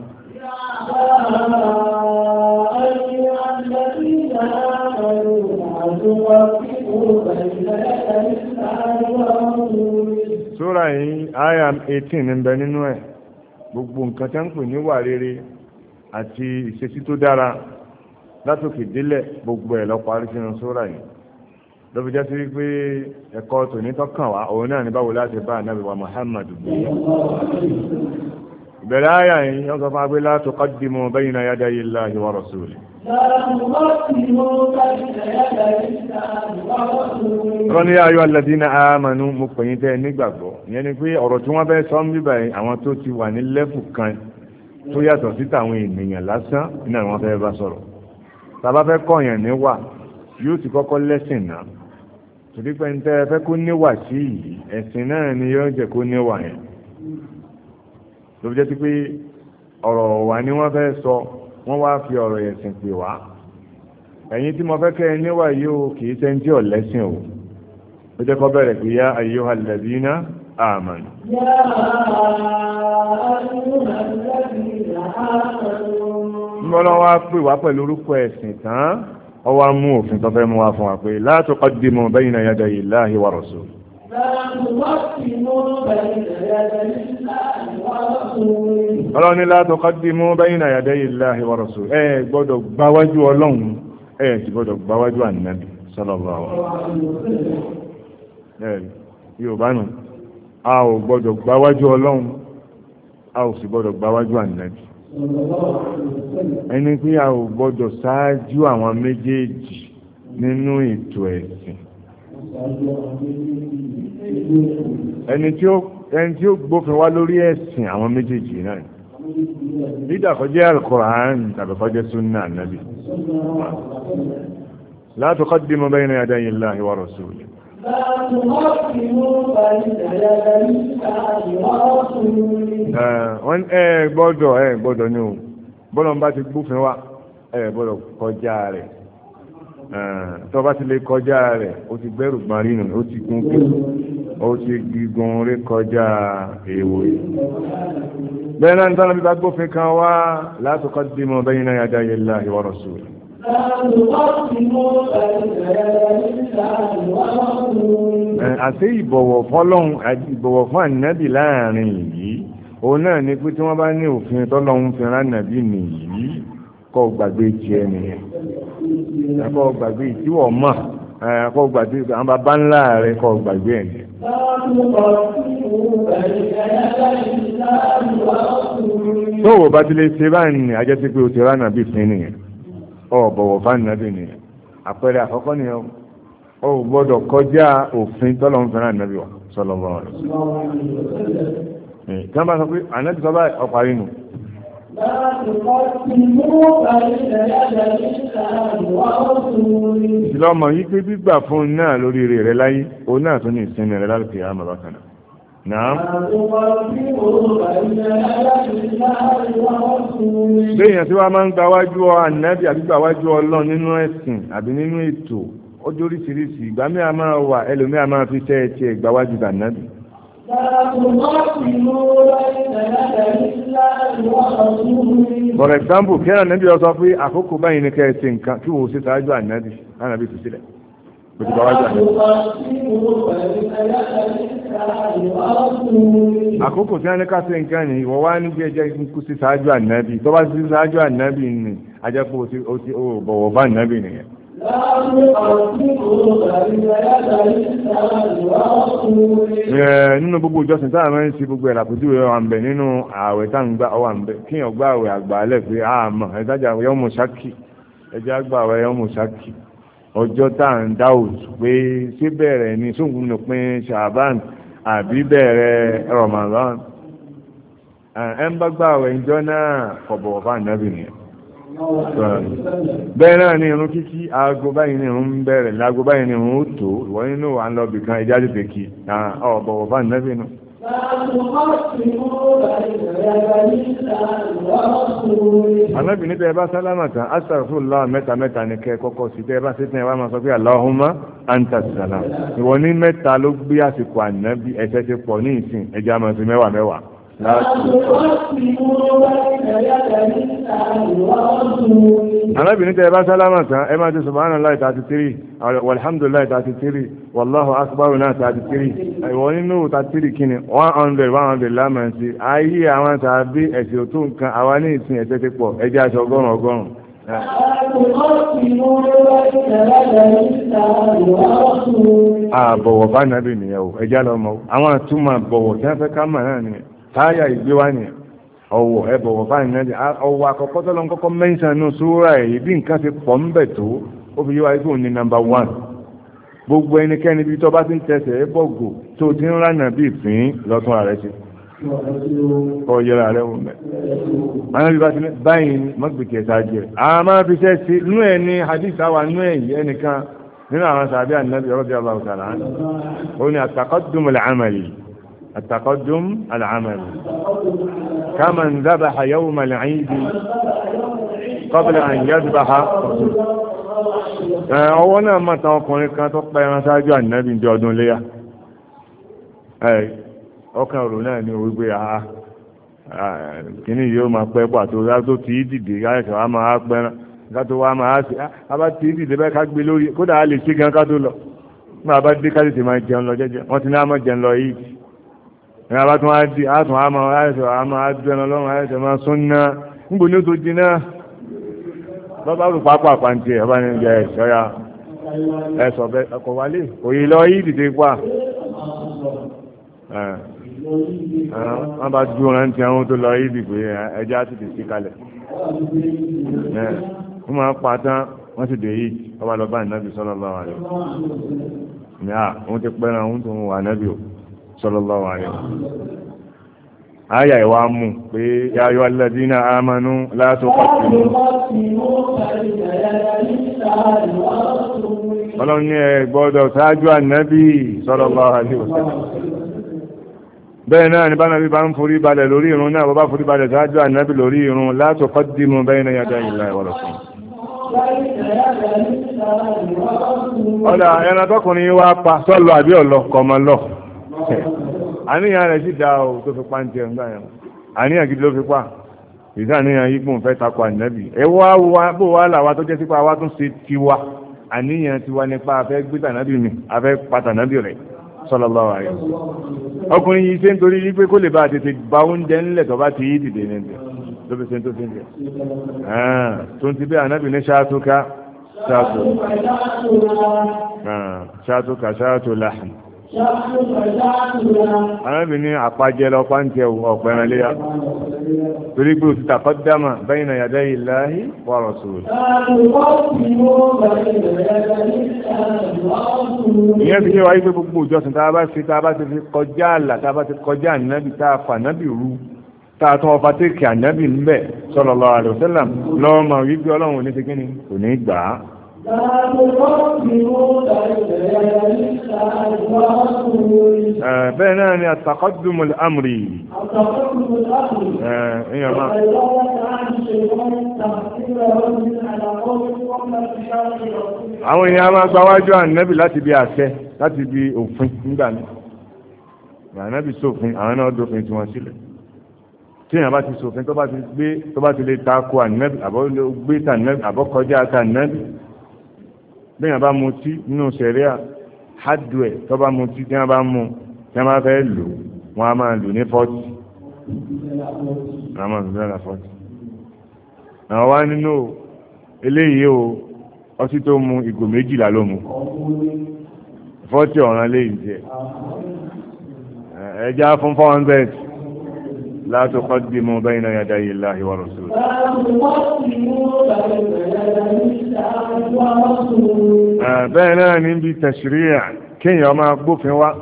أيها الذين آمنوا توفقوا بين يدي الله ورسوله سورة آية 18 ń bẹ nínú ẹ̀ gbogbo nǹkan tí ń pè ní wà rere àti ìṣesí tó dára látòkè délẹ̀ gbogbo ẹ̀ ló parí sínú sura yìí ló fi jẹ́ sí wípé ẹ̀kọ́ tòní tọ́kàn wá òun náà ní báwo láti bá ànábì wa Muhammad gbé ìbẹ̀rẹ̀ àyà yìí wọ́n sọ fún agbé la tuqaddimu bayna yadayi Allahi wa rasulihi Ọlọ́run ní ayọ́ alladhina amanu mo pè yín tẹ́ nígbàgbọ́. Ìyẹn ni pé ọ̀rọ̀ tí wọ́n fẹ́ sọ ń bíbà yìí àwọn tó ti wà ní lẹ́fù kan tó yàtọ̀ sí tàwọn ènìyàn lásán iná ni wọ́n fẹ́ bá sọ̀rọ̀. Tàbá fẹ́ kọ̀yàn níwà yóò ti kọ́kọ́ lẹ́sìn náà. Torí pé ń tẹ́ fẹ́ kó níwà sí yìí ẹ̀sìn náà ni yóò jẹ́ kó níwà yẹn. Ló fi jẹ́ sí pé ọ̀rọ̀ wà ní wọ́n fẹ́ sọ wọ́n wá fi ọ̀rọ̀ ẹ̀sìn pè wá. Ẹ̀yin tí mo fẹ́ kẹ́ ẹ níwà yóò kìí ṣe ń tí ọ̀lẹ́sìn o. Ó jẹ́ kó bẹ̀rẹ̀ pé yá ayyuhal ladhina amanu. Yá ayyuhal ladhina amanu. Mbọ́lá wá pè wá pẹ̀lú orúkọ ẹ̀sìn tán, ọ wá mú òfin tó fẹ́ mú wá fún wa pé la tuqaddimu bayna yaday Allahi wa rasul. Ọlọ́run ní la tuqaddimu bayna yaday Allahi wa rasul. Ẹ gbọ́dọ̀ gbáwájú Ọlọ́run, ẹ sì gbọ́dọ̀ gbáwájú Ànábì sallallahu alaihi wasallam. Yorùbá nù, a ò gbọ́dọ̀ gbáwájú Ọlọ́run, a ò sì gbọ́dọ̀ gbáwájú Ànábì. Ẹni pé a ò gbọ́dọ̀ ṣáájú àwọn méjèèjì nínú ètò ẹ̀sìn. Ẹni tí ó gbófin wá lórí ẹ̀sìn àwọn méjèèjì náà lídà kó jẹ́ Al-Qur'an tàbí kó jẹ́ Sunnah Nabi. La tuqaddimu bayna yaday Allahi wa rasulihi. Wọ́n gbọ́dọ̀ ní o bọ́lọ̀ ń bá ti gbófin wá gbọ́dọ̀ kọjá rẹ̀ tó bá ti lè kọjá rẹ̀ ó ti gbẹ́rù gbọ́n rí nù ó ti gún kí ó ti gígun rí kọjá èèwọ̀ yìí. Bẹ́ẹ̀ náà nítorí bí bá gbófin kan wá la tuqaddimu bayna yaday Allahi wa rasulihi. Àti ìbọ̀wọ̀ fọ́lọ́hun àti ìbọ̀wọ̀ fún ànábì láàrin yìí òun náà ni pé tí wọ́n bá ní òfin tọ́lọ́hun fi rán ànábì nìyí kọ́ gbàgbé tiẹ̀ nìyẹn kọ́ gbàgbé ìtíwọ̀ mọ̀ kọ́ gbàgbé àwọn bàbá ńlá rẹ̀ kọ́ gbàgbé ẹ̀ nìyẹn. Tó o bá ti lè ṣe báyìí ni ajẹ́ sí pé o ti rán ànábì fún nìyẹn bọ̀wọ̀ fánàbí ni àpẹẹrẹ àkọ́kọ́ ni ọ gbọ́dọ̀ kọjá òfin tọ́lọ̀ ń fẹ́ràn ànábì wa sallallahu alaihi wasallam. Tí wọ́n bá sọ pé ànábì sọ bá ọparí nù. Ìlọ́mọ yí pé gbígbà fún náà lórí rẹ̀ láyé òun náà tún ní ìsinmi rẹ̀ lálùkì àmọ́ bákan náà. Nàá. Béèyàn tí wá máa ń gbáwájú ànábì àbí gbáwájú Ọlọ́run nínú ẹ̀sìn àbí nínú ètò ó jóríṣiríṣi ìgbà mí a máa wà ẹlòmí a máa fi ṣe ẹtì ẹgbáwájú ànábì. For example, kí ànábì ó sọ pé àkókò báyìí ní kẹ́ẹ̀sì nǹkan kí wò ó sí ṣáájú ànábì ànábì fi sílẹ̀. Àkókò tí a ní ká sí nǹkan ni ìwọ wá ní bí ẹjẹ́ kú sí ṣáájú ànábì tó bá sí ṣáájú ànábì ni ajẹ́pọ̀ ó bọ̀wọ̀ bá ànábì nìyẹn. Nínú gbogbo ìjọsìn táà máa ń ṣe gbogbo ẹ̀là kùjú rẹ̀ wà ń bẹ̀ nínú ààwẹ̀ tá ń gbà ọwà ń bẹ̀ kí èèyàn gbà àwẹ̀ àgbà alẹ́ pé àmọ́ ẹ̀dájà yọ́mù ṣákì ẹjẹ́ àgbà àwẹ̀ yọ́mù ṣákì ọjọ́ tá à ń dá òtù pé ṣé bẹ̀rẹ̀ ní sóhun ní pín ṣàbán àbí bẹ̀rẹ̀ Ramadan ẹ̀ ń bá gbà àwẹ̀ ìjọ náà kọ̀bọ̀ fún ànábì nìyẹn. Bẹ́ẹ̀ náà ni irun kíkí aago báyìí ni irun ń bẹ̀rẹ̀ láago báyìí ni irun ó tó ìwọ nínú wa ń lọ bìkan ẹja tètè kí ọ̀bọ̀wọ̀ fún ànábì nù. Ànábì ní tẹ́ bá sálámà tán astaghfirullah mẹ́ta mẹ́ta ní kẹ́ kọ́kọ́ sí tẹ́ bá sétí ẹ bá máa sọ pé Allahumma anta salam ìwọ ní mẹ́ta ló gbé àsìkò ànábì ẹ̀ṣẹ̀ ti pọ̀ ní ìsìn ẹja máa fi mẹ́wàá mẹ́wàá. Arábìnrin tẹ́ bá sálámà tán ẹ máa ti subhanallahi 33 walhamdulillahi 33 wallahu akbar náà 33 ìwọ nínú 33 kíni 100 lámà sí ayé àwọn tàbí ẹ̀sìn tó nǹkan àwa ní ìsìn ẹ̀sẹ̀ ti pọ̀ ẹjẹ́ aṣọ ọgọ́rùn-ún àbọ̀wọ̀ bá nàbì nìyẹn o ẹjẹ́ lọ mọ́ àwọn àtúmọ̀ bọ̀wọ̀ tí wọ́n fẹ́ ká mà náà nìyẹn táyà ìgbé wá nìyẹn ọwọ́ ẹbọ̀wọ̀ fáìn náà ọwọ́ àkọ́kọ́ tó lọ kọ́kọ́ mẹ́ńsàn nù súrà èyí bí nǹkan ti pọ̀ ń bẹ̀ tó ó fi yíwáyé fún ní nọ́mbà 1 gbogbo ẹnikẹ́ni bí tó bá ti ń tẹsẹ̀ ẹ bọ̀gò tó ti ń rànà bí ìpín lọ́tún ààrẹ ṣe kọ́ yẹra rẹ wọ́n mẹ́ àwọn ibi bá ti ní báyìí mọ́gbìkì ẹ̀sà jẹ́ a máa fi ṣẹ́ sí inú ẹ̀ ní hadith àwà inú ẹ̀ yìí ẹnìkan nínú àwọn sàbí ànábì radiyallahu ta'ala anhu ó ní at-taqaddum al-amali at-taqaddum al-amali kaman dhabaha yawm al-eid qabla an yadhbaha ọwọ́ náà mọ́ta ọkùnrin kan tó pẹ́ ẹran sáájú ànábì ní ọdún léyà ọkàn òrò náà ní orí pé kìíní yóò máa pẹ́ pàtó látó tí í dìde káyẹ̀kẹ́ wa máa pẹ́ràn kátó wa máa ṣe abá tí í dìde bẹ́ẹ̀ ká gbé lórí kódà á lè ṣe gan ká tó lọ nígbà bá dé ká tètè máa jẹun lọ jẹ́jẹ́ wọ́n ti ní àmọ́ jẹun lọ yìí ní abá tún á di àtún àmọ́ àìsàn àmọ́ àdúrà lọ́rùn àìsàn máa sún náà níbo ní ó tó jiná bàbá rò pápá àpàǹtì ẹ̀ bá ní jẹ ẹ̀ṣọ́ ya ẹ̀ṣọ́ bẹ́ẹ̀ ọkọ̀ wálé òye lọ yìí dìde pa wọ́n bá dúró rántí àwọn tó lọ yìí dì pé ẹja ti ti sí kalẹ̀ wọ́n máa pa tán wọ́n sì dé yìí ọba lọ bá ìnábì sallallahu alaihi wasallam ní wọ́n ti pẹ́ràn wọ́n tó wà nábì sallallahu alaihi wasallam àyà ìwà mú pé ya ayyuhal ladhina amanu la tuqaddimu ọlọ́run ní ẹ gbọ́dọ̀ ṣáájú ànábì sallallahu alaihi wasallam bẹ́ẹ̀ náà ní bánàbí bá ń forí balẹ̀ lórí irun náà bọ́ bá forí balẹ̀ ṣáájú ànábì lórí irun la tuqaddimu bayna yaday Allahi wa rasulihi ọ̀dà ẹran tọkùnrin wá pa sọ́lọ àbí ọ̀lọ́ kọmọ lọ àníyàn rẹ̀ sì dá o tó fi pa ń jẹ ǹgbà yẹn àníyàn gidi ló fi pa ìdá àníyàn yígbùn fẹ́ takọ ànábì ẹ wá bó wá làwa tó jẹ́ sípa wá tún ṣe tiwa àníyàn tiwa nípa afẹ́ gbé tànábì mi afẹ́ pa tànábì rẹ̀ sallallahu alaihi wasallam ọkùnrin yìí ṣe ń torí wípé kó lè bá tètè bá oúnjẹ ńlẹ̀ tó bá ti yí dìde níbẹ̀ ló fi ṣe tó fi ń jẹ tó ń ti bí ànábì ní ṣáàtúká ṣáàtú láhàn ànábì ní àpájẹ lọ pàǹtẹ ọ̀pẹ̀rẹ̀ léyà torí pé òtítà qaddama bayna yaday Allahi wa rasulihi ìyẹn fi ṣe wáyé pé gbogbo ìjọsìn tá a bá ti fi kọjá àlà tá a bá ti kọjá ànábì tá a fà ànábì rú tá a tún ọba tẹ́kì ànábì ń bẹ̀ sallallahu alaihi wasallam lọ́wọ́ máa wí pé ọlọ́run ní ti kíni kò ní gbà á. bẹ́ẹ̀ náà ni at-taqaddumul amri àwọn èèyàn máa gba wájú ànábì láti bí àṣẹ láti bí òfin nígbà ní ànábì sófin àwọn náà dófin tí wọ́n sílẹ̀ tí èèyàn bá ti sófin tó bá ti lè takò ànábì àbọ̀ gbé tànábì àbọ̀ kọjá tànábì bí èèyàn bá mutí nínú sẹ̀ríà hádùẹ̀ tó bá mutí tí wọ́n bá mú tí wọ́n bá fẹ́ lò wọ́n á máa lò ní 40 àwọn wá nínú eléyìí o ọtí tó mu ìgò 12 ló mu 40 ọ̀ràn léyìí jẹ ẹja fún 400 la tuqaddimu bayna yaday Allahi wa rasulihi. bẹ́ẹ̀ náà ní bí tashri' kéèyàn máa gbófin wá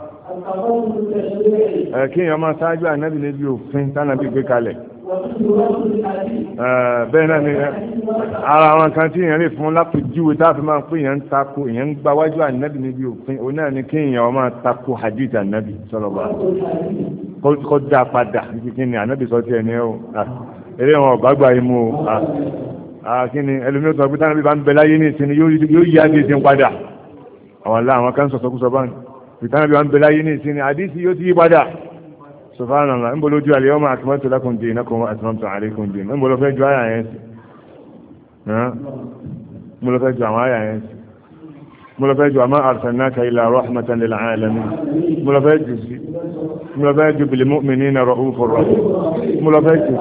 kéèyàn máa ṣáájú ànábì níbi òfin tánàbí gbé kalẹ̀ bẹ́ẹ̀ náà ni ara àwọn kan tí èèyàn lè fún lápèjúwe táàfin máa ń pè èèyàn ń tako èèyàn ń gba wájú ànábì níbi òfin òun náà ni kéèyàn máa tako hadith ànábì sallallahu kó dá padà níbi kí ni ànábì sọ tí ẹni ó eré wọn ọ̀gbágbà imú o kí ni ẹlòmíràn tó ń gbé tánàbí bá ń bẹ láyé ní ìsinmi yóò yí adé ìsin padà àwọn kan sọ̀sọ̀kúsọ báyìí ìtànàbí bá ń bẹ láyé ní ìsinmi àdísì yóò ti yí padà subhanallah ń bọ́ lójú al-yawma akmaltu lakum dinakum wa atmamtu alaykum dinakum ń bọ́ lọ fẹ́ ju àyà yẹn sí mo lọ fẹ́ ju àwọn àyà yẹn sí mo lọ fẹ́ ju ma arsalnaka illa rahmatan lil alamin mo lọ fẹ́ ju sí mo lọ fẹ́ ju bil mu'minina ra'ufur rahim mo lọ fẹ́ ju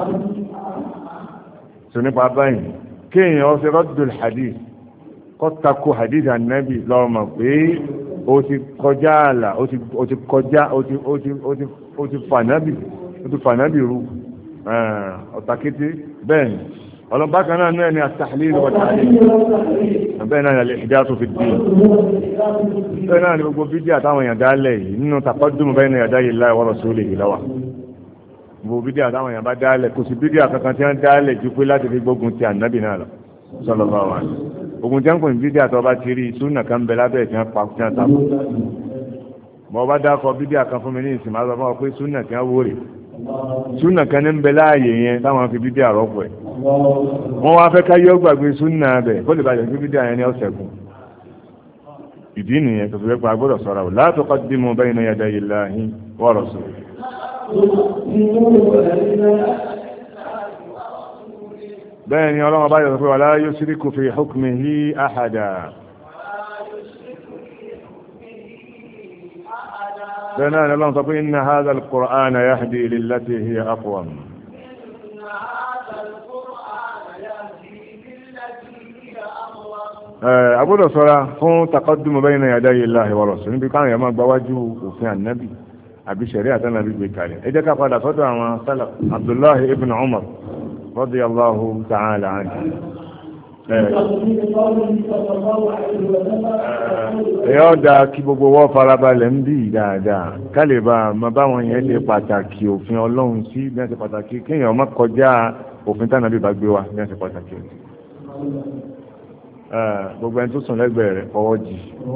sọ nípa báyìí kéèyàn ó ṣe raddul hadith kọ́ tako hadith annabi lọ́mọ pé ó ti kọjá àlà ó ti kọjá ó ti fànábì rú ọ̀tàkété bẹ́ẹ̀ ni ọlọ́bákan náà ní at-tahlil wa at-tahlil bẹ́ẹ̀ náà ní al-ihdath fi ad-din bẹ́ẹ̀ náà ní gbogbo fídíò àtàwọn èèyàn dálẹ̀ yìí nínú taqaddum bayna yadayi Allahi wa rasulihi lọ́wà gbogbo fídíò àtàwọn èèyàn bá dálẹ̀ kò sí fídíò kankan tí wọ́n dálẹ̀ ju pé láti fi gbógun ti ànábì náà lọ sallallahu alaihi wasallam ogun tí wọ́n kò ní fídíò àtọ́ bá ti rí súnà kan bẹ lábẹ́ tí wọ́n pa tí wọ́n tàbí bọ́ bá dákọ̀ fídíò kan fún mi ní ìsìn máa sọ fún ọ pé súnà tí wọ́n wó rè súnà kan ní ń bẹ láàyè yẹn táwọn fi fídíò àrọ́pọ̀ ẹ̀ wọ́n wá fẹ́ káyọ́ gbàgbé súnà bẹ̀ kó lè bàjẹ́ fún fídíò yẹn ní ọ̀sẹ̀ kù ìdí nìyẹn tó fi fẹ́ pa gbọ́dọ̀ sọ̀rọ̀ o la tuqaddimu bayna yadayi Allahi wa rasulihi. bẹ́ẹ̀ ni ọlọ́run bá yọ̀ pé wala yushriku fi hukmihi ahada bẹ́ẹ̀ náà lọ́lọ́run sọ pé inna hadha al-Qur'ana yahdi lillati hiya aqwam agbọ́dọ̀ sọ́ra fún taqaddumu bayna yadayi Allahi wa rasulihi níbi káwọn èèyàn máa gbáwájú òfin ànábì àbí ṣẹ̀rí àtànàbí gbé kalẹ̀ ẹ jẹ́ ká padà sọ́dọ̀ àwọn salaf Abdullahi ibn Umar radiyallahu ta'ala anhu ẹ̀yọ́ da kí gbogbo wọ́n farabalẹ̀ ń bí dáadáa kálíbà máa báwọn yẹn ṣe pàtàkì òfin ọlọ́run sí bí wọ́n ṣe pàtàkì kéèyàn má kọjá òfin tànàbí bá gbé wa bí wọ́n ṣe pàtàkì gbogbo ẹni tó sùn lẹ́gbẹ̀ẹ́ rẹ̀ fọwọ́ jì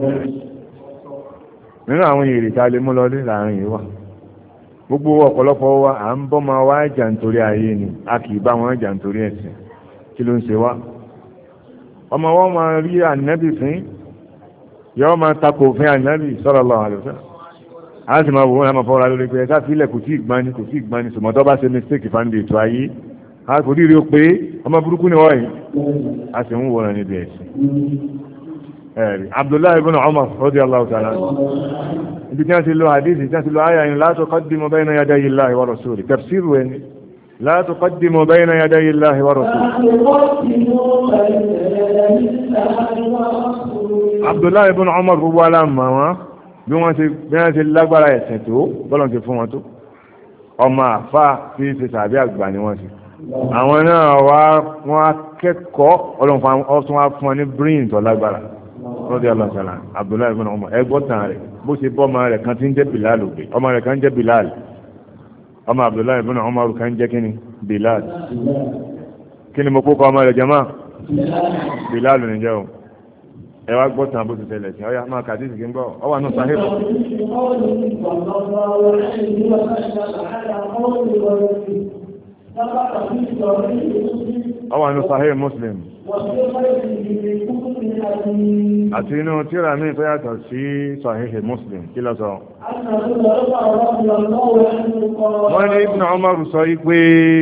nínú àwọn èrè tá a lè mú lọlé láàrin yìí wà gbogbo ọ̀pọ̀lọpọ̀ wa à ń bọ́ máa wá jà nítorí ayé ni a kì í bá wọn jà nítorí ẹ̀sìn kí ló ń ṣe wá ọmọ wọn máa rí ànábì fín yọ́ máa takò òfin ànábì sallallahu alaihi wasallam a sì máa wò wọ́n máa fọ́ra lórí pé ẹ̀ká fílẹ̀ kò tí ì gbani sọmọdọ́ bá ṣe mistake fáńdé ètò ayé a kò rí rí o pé ọmọ burúkú ni wọ́n yìí a sì ń wòran níbi ẹ̀sìn ẹ̀rí Abdullahi ibn Umar radiyallahu ta'ala ibi tí wọ́n ti lo àdéhìí tí wọ́n ti lo ayà yìí la tuqaddimu bayna yadayi Allahi wa rasulihi tafsir ẹni la tuqaddimu bayna yadayi Allahi wa rasulihi. Abdullahi ibn Umar gbogbo aláàmà wọn bí wọ́n ti lágbára ẹ̀sìn tó bọ́lọ̀ ti fún wọn tó ọmọ àfá tí ṣe tàbí àgbà ni wọ́n ti àwọn náà wọ́n akẹ́kọ̀ọ́ ọlọ́run wá fún wọn ní brain tó lágbára lọ́dí ọlọ́sàlá Abdullahi ibn Umar ẹgbọ́tàn rẹ̀ bó ṣe bọ́ ọmọ rẹ̀ kan tí ń jẹ́ Bilal ògbé ọmọ rẹ̀ kan jẹ́ Bilal ọmọ Abdullahi ibn Umar kan jẹ́ kíni Bilal kíni mo kó kọ ọmọ rẹ̀ jama Bilal ní jẹ́ o ẹ wá gbọ́tàn bó ti tẹ̀lẹ̀ sí ọyá máa kàdí ìsìnkí ń gbọ́ ọ wà ní Sahih ọ wà ní Sahih Muslim àti inú tírà mi tó yàtọ̀ sí Sahih Muslim kí ló sọ. wọ́n ní Ibn Umar sọ yí pé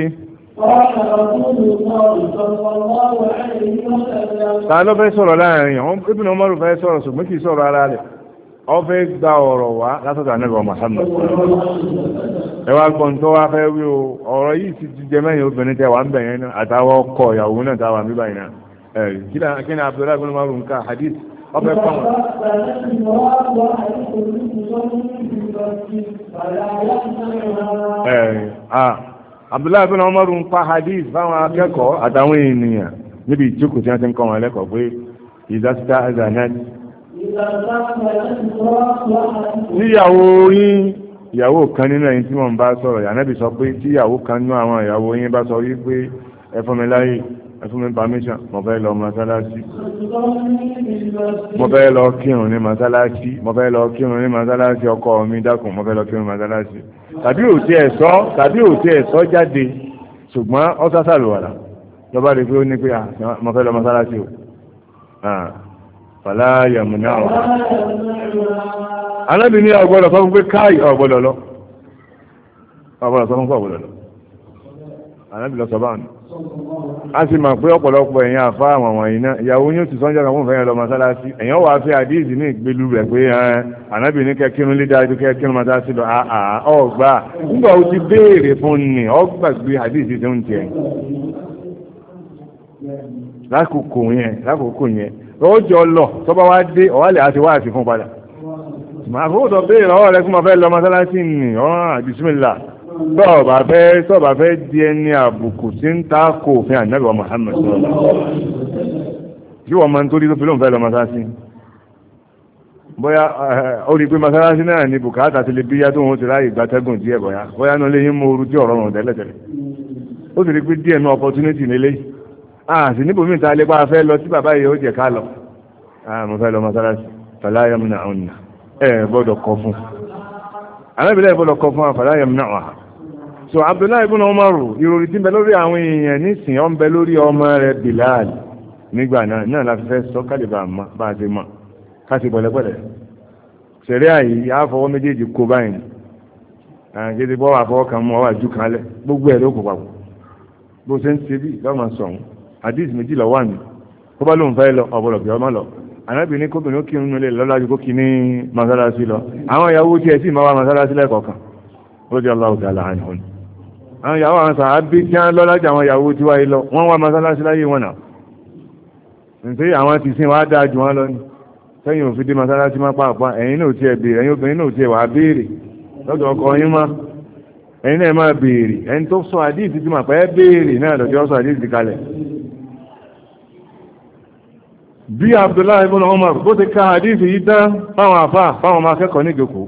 ta ló fẹ́ sọ̀rọ̀ láàrin Ibn Umar fẹ́ sọ̀rọ̀ ṣùgbọ́n kì í sọ̀rọ̀ ara rẹ̀ ó fẹ́ gba ọ̀rọ̀ wá látọ̀dọ̀ Ànábì Muhammad ẹ wá gbọ́n tó wá fẹ́ wí o ọ̀rọ̀ yìí ti jẹ mẹ́yìn obìnrin tẹ wà ń bẹ̀yẹn náà àtàwọn ọkọ ìyàwó náà táwà ń bíbáyìí náà kí ni Abdullahi ibn Umar ń ká hadith ọfẹ́ pọ̀ wọn. Abdullahi ibn Umar ń pa hadith fáwọn akẹ́kọ̀ọ́ àtàwọn ènìyàn níbi ìjókòó tí wọ́n ti ń kọ́ wọn lẹ́kọ̀ọ́ pé ìdásítà azanat níyàwó yín ìyàwó kan nínú ẹ̀yin tí wọ́n bá sọ̀rọ̀ Ànábì sọ pé tí ìyàwó kan nínú àwọn ìyàwó yín bá sọ wípé ẹ fún mi láyè ẹ fún mi permission mo fẹ́ lọ mọ́sálásí mo fẹ́ lọ kírun ní mọ́sálásí mo fẹ́ lọ kírun ní mọ́sálásí ọkọ mi dákun mo fẹ́ lọ kírun mọ́sálásí tàbí ò tí ẹ̀ sọ jáde ṣùgbọ́n ọ sásàlùwàlà lọ́ba rí pé ó ní pé mo fẹ́ lọ mọ́sálásí o fàlá yàmùnà ọ̀ Ànábì ní ọgbọ́dọ̀ sọ fún pé káì ọgbọ́dọ̀ lọ ọgbọ́dọ̀ sọ fún pé ọgbọ́dọ̀ lọ Ànábì lọ sọ bá ní a sì máa pé ọ̀pọ̀lọpọ̀ ẹ̀yìn àfá àwọn wọ̀nyí náà ìyàwó yóò ti sọ́njọ́ kan fún ìfẹ́yìn lọ mọ́sálásí èyàn wà fẹ́ àdíìsì ní ìgbélú rẹ̀ pé Ànábì ní kẹ́kírun lé dájú kẹ́kírun mọ́sálásí lọ ọgbà nígbà ó ti béèrè fún ni ọgbàgbé àdíìsì tó ń tiẹ̀ lákòókò yẹn rọ́jọ́ lọ tó bá wá dé ọ̀wálẹ̀ àti wá àti fún padà màá fowó tó béèrè lọ́wọ́ rẹ̀ fún ọ̀fẹ́ lọ mọ́sálásí ní ọ̀rán bismillah tọ́ọ̀bà fẹ́ di ẹni àbùkù tí ń ta kò òfin ànábì wa Muhammad tí wọ́n máa ń torí tó fi lóun fẹ́ lọ mọ́sáàsì bóyá ó rí i pé mọ́sáàsì náà ní bùkátà ti lè bíyá tó wọn ti ráyè gbàtẹ́gùn díẹ̀ bóyá náà léyìn mú oru tí ọ̀rọ̀ rùn tẹ́lẹ̀tẹ́lẹ̀ ó sì rí i pé díẹ̀ ní opportunity nílé sì níbòmí ta lè pa fẹ́ lọ tí bàbá yìí ó jẹ ká lọ mo fẹ́ lọ mọ́sáàsì fala yamna'unna gbọ́dọ̀ kọ fún alábìlẹ̀ gbọ́dọ̀ kọ fún fala yamna'uha. So Abdullahi ibn Umar ìròrí tí ń bẹ lórí àwọn èèyàn nísìn ọ́n bẹ lórí ọmọ rẹ̀ Bilal nígbà náà láti fẹ́ sọ kálíbà bá a ti mọ̀ káṣí pẹ̀lẹ́pẹ̀lẹ́ ṣẹ̀rí àyí àfọwọ́ méjèèjì kó báyìí àgẹ́dẹ́ bọ́ àfọwọ́ kan mọ́ àjú kan lẹ̀ gbogbo ẹ̀ ló kó papọ̀ bó ṣe ń ṣe bí lọ́mọ sọ̀hún àdìs méjì lọ́wọ́ àmì kó bá lóun fẹ́ lọ ọ̀bọ̀lọ̀ bí ọmọ lọ anábìíní kóbìnrin ó kírun nílé lọ́lájú kó kí ní masalasi lọ àwọn ìyàwó tí ẹ sì máa wá masalasi lẹ́ẹ̀kọ̀ọ̀kan radiyallahu ta'ala anhum àwọn ìyàwó àwọn sàábí tí wọ́n lọ́lájú àwọn ìyàwó tí wáyé lọ wọ́n wá masalasi láyé wọn náà nítorí àwọn ti sin wàá dáa jù wọn lọ ní sẹ́yìn òfin dé masalasi má pàápàá ẹ̀yin náà tiẹ̀ béèrè ẹ̀yin obìnrin náà tiẹ̀ wàá béèrè lọ́dọ̀ ọkọ yín má ẹ̀yin náà máa béèrè ẹni tó sọ àdíìsì tí mà pẹ́ béèrè náà lọ́jọ́ sọ àdíìsì kalẹ̀. bí Abdullahi ibn Umar bó ti ka àdíìsì yìí tán fáwọn àfà fáwọn ọmọ akẹ́kọ̀ọ́ ní ìjókòó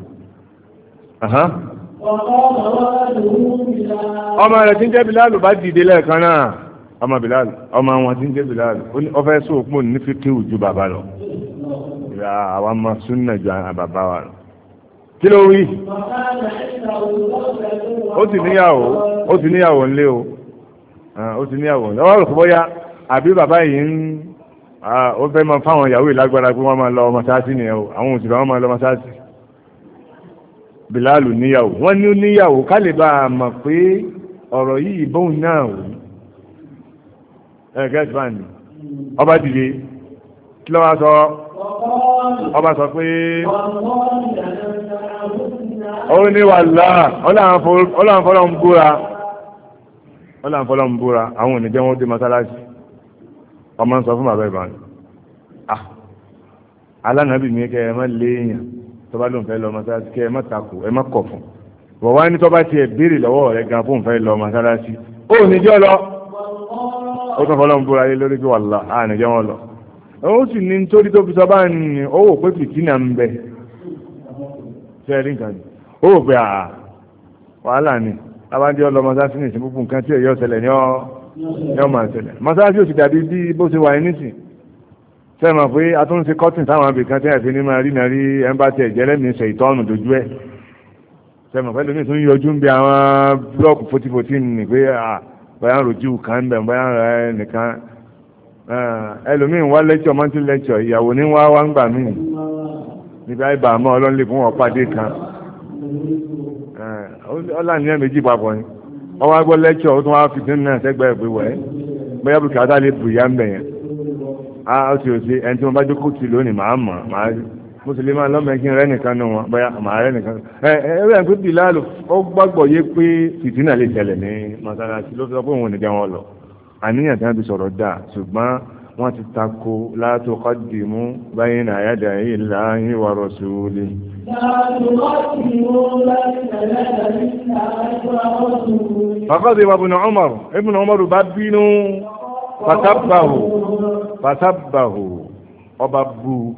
ọmọ rẹ̀ tí ń jẹ́ Bilal bá dìde lẹ́ẹ̀kan náà ọmọ Bilal ọmọ wọn tí ń jẹ́ Bilal ó fẹ́ sóòpó ní fíkíù ju bàbá lọ àwọn ọmọ súnnà ju bàbá wa lọ kí ló wí ó ti níyàwó ńlé o ó ti níyàwó ńlé ọwọ́ rẹ̀ kò bọ́yá àbí bàbá yìí ń ó fẹ́ máa fáwọn ìyàwó ìlágbára pé wọ́n máa lọ mọ́sáàsì nìyẹn o àwọn òṣìṣẹ́ wọn máa lọ mọ́sáàsì Bilalu níyàwó wọ́n ní níyàwó ká lè bá a mọ̀ pé ọ̀rọ̀ yìí bóun náà wò gẹ́gẹ́ bá ní ọba dìde kí ló wá sọ ọba sọ pé ó ní wàlá ọlọ́nfọ́lọ́ ń búra àwọn òní jẹ́ wọ́n dé mọ́sálásí ọmọ ń sọ fún bàbá ìbáni alánàbì mi kẹ́ ẹ má léèyàn tó bá lóun fẹ́ lọ mọ́sálásí kẹ́ ẹ má takò ẹ má kọ̀ fún wọ́n wá ní tó bá tiẹ̀ béèrè lọ́wọ́ rẹ̀ gan fún fẹ́ lọ mọ́sálásí ó ní jọ́ lọ ó tún fọlọ́ ń búra yé lórí pé wàlá àní jẹ́ wọn lọ ó sì ní nítorí tó fi sọ bá ní ó wò pé fìtínà ń bẹ ṣe rí nǹkan ó wò pé wàhálà ni abájọ́ lọ mọ́sálásí ní ìsìn púpù nǹkan tí èyí ọ̀sẹ̀lẹ̀ ní ọmọ àṣẹlẹ̀ mọ́sálásí ò sì dàbí bí bó ṣe wà ní nísìn sẹ́mọ̀ pé a tún ń ṣe kọ́tìn táwọn abìkan tí àti ní máa rí náà rí ẹmbàtì ẹ̀jẹ̀lẹ́mì ṣe ìtọ́nù dojú ẹ̀ sẹ́mọ̀ pé lómi tún yọjú ń bí àwọn búlọ́ọ̀kù fotífotí ní pé bóyá rojú kan ń bẹ̀ bóyá rẹ̀ nìkan ẹlòmíín wá lẹ́kṣọ̀ mọ́tí lẹ́kṣọ̀ ìyàwó ní wá ń gbà míì níbi àìbà àmọ́ ọlọ́nlé fún ọ̀pàdé kan ọlànìyàn méjì papọ̀ ni wọ́n wá gbọ́ lẹ́kṣọ̀ ó tún wá fi dín náà sẹ́gbẹ́ ìpè wẹ̀ bóyá bùkátà lè bù yá ń bẹ̀ yẹn ó ti ò sí ẹni tí wọ́n bá jókòó tì lónìí màá mọ̀ màá rí mùsùlùmí alọ́mọ̀ẹ́kí rẹ̀ nìkan nù wọn bóyá màá rẹ̀ nìkan ẹ̀rẹ́ pé Bilal ó gbàgbọ́ yé pé fìtínà lè tẹ̀lẹ̀ ní mọ́sálásí ló fi sọ pé òun ò ní jẹ́ wọn lọ àníyàn tí wọ́n fi sọ̀rọ̀ dáa ṣùgbọ́n wọ́n ti tako la tuqaddimu bayna yadayi Allahi wa rasuli. فغضب ابن عمر bá bínú فسبه ọba bú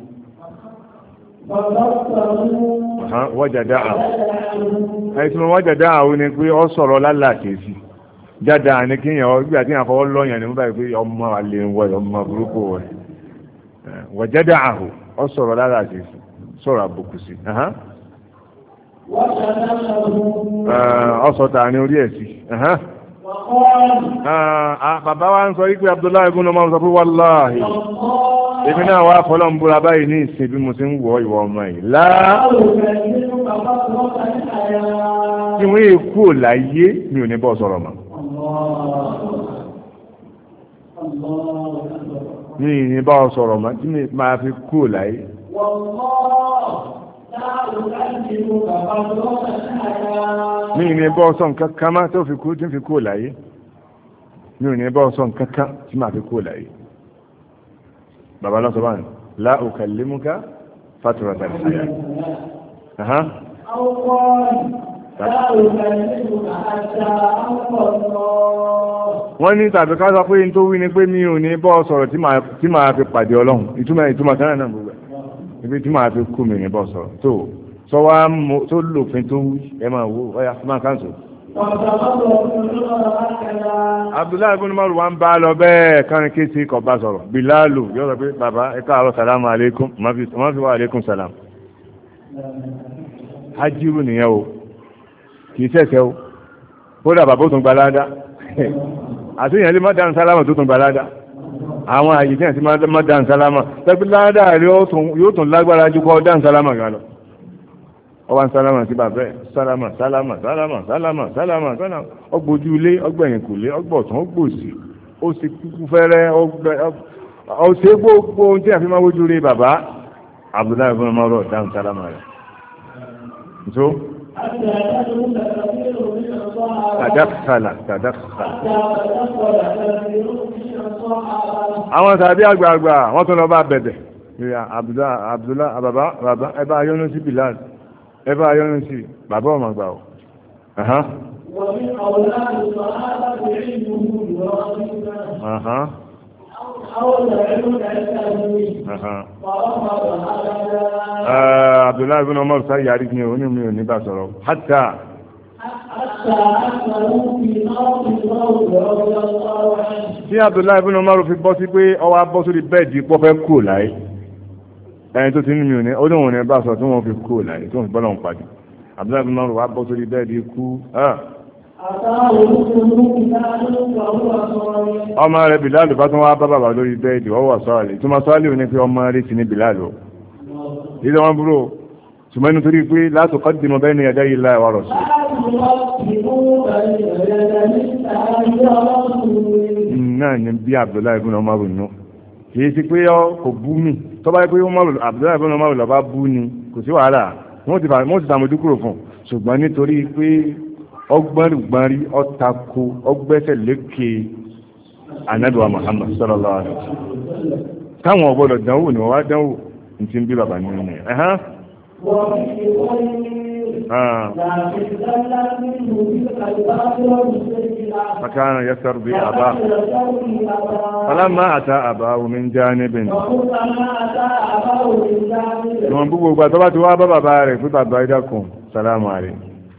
wọ́jàdá àìsàn wọ́jàdá àwọn ni pé ọ sọ̀rọ̀ lálàkèsí jáda ní kíyàn gbígbà tí yàn fọwọ́ lọ́yàn ní mú báyìí pé ọmọ àlè ń wọ̀ ọmọ burúkú rẹ̀ wọ́jàdá àhù ọ sọ̀rọ̀ lálàkèsí sọ̀rọ̀ àbùkù sí ọ sọ̀tà ní orí ẹ̀ sí bàbá wa ń sọ wípé Abdullahi ibn Umar sọ pé wàláhì èmi náà wá fọlọ́ ń búra báyìí ní ìsìn bí mo ti ń wọ ìwọ ọmọ yìí tí wọ́n yé kú láyé mi ò ní bọ́ sọ̀rọ̀ mọ́ mi ò ní bọ́ sọ̀rọ̀ mọ́ tí mi máa fi kú láyé mi ò ní bọ́ sọ nǹkan kan má tó fi kú tí ń fi kú láyé mi ò ní bọ́ sọ nǹkan kan tí máa fi kú láyé bàbá lọ́sọ̀ bá ní la ukallimuka fatrata al-hayat wọ́n ní tàbí ká sọ pé n tó wí ni pé mi ò ní bọ́ sọ̀rọ̀ tí màá fi pàdé ọlọ́run ìtumọ̀ kan náà gbogbo ibi tí màá fi kú mi ní bọ́ sọ̀rọ̀ tó sọ wá tó lòfin tó wí ẹ máa wo ọ̀yà máa káńsò. Abdullahi ibn Umar wa ń bá lọ bẹ́ẹ̀ kárin kéésì kọ̀ bá sọ̀rọ̀ Bilalu yóò sọ pé bàbá ẹ káàárọ̀ salamu aleykum má fi wá aleykum salam. Hajiru nìyẹn o kì í ṣẹ̀ṣẹ̀ o kódà bàbá ó tún gba ládá àti ìyẹn lè má dáhùn sálámà tó tún gba ládá àwọn àyè tí wọ́n ti má dáhùn sálámà tẹ́bí ládá rẹ̀ yóò tún lágbára ju kọ́ dáhùn sálámà gan lọ. ọwọ́ sálámà sí bàbá ẹ̀ sálámà ọgbójú ilé ọgbẹ̀yìn kò lé ọgbọ̀tún ọgbòsì ó sì kúkú fẹ́rẹ́ ọ̀sẹ̀ gbogbo ohun tí a fi máa wójú rí bàbá Abdullahi ibn Umar dáhùn sálámà rẹ̀. تدخل àwọn tàbí àgbààgbà wọ́n tún lọ bá bẹ̀bẹ̀ Abdullah bàbá ẹbá ayọ́nú sí Bilal ẹbá ayọ́nú sí bàbá ọmọ gbà ọ̀ Abdullahi ibn Umar sáyé àrí ní òní mi ò ní bá sọ̀rọ̀ hátà tí Abdullahi ibn Umar fi bọ́ sí pé ọwọ́ bọ́ sórí bẹ́ẹ̀dì pọ́ fẹ́ kú láyé ẹni tó ti ní mi ò ní ó dùn wọn ní bá sọ tí wọ́n fi kú láyé tó ń bọ́lọ̀ ń pàdé Abdullahi ibn Umar wá bọ́ sórí bẹ́ẹ̀dì kú ọmọ rẹ̀ Bilal bá tún wá bá bàbá lórí bẹ́ẹ̀dì ọwọ́ sọ́ọ̀lẹ̀ tó máa sọ́ọ̀lẹ̀ ò ní pé ọmọ rẹ̀ ti ní Bilal o ilé wọn búrò ṣùgbọ́n nítorí pé la tuqaddimu bayna yaday Allahi wa rasul náà ní bí Abdullahi ibn Umar nù kìí sí pé kò bú mi tó bá yẹ pé Abdullahi ibn Umar lọ bá bú ni kò sí wàhálà wọ́n ti sàmójú kúrò fún ṣùgbọ́n nítorí pé ọgbọ́nrìgbọ́nrí ọ̀tako ọgbẹ́sẹ̀ lékè Ànábì wa Muhammad sallallahu alaihi wasallam táwọn ọ̀gbọ́dọ̀ dánwò ni wọ́n wá dánwò ní ti ń bí bàbá nínú ẹ̀ فكان يسترضي أباه فلما أتى أباه من جانب ثم بقوا بطبات وابا بارك فتبع إيدكم سلام عليكم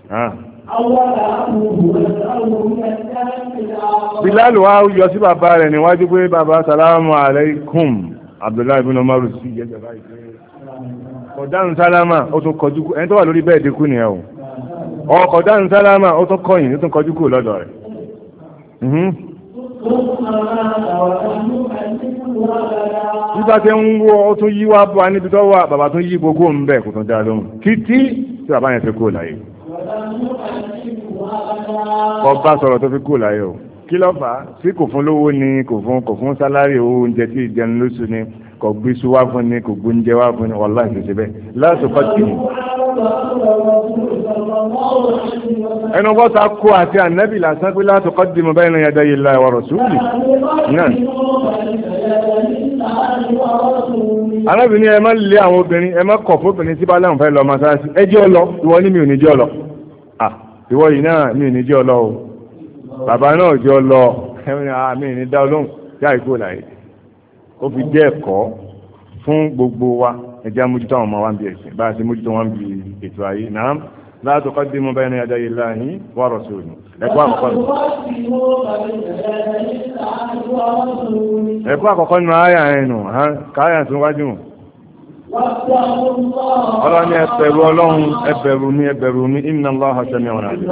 Bilal wá yọ sí bàbá rẹ̀ níwájú pé bàbá salamu alaikum Abdullahi ibn Umar sí yẹ́jẹ̀ báyìí kọ̀dánù sálámà ó tún kọjú kú ẹni tó wà lórí bẹ́ẹ̀ dínkù ní ẹ̀ o kọ̀dánù sálámà ó tún kọ̀yìn ó tún kọjú kú lọ́dọ̀ rẹ̀ nígbà tí ń wọ́ ó tún yí wá bọ́ a níbi tó wà bàbá tún yí gbogbo ń bẹ̀ kò tún dá lóhùn títí tí bàbá yẹn fi kú láyé ọba sọ̀rọ̀ tó fi kú láyé o kí ló fà á sí kò fún lówó ni kò fún sálárì owó oúnjẹ tí ìjẹun lóṣù ni kò gbé sú wá fún ni kò gbóúnjẹ wá fún ni wàláhì ìṣẹ̀ṣẹ̀ bẹ́ẹ̀ láti kọ́ tì mí. ẹnu wọ́n ta kó àti ànábì lásán pé láti kọ́ tì mí bayna yaday Allahi wa rasuli náà. arábìnrin ni ẹ má lé àwọn obìnrin ẹ má kọ̀ fóbìnrin tí bá láwọn fẹ́ lọ mọ́sáàsì ẹ jẹ́ ọ lọ ìwọ ní mi ò ní jẹ́ ọ lọ ìwọ yìí náà mi ò ní jẹ́ ọ lọ o bàbá náà jẹ́ ọ lọ mi ò ní dá ọlọ́run yá ìkó láyé ó fi jẹ́ ẹ̀kọ́ fún gbogbo wa ẹjẹ́ amójútó àwọn ọmọ wa ń bí ẹ̀sìn bá a ṣe mójútó wọn bí ètò ayé náà la tuqaddimu bayna yaday Allahi wa rasulihi ẹ̀kọ́ àkọ́kọ́ nínú àyà ẹnu káyà tó wájú ọlọ́ni ẹbẹ̀rù ọlọ́run ẹbẹ̀rù mi inna Allaha sami'un alim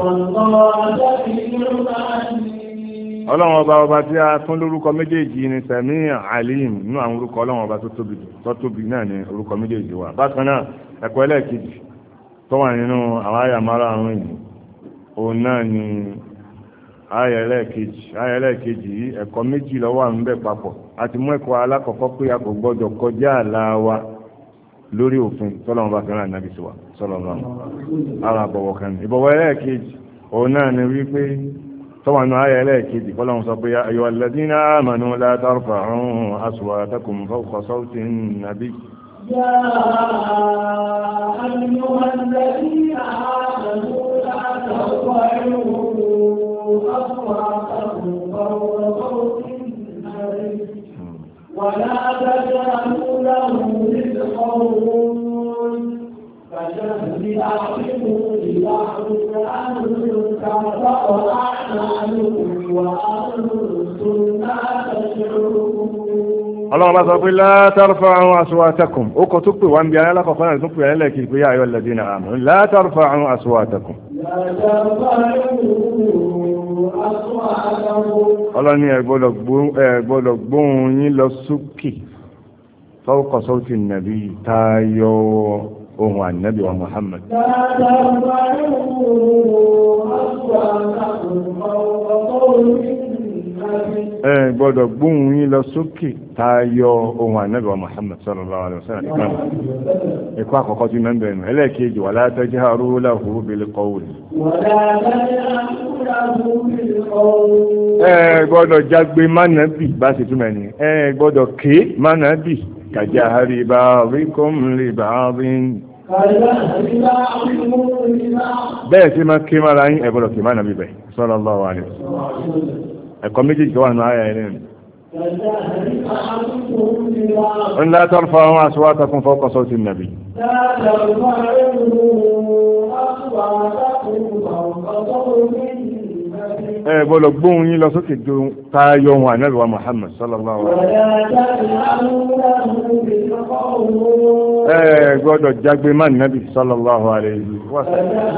ọlọ́run ọba tí a tún lórúkọ méjèèjì ní Sami'un Alim nínú àwọn orúkọ ọlọ́run ọba tó tóbi náà ní orúkọ méjèèjì wà bákan náà ẹ̀kọ́ ẹlẹ́ẹ̀kejì tó wà nínú àwọn àyà márùn-ún yìí òun náà ni àyà ẹlẹ́ẹ̀kejì yìí ẹ̀kọ́ méjì ló wà ńbẹ̀ papọ̀ àti mú ẹ̀kọ́ alákọ̀ọ́kọ́ pé a kò gbọ́dọ̀ kọjá àlà wa lórí òfin tọ́lọ́run bá fẹ́ràn Ànábì wa sallallahu ara àbọ̀wọ̀ kan ìbọ̀wọ̀ ẹlẹ́ẹ̀kejì òun náà ni wípé طبعا آية لكن قالوا صبيا أيها الذين آمنوا لا ترفعوا أصواتكم فوق صوت النبي يا أيها الذين آمنوا لا ولا تجعلوا له بالقول فشهد أعلموا لبعض أنكم أعمالكم وأنتم لا تشعرون. الله ما قال لا ترفعوا أصواتكم أكتب وأن بيانا لك وقال تكتب لك يا أيها الذين آمنوا لا ترفعوا أصواتكم الله ni ẹgbọ́dọ̀ gbóhùn yín lọ sókè fawqa sawti nàbí tayọ ohun ànábì wa Muhammad gbọ́dọ̀ gbóhùn yín lọ sókè tayọ ohun ànábì wa Muhammad sallallahu alaihi wasallam ẹ̀kọ́ àkọ́kọ́ tí mẹ́bẹ̀ ẹ̀nù ẹlẹ́ẹ̀kejì wala tajharu lahu bil qawli gbọ́dọ̀ jágbe mánàbì bá ṣe túnmẹ̀ ní gbọ́dọ̀ ké mánàbì kajahari ba'dikum li ba'din bẹ́ẹ̀ tí máa ké mára yín gbọ́dọ̀ ké mánàbì bẹ̀ sallallahu alaihi wasallam ẹ̀kọ́ méjì tó wà ní àyà ẹ̀rẹ́ rẹ̀ ń la tarfa'u aswatakum fawqa sawti an-nabi gbọ́dọ̀ gbóhùn yín lọ sókè jù tayọ ohun ànábì wa Muhammad sallallahu alaihi wasallam gbọ́dọ̀ jágbe má nàbì sallallahu alaihi wasallam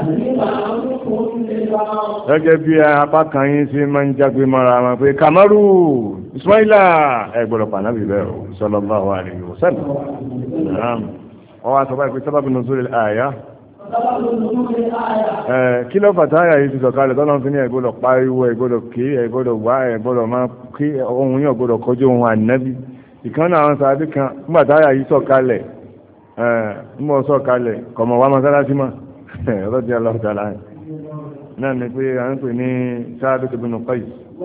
gẹ́gẹ́ bí apá kan yín sí máa ń jágbe mọ́ra wọn pé Kamaru Ismaila gbọ́dọ̀ pa nàbì bẹ́ẹ̀ sallallahu alaihi wasallam ọwọ́ àtọ́bá ìpé sábàbí nuzul al-aya kí ló fàtáyà yìí ti sọ̀kalẹ̀ tọ́lọ́n fi ní ẹgbọ́dọ̀ pariwo ẹgbọ́dọ̀ ké ẹgbọ́dọ̀ wá ẹgbọ́dọ̀ máa ké ohun yóò gbọ́dọ̀ kọjú ohun ànábì ìkan náà àwọn sàábí kan nígbàtáyà yìí sọ̀kalẹ̀ mọ́ sọ̀kalẹ̀ kọ̀mọ̀ wá mọ́sálásí mọ́ ọlọ́dí aláwọ̀tàlá náà ni pé à ń pè ní Sábit ibn Qais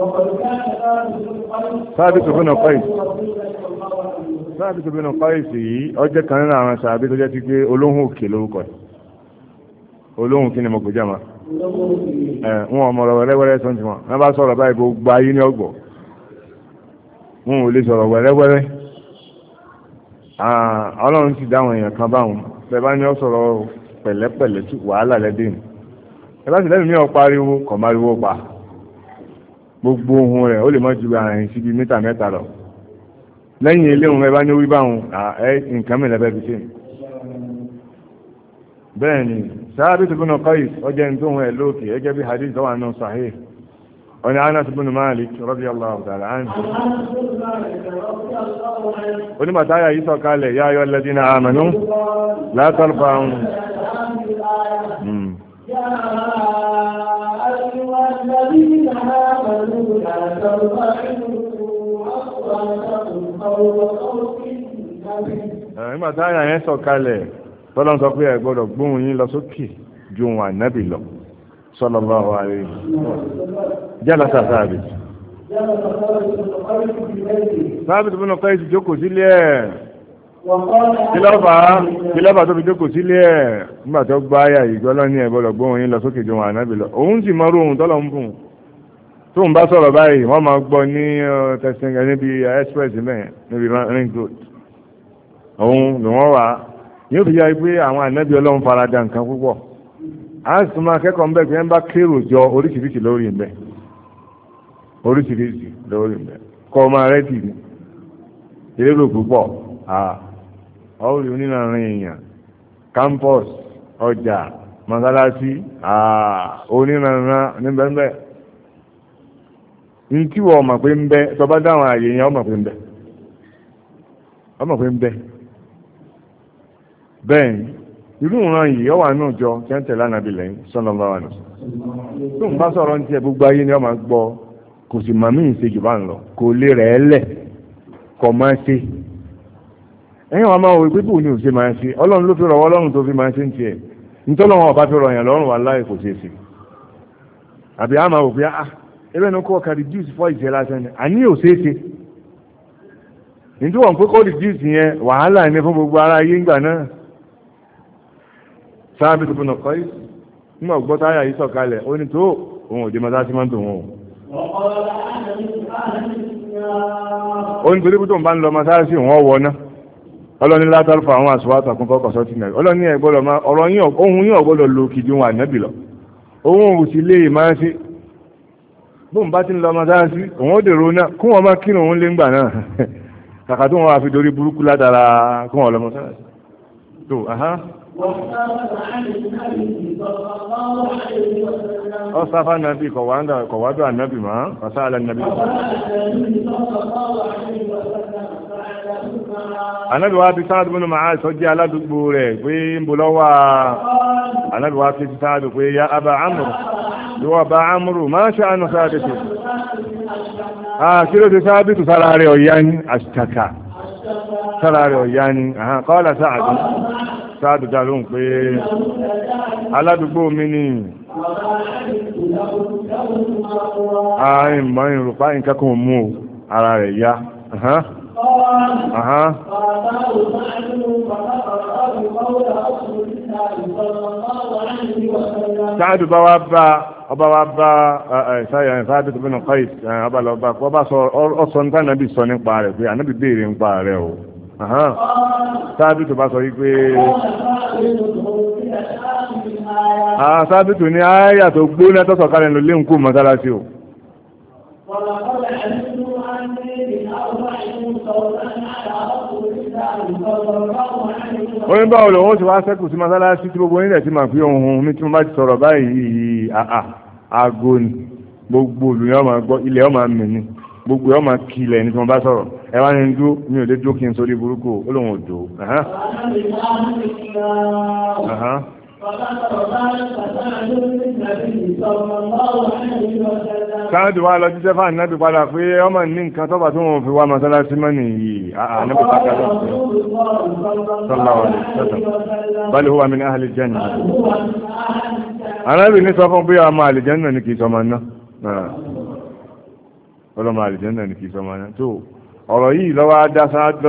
Sábit ibn Qais Sábit ibn Qais yìí ọjọ́ kan nínú àwọn sàábí tó jẹ́ ti pé olóhùn òkè lórúkọ olóhùn kí ni mo gbèjà ma wọn ọmọ ọ̀rọ̀ wẹ́rẹ́wẹ́rẹ́ sọ ti wọn wọn bá sọ̀rọ̀ báyìí gbogbo ayé ní ọgbọ̀ wọn ò lè sọ̀rọ̀ wẹ́rẹ́wẹ́rẹ́ ọlọ́run ti dáwọn èèyàn kan báwọn bẹ́ẹ̀ bá ní ọ sọ̀rọ̀ pẹ̀lẹ́pẹ̀lẹ́ tí wàhálà lẹ́dẹ̀ẹ́nì ẹ bá sì lẹ́nu ní ọ̀pá ariwo kọ̀ máa ariwo pa gbogbo ohun rẹ̀ ó lè mọ́ ju àrìn síbi mítà mẹ́ta lọ lẹ́yìn ilé ohun ẹ bá ní wí báwọn nǹkan mìíràn fẹ́ fi ṣe bẹ́ẹ̀ ni Sábit ibn Qais ọjọ́ ní tó hùn ẹ̀ lókè ẹgẹ́ bí hadith wà náà sahih ọ̀nà Anas ibn Malik radiyallahu ta'ala anhu onímọ̀táyà yìí sọ̀kalẹ̀ ya ayyuhal ladhina amanu la tarfa'u onímọ̀táyà yẹn sọ̀kalẹ̀ tọ́lọ́n sọ pé ẹ gbọ́dọ̀ gbóhùn yín lọ sókè ju ohun ànábì lọ sallallahu alaihi jalasa Sábit Sábit ibn Qais jókòó sílé ẹ̀ kí lọ́fà tó fi jókòó sílé ẹ̀ nígbà tó gbá ayà ìgbọ́lọ́ ní ẹ gbọ́dọ̀ gbóhùn yín lọ sókè ju ohun ànábì lọ òun sì mọ́rú ohun tọ́lọ́ ń bùn tó ń bá sọ̀rọ̀ báyìí wọ́n máa gbọ́ ní tẹ̀síǹgà níbi express mẹ́rin níbi ring road òun ni wọ́n wà yóò fi yá pé àwọn ànábì ọlọ́run farada nǹkan púpọ̀ a sì máa kẹ́kọ̀ọ́ ń bẹ̀ pé ń bá kérò jọ oríṣiríṣi lórí ń bẹ̀ oríṣiríṣi lórí ń bẹ̀ kọ́ ọmọ rẹ̀ tì ní èrò púpọ̀ ọ̀rí onírànrin èèyàn campus ọjà mọ́sálásí onírànran níbẹ̀ńbẹ̀ ní tí wọ́n mọ̀ pé ń bẹ tọba dáwọn àyè yẹn ọmọ pé ń bẹ bẹ́ẹ̀ irú ìran yìí ọwà náà jọ tí ń tẹ̀lé ànábì lẹ́yìn sallallahu alaihi wasallam tó ń bá sọ̀rọ̀ ní tiẹ̀ gbogbo ayé ni ọmọ gbọ́ kò sì mọ̀ mí ìṣe jù bá ń lọ kò lè rẹ̀ ẹ́ lẹ̀ kọ̀ máa ṣe ẹ̀yìn wọn máa wò pé bò ní òṣè máa ṣe ọlọ́run ló fi rọ̀ ọlọ́run tó fi máa ṣe ń tiẹ̀ nítọ́lọ́wọ́n ọba fi rọ̀ yàn lọ́rùn wà láì kò ṣeé ṣe àbí a máa wò pé ebe ní kọ́ ka reduce fọ́ ìṣẹ́ lásán ni àní ò ṣeé ṣe nítorí wọn pé kó reduce yẹn wàhálà ní fún gbogbo ara ayé ńgbà náà Sábit ibn Qais nígbà gbọ́ táyà yìí sọ̀kalẹ̀ ó ní tó òun òde mọ́sáàsì máa ń tò wọn o. ó ní torí pé tóun bá ń lọ mọ́sáàsì wọn wọ náà ọlọ́ni látàrí fún àwọn àṣùwà àtàkùn kọ́kọ́ sọ́tì náà ọlọ́ni ẹ̀ gbọ́dọ̀ máa ọ̀rọ̀ yín ohun yín ọ̀gbọ́dọ̀ lo kìdí wọn ànábì lọ ohun òsì lè máa ṣe bóun bá ti ń lọ mọ́sáàsì òun ó dèrò náà kó wọn máa kírun òun lé ńgbà náà kàkà tó wọn wá fi dorí burúkú látara kó wọn lọ mọ́sáàsì tó ọ̀sáfà nàbí kọ̀wádọ́ ànábì máa ọ̀sáàlẹ̀ nàbí ànábì wá bí Sáàdù bínú Mu'adh tó jẹ́ aládùúgbò rẹ̀ pé ń bọ̀ lọ́wọ́ ànábì wá fi Sáàdù pé ya Aba Amr yíwọ́ Aba Amr máa ṣe àánú Sáàdù tó kí ló ti Sáàdù tó sára rẹ̀ ọ̀yá ní àṣìkàkà sára rẹ̀ ọ̀yá ní qala Sáàdù Sáàdù dá lóhùn pé aládùúgbò mi ní àìmọ̀ ìrùpá nǹkan kan mú ara rẹ̀ yá Sáàdù bá wá bá ọba wá bá Sáàdù tó bínú Qais ọba lọ bá ọba sọ ọsọ nípa ànábì sọ nípa rẹ̀ pé ànábì béèrè nípa rẹ̀ o Sáàdù tó bá sọ wípé Sáàdù tó ní àyà tó gbóná tó sọ̀kalẹ̀ ló lé nkú mọ́sálásí o oyin báwo lòun ó ti wá sẹ́kù sí mọ́sálásí tí gbogbo onílẹ̀ tí máa fi ohun mi tí mo bá ti sọ̀rọ̀ báyìí àgò ni gbogbo olùyọ́ ọmọ gbọ́ ilẹ̀ ọmọ mi ni gbogbo ọmọ kìlẹ̀ ní tí mo bá sọ̀rọ̀ ẹ wá ní dúró mi ò lè dúró kí n sórí burúkú ó lóun ò dò Sáàdù wá lọ jíṣẹ́ fún ànábì padà pé ọmọ ní nǹkan tọ́bà tó wọ́n fi wá mọ́sálásí mọ́ nìyí ànábì padà lọ sallallahu alaihi wasallam bal huwa min ahli al-jannah ànábì ní sọ fún bí ọmọ àlìjẹ́nà ní kìí sọmọ náà ọlọ́mọ àlìjẹ́nà ní kìí sọmọ náà tó ọ̀rọ̀ yìí lọ́wọ́ dá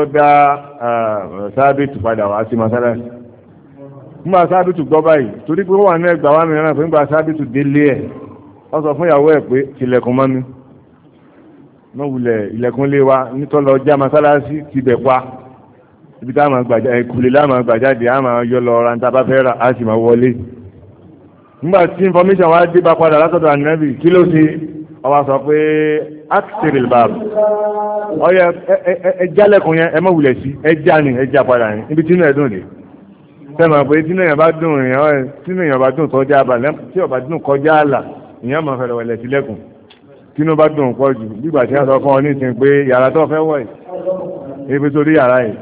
Sáàbìtù padà wá sí mọ́sálásí nígbà Sáàbìtù gbọ́ báyìí torí pé ó wà ní ẹgbà wá mìíràn fún nígbà Sáàbìtù délé ẹ̀ ó sọ fún ìyàwó ẹ̀ pé tilẹ̀kùn mọ́ mi náà wulẹ̀ ilẹ̀kùn lé wa nítọ́lọ já mọ́sálásí ti bẹ̀ pa ibi tá a máa gbàjá ìkùlé láàmà gbàjáde a máa yọ lọ ra níta bá fẹ́ rà á sì máa wọlé nígbà tí information wa dé bá padà látọ̀dọ̀ ànábì kí ló ṣe ó wá sọ pé aktiril bab ọyẹ ẹ jálẹ̀kùn yẹn ẹ má wulẹ̀ sí ẹ já ni ẹ já padà ní ibi tí inú ẹ̀ dùn dé sẹ́mọ̀ pé tí èèyàn bá dùn èèyàn bá dùn kọjá àbàlẹ́ tí ọba dùn kọjá àlà èèyàn máa fẹ̀rẹ̀ wẹ̀lẹ̀ sílẹ̀kùn tí inú bá dùn pọ̀ jù nígbà tí wọ́n sọ fún ọ ní ìsìn pé yàrá tó fẹ́ wọ̀ yìí ebi tó rí yàrá yìí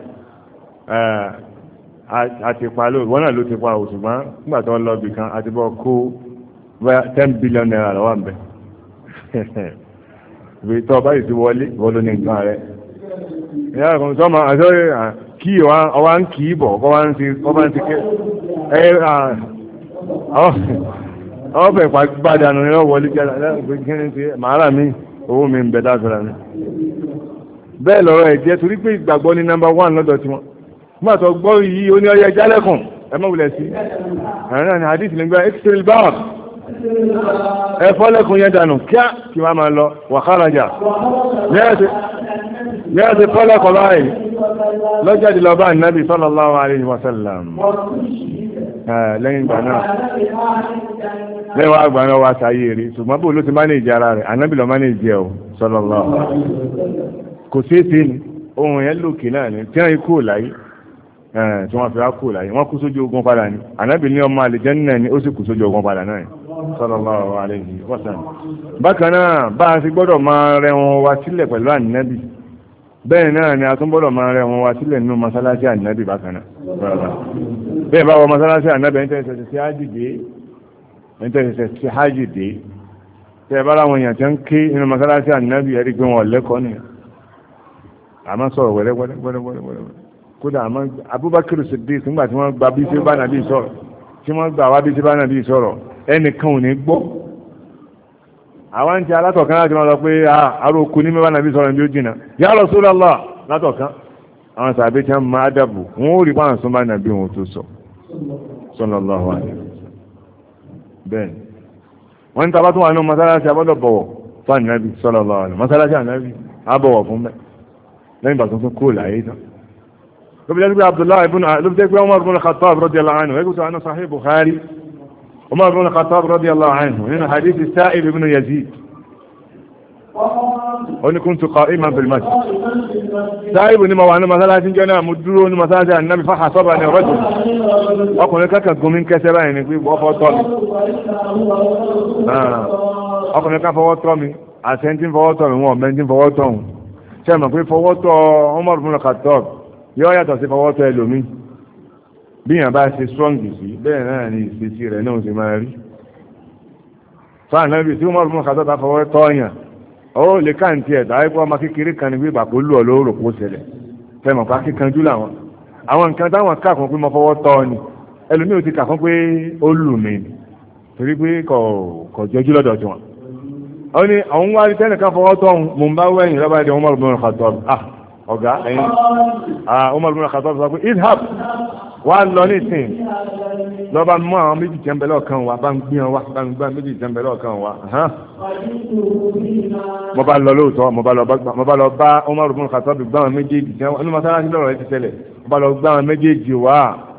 àti pa ló wọ́n náà ló ti pa òṣùgbọ́n nígbà tó ń lọ bì kan àti bọ́ kó 10 billion naira lọ́wọ́ ń bẹ̀ ibi tó ọba yìí ti wọlé wọ́n ló ní nǹkan rẹ̀ ìyá kan sọ́mọ àti kí ọwá ń kìí bọ̀ kọ́ ń ti ké ọ̀fẹ́ gbádànù ní ọwọ́ líjẹ́ màárà mi owó mi ń bẹ dáfẹ́ra mi bẹ́ẹ̀ lọ́rọ̀ ẹ̀ jẹ́ torí pé ìgbàgbọ́ ní number 1 lọ́dọ̀ tí wọ́n nígbà tó gbọ́ yìí ó ní ọyẹ jálẹ̀kùn ẹ má wulẹ̀ sí ẹ̀rọ ní hadith nígbà extreme bar ẹ fọ́lẹ̀kùn yẹn dànù kíá kí wọ́n máa lọ wàhálàjà yẹ́ ti fọ́lẹ̀kùn báyìí lọ́jáde lọ bá Ànábì sallallahu alaihi wasallam lẹ́yìn ìgbà náà lẹ́yìn wá gbà náà wá sáyé rí ṣùgbọ́n bó ló ti mánéjì ara rẹ̀ Ànábì lọ mánéjì ẹ̀ o sallallahu kò ṣeéṣe ni ohun yẹn lòkè náà ni tí wọ́n kú láyé tí wọ́n fi wá kú láyé wọ́n kú sójú ogun padà ni Ànábì ní ọmọ àlùjánnà ni ó sì kú sójú ogun padà náà sallallahu alaihi wasallam bákan náà bá a ti gbọ́dọ̀ máa rẹ wọn wá sílẹ̀ pẹ̀lú Ànábì bẹ́ẹ̀ náà ni a tún gbọ́dọ̀ máa rẹ wọn wá sílẹ̀ nínú masalasi Ànábì bákan náà bẹ́ẹ̀ bá wọ masalasi Ànábì ẹni tẹ́sẹ̀ sí hajj dé tẹ́ bá láwọn èèyàn tẹ́ ń ké nínú masalasi Ànábì ẹ̀rí pé wọn lẹ́kọ̀ọ́ nìyẹn àmọ́ sọ̀rọ̀ wẹ́rẹ́wẹ́rẹ́ kódà àmọ́ Abubakar Siddiq nígbà tí wọ́n gba bí sí bá nàbí sọ̀rọ̀ tí wọ́n gbà wá bí sí bá nàbí sọ̀rọ̀ ẹnìkan ò ní gbọ́ àwọn ti alátọ̀kan láti máa lọ pé aróko ní mẹ́wàá nàbí sọ̀rọ̀ ní ó jìnà ya Rasulullah látọ̀kan àwọn sàbẹ́ tí wọ́n máa dàbò wọ́n ó rí pàrọ̀ súnmọ́ nàbí wọn tó sọ sallallahu alaihi wasallam bẹ́ẹ̀ wọ́n ní tàbá tó wà ní mọ́sálásí abọ́dọ̀ bọ̀wọ̀ fún ànábì sallallahu alaihi mọ́sálásí ànábì àbọ̀wọ̀ fún mẹ́ lẹ́yìn ìgbà tó tún kúrò láyé tán ló fi jẹ́ pé Abdullahi ló fi jẹ́ pé Umar ibn Khattab radiyallahu anhu ẹgbẹ́ tó wà ní Sahih Bukhari Umar ibn Khattab radiyallahu anhu nínú hadithi Sa'ib ibn Yazid ó ní kuntu qa'iman fil masjid Sa'ib ní ma wà ní mọ́sálásí jẹ́ náà mo dúró ní mọ́sálásí ànábì fa hasabani rajul ọkùnrin kankan gomi kẹsẹ́ báyìí ni pé ọfọ́ tọ́ mi ọkùnrin kan fọwọ́ tọ́ mi àṣẹ́ntí fọwọ́ tọ́ mi wọn ọ̀mẹ́ntí fọwọ́ tọ́ òun ṣe mọ̀ pé fọwọ́ tọ́ Umar ibn Khattab yóò yàtọ̀ sí fọwọ́ tọ́ ẹlòmíì bí yàn bá ṣe strong sí bẹ́ẹ̀ náà ni ìṣesí rẹ̀ náà ṣe máa rí fáà náà bí tí Umar ibn Khattab bá fọwọ́ tọ́ yàn ó lè káàntì ẹ̀ tàbí ọmọ kékeré kan ní bí ìgbà kó lù ọ lóòrò kó ṣẹlẹ̀ fẹ́ mọ̀ pa kíkanjú làwọn àwọn nǹkan táwọn kàkún pé mo fọwọ́ tọ́ ni ẹlòmíì ò ti kàkún pé ó lù mí torí pé kò jọjú lọ́dọ̀ tí wọn. ó ní àwọn wá rí tẹ́nìkan fọwọ́ tọ́ mò ń bá wẹ̀yìn lọ́ba ẹ̀dẹ̀ Umar ibn Khattab ọ̀gá ẹ̀yìn Umar ibn Khattab sọ pé idhab wá lọ ní ìsìn lọ́ba mú àwọn méjì jẹ́mbẹ̀lọ́ kan wá bá ń gbé wọn wá bá ń gbá méjì jẹ́mbẹ̀lọ́ kan wá mo bá lọ lóòótọ́ mo bá lọ bá Umar ibn Khattab gbá wọn méjèèjì tí wọ́n ní mọ́sálásí lọ́rọ̀ rẹ̀ ti tẹ́lẹ̀ mo bá lọ gbá wọn méjèèjì wá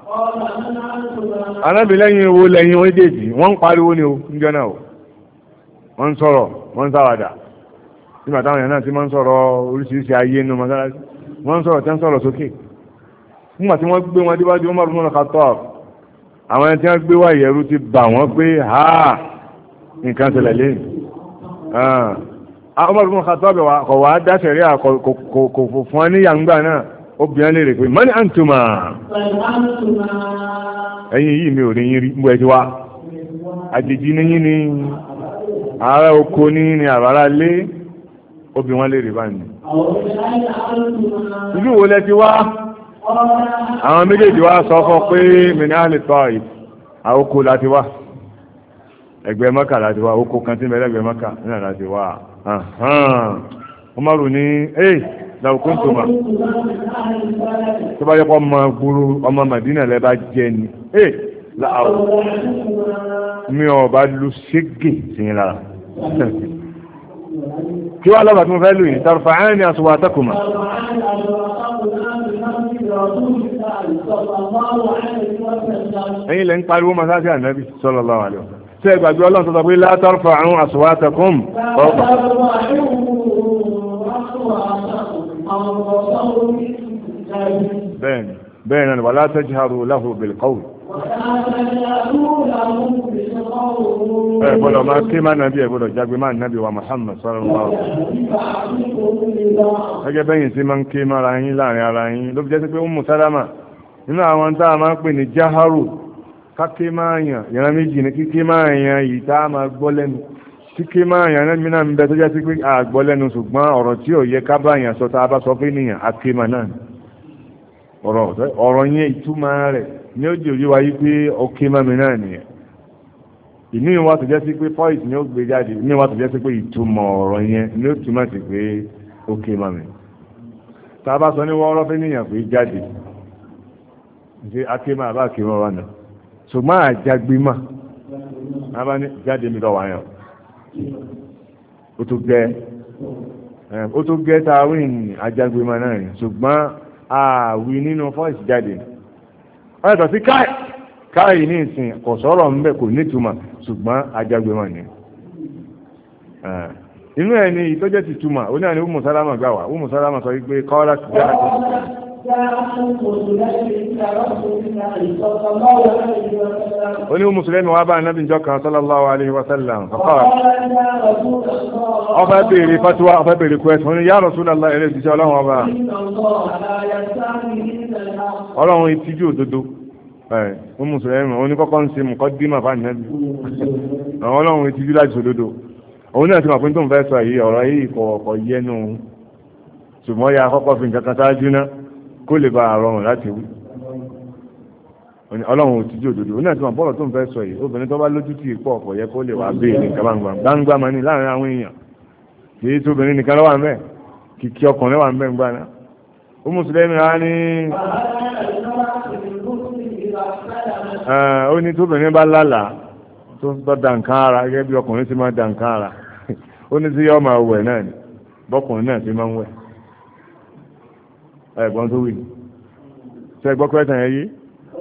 anábìlẹ́yìn wo lẹ́yìn méjèèjì wọ́n ń pariwo ni o ń jẹ́ náà o wọ́n ń sọ̀rọ̀ wọ́n ń sáwàdà nígbà táwọn èèyàn náà ti máa ń sọ̀rọ̀ oríṣiríṣi ayé nínú mọ́sálásí wọ́n ń sọ̀rọ̀ tẹ́ ń sọ̀rọ̀ sókè nígbà tí wọ́n gbé wọn díwájú Umar ibn Khattab àwọn ẹni tí wọ́n gbé wá ìyẹ̀rù ti bà wọ́n pé nǹkan ṣẹlẹ̀ lẹ́yìn Umar ibn Khattab kọ̀ wá dáṣẹ̀rí kò fún wọn ní yàǹgbà náà obìnrin lè rè pé mọ́ni àǹtùmá ẹ̀yin yìí mi ò rí yín rí mbọ̀ ẹ̀ ti wá àjèjì ní yín ni ààrẹ oko ní ní àbára lé obì wọn lè rí báyìí ìlú wo lẹ ti wá àwọn méjèèjì wá sọ fún pé mìíràn lè tọ́ àwòkó láti wá ẹgbẹ́ Mẹ́kà láti wá oko kan tí mẹ́lẹ́ ẹgbẹ́ Mẹ́kà náà láti wá Umaru ní làwùkún tó ma tó bá yẹ kó ọmọ gbúrú ọmọ Madina lẹ bá jẹ ni mi ò bá lu ségè sí yín lára kí wàá lọ́ba tí mo fẹ́ lù yìí tarfa'ani aswatakuma ẹ̀yin lẹ́ ń pariwo masáàsì ànábì sallallahu alaihi wasallam tí ẹ gbàgbé ọlọ́run tó sọ pé la tarfa'u aswatakum bẹ́ẹ̀ náà wala tajharu lahu bil qawl gbọ́dọ̀ máa ké máa nàbí gbọ́dọ̀ jágbe máa nàbí wa Muhammad sallallahu alaihi wasallam gẹ́gẹ́ bẹ́yìn tí máa ń ké máa ra yín láàrin ara yín ló fi jẹ́ sí pé Ummu Salama nínú àwọn tá a máa ń pè ní jaharu káké máa yàn yàrá méjì ní kíké máa yàn yìí tá a máa gbọ́ lẹ́nu kíké máa yàn náà mìíràn ń bẹ tó jẹ́ sí pé a gbọ́ lẹ́nu ṣùgbọ́n ọ̀rọ̀ tí ò yẹ ká bá yàn sọ tá a bá sọ pé nìyàn aké máa náà ọ̀rọ̀ yẹn ìtumọ̀ rẹ̀ ní ó jòyè wáyé pé ọkẹ́ mọ́mi náà nìyẹn ìní wa tó jẹ́ sí pé point ni ó gbé jáde ìní wa tó jẹ́ sí pé ìtumọ̀ ọ̀rọ̀ yẹn ni ó túmọ̀ sí pé ọkẹ́ mọ́mi tá a bá sọ ní wọ́ọ́rọ́ fẹ́ níyàn pé jáde ṣe akémọ́ àbá akémọ́ wa nà ṣùgbọ́n àjàgbémọ́ àbá ní jáde mi lọ́wọ́ àyàn ó tó gẹ́ tá a wí ní àjàgbémọ́ náà ṣùgbọ́n àwí nínú voice jáde ọ̀yẹ́tọ̀ sí káì ní ìsìn kò sọ̀rọ̀ ń bẹ̀ kò nítumọ̀ ṣùgbọ́n ajágbémọ̀ ni inú ẹ̀ ni ìtọ́jẹ́ ti túmọ̀ ó náà ni Ummu Salama gbà wá Ummu Salama sọ wípé kọ́lá ti dára tó ó ní Ummu Sulaimi wá bá Ànábì jọ kan sallallahu alaihi wa sallam ọfẹ́ bèèrè fatuwa ọfẹ́ bèèrè kwẹ́sì wọn ni ya Rasulullah ẹ̀rẹ́ ìdíṣẹ́ ọlọ́run ọba ọlọ́run ìtìjú òdodo Ummu Sulaimi òun ní kọ́kọ́ ń ṣe muqaddima fún Ànábì ọlọ́run ìtìjú láti sòdodo òun náà ti mọ̀ pé tó ń fẹ́ sọ yìí ọ̀rọ̀ yìí kọ̀ọ̀kọ̀ yẹnu ṣùgbọ́n ya kọ́kọ́ fi nǹkan kan sáájú náà kó lè bá àrọ̀rùn láti wí ọlọ́run ìtìjú òdodo òun náà ti mọ̀ bọ́ọ̀lù tó ń fẹ́ sọ yìí obìnrin tó bá lójú tì í pọ̀ ọ̀pọ̀ yẹ kó lè wá béèrè nǹkan gbangba máa ní láàrin àwọn èèyàn kì í tóbìnrin nìkan lọ́wọ́ àmẹ́ kìkì ọkùnrin wà ń bẹ́ ń gbá náà Ummu Sulaimi rà ní ó ní tóbìnrin bá lálàá tó da nǹkan ara gẹ́gẹ́ bí ọkùnrin ti máa da nǹkan ara ó ní sí ọmọ wẹ̀ náà ni bọ́kùnrin náà ti máa ń wẹ̀ ẹ̀gbọ́n tó wí ṣe gbọ́ pẹ́tàn yẹn yí.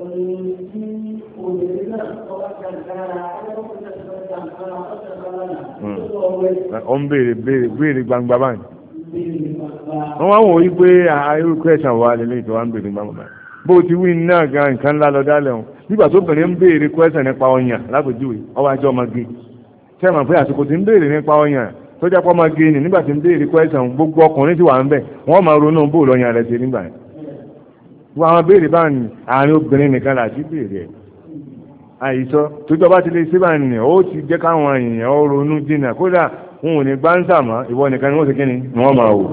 ó ń béèrè gbangba báyìí wọ́n wá wò ó yí pé irú kwẹ́sàn wà lélẹ́yìn tó wá ń béèrè gbangba báyìí bó ti wí náà gan nǹkan ńlá lọ dálẹ̀ wọn nígbà tó bẹ̀rẹ̀ ń béèrè kwẹ́sàn nípa ọyàn lápèjúwe ọwọ́ ajọ́ ọmọge tẹ́ ẹ̀ mọ̀ pé àsìkò tí ń béèrè nípa ọyàn tó jẹ́ pọ́ ọmọge ni nígbà tí ń béèrè kwẹ́sàn gbogbo ọkùnrin tí wà ń bẹ̀ wọ́n máa ronú bó lọ́yàn rẹ̀ ṣe nígbà yẹn wọ́n àwọn béèrè bá ní àárín obìnrin nìkan láti béèrè ẹ̀ àìsọ tó jọba ti lè ṣe bá ní ó ti jẹ́ káwọn èèyàn ó ronú jìnnà kódà wọn ò ní gbáǹsà mọ́ ìwọ nìkan ni wọ́n ti kíni ni wọ́n máa wò.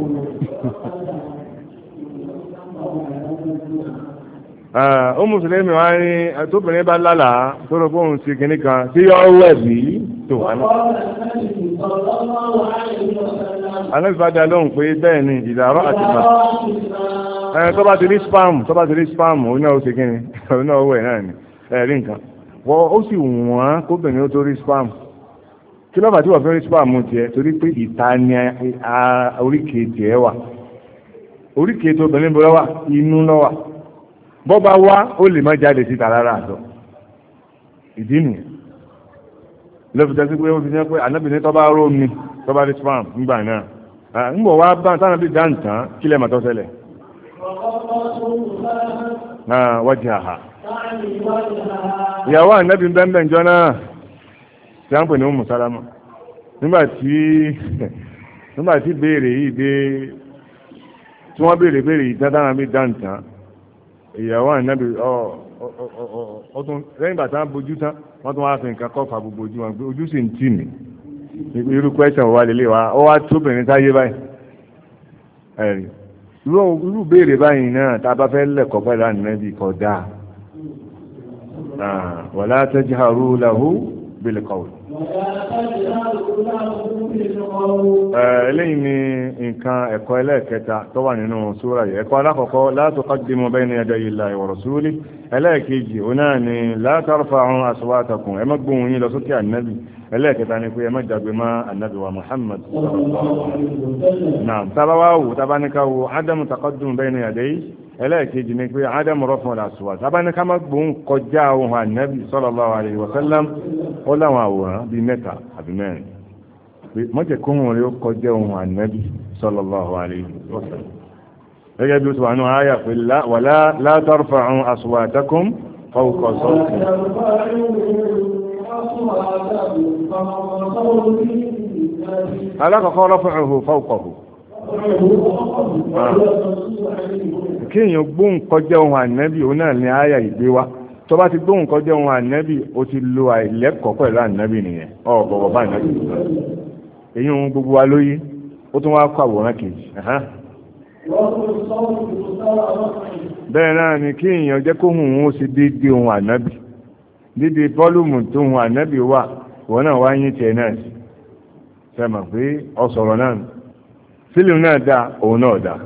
ó mùsùlùmí wá ní tóbìnrin bá lálàá tó rọ bóun ṣe kíní kan tí yọ wẹ̀ bí tó wà náà. anábìbádà lóhùn pé bẹ́ẹ̀ ni ìdàrọ́ àti bàtà tó bá ti rí spam òun náà ó ṣe kíni òun náà ó wẹ̀ náà ni ẹ̀rí nǹkan wọ́n ó sì wọ́n kóbìnrin ó tó rí spam kí lọ́fà tí wọ́n fẹ́ rí spam tiẹ̀ torí pé ìta ni oríkèé tiẹ̀ wà oríkèé tó obìnrin bọ́ lọ́wọ́ inú lọ́wọ́ bọ́ bá wá ó lè má jáde síta rárá àtọ̀ ìdí nìyẹn lọ́fìtẹ́ sí pé ó fi jẹ́ pé anábìnrin tó bá ró mi tó bá rí spam nígbà náà ń bọ̀ wá bá sáà bí dáǹtàn kí lẹ́ mà tó ṣẹlẹ̀ wọ́jà ha ìyàwó ànábì bẹ́ẹ̀ jọ náà tí a ń pè ní Ummu Salama nígbàtí béèrè yìí dé tí wọ́n béèrè yìí dáadáa bí dáǹtàn ìyàwó ànábì ọtún lẹ́yìn bàtà bójú tán wọ́n tún wá fi nǹkan kọ́ fà gbogbo ojú wọn pé ojú sì ń tì mí irú kwẹ́sàn wà lélẹ̀ wa ó wá tóbìnrin táyé báyìí ẹ̀rí irú béèrè báyìí náà tá a bá fẹ́ lẹ̀kọ́ pẹ̀lú ànábì kọ̀ dáa wala tajharu lahu bil qawl. eléyìí ni nǹkan ẹ̀kọ́ ẹlẹ́ẹ̀kẹta tó wà nínú súra yìí ẹ̀kọ́ alákọ̀ọ́kọ́ la tuqaddimu bayna yaday Allahi wa rasulihi ẹlẹ́ẹ̀kejì ó náà ni la tarfa'u aswatakum ẹ má gbóhùn yín lọ sókè ànábì ẹlẹ́ẹ̀kẹta ni pé ẹ má jagbe má ànábì wa Muhammad náà tábáwá wò tábáníká wo ádámù taqaddum bayna yaday ẹlẹ́ẹ̀kejì ni pé ádámù rọ́fún ọ̀làṣùwà tábáníká má gbóhùn kọjá ohun ànábì sallallahu alaihi wa sallam ó láwọn àwòrán bíi mẹ́ta àbí mẹ́rin mọ́jẹ̀ kóhùn rẹ̀ ó kọjá ohun ànábì sallallahu alaihi wa sallam gẹ́gẹ́ bí ó ti wà ní àyà pé la tarfa'u aswatakum fawqa sawti alákọ̀ọ́kọ́ rafa'uhu fawqahu kéèyàn gbóhùn kọjá ohun ànábì òun náà ní àyà ìgbé wa tó bá ti gbóhùn kọjá ohun ànábì ó ti lo àìlẹ́kọ̀ọ́ pẹ̀lú ànábì nìyẹn bọ̀bọ̀ bá ànábì èyí ohun gbogbo wa lóyé ó tún wá kọ àwòrán kejì bẹ́ẹ̀ náà ni kí èèyàn jẹ́ kóhùn ó sì déédéé ohun ànábì déédéé fọ́lùmù tó ohun ànábì wà ìwọ náà wá yín tiẹ̀ náà sí sẹ́mọ̀ pé ọ̀sọ̀rọ̀ náà fílìmù náà dá òun náà dá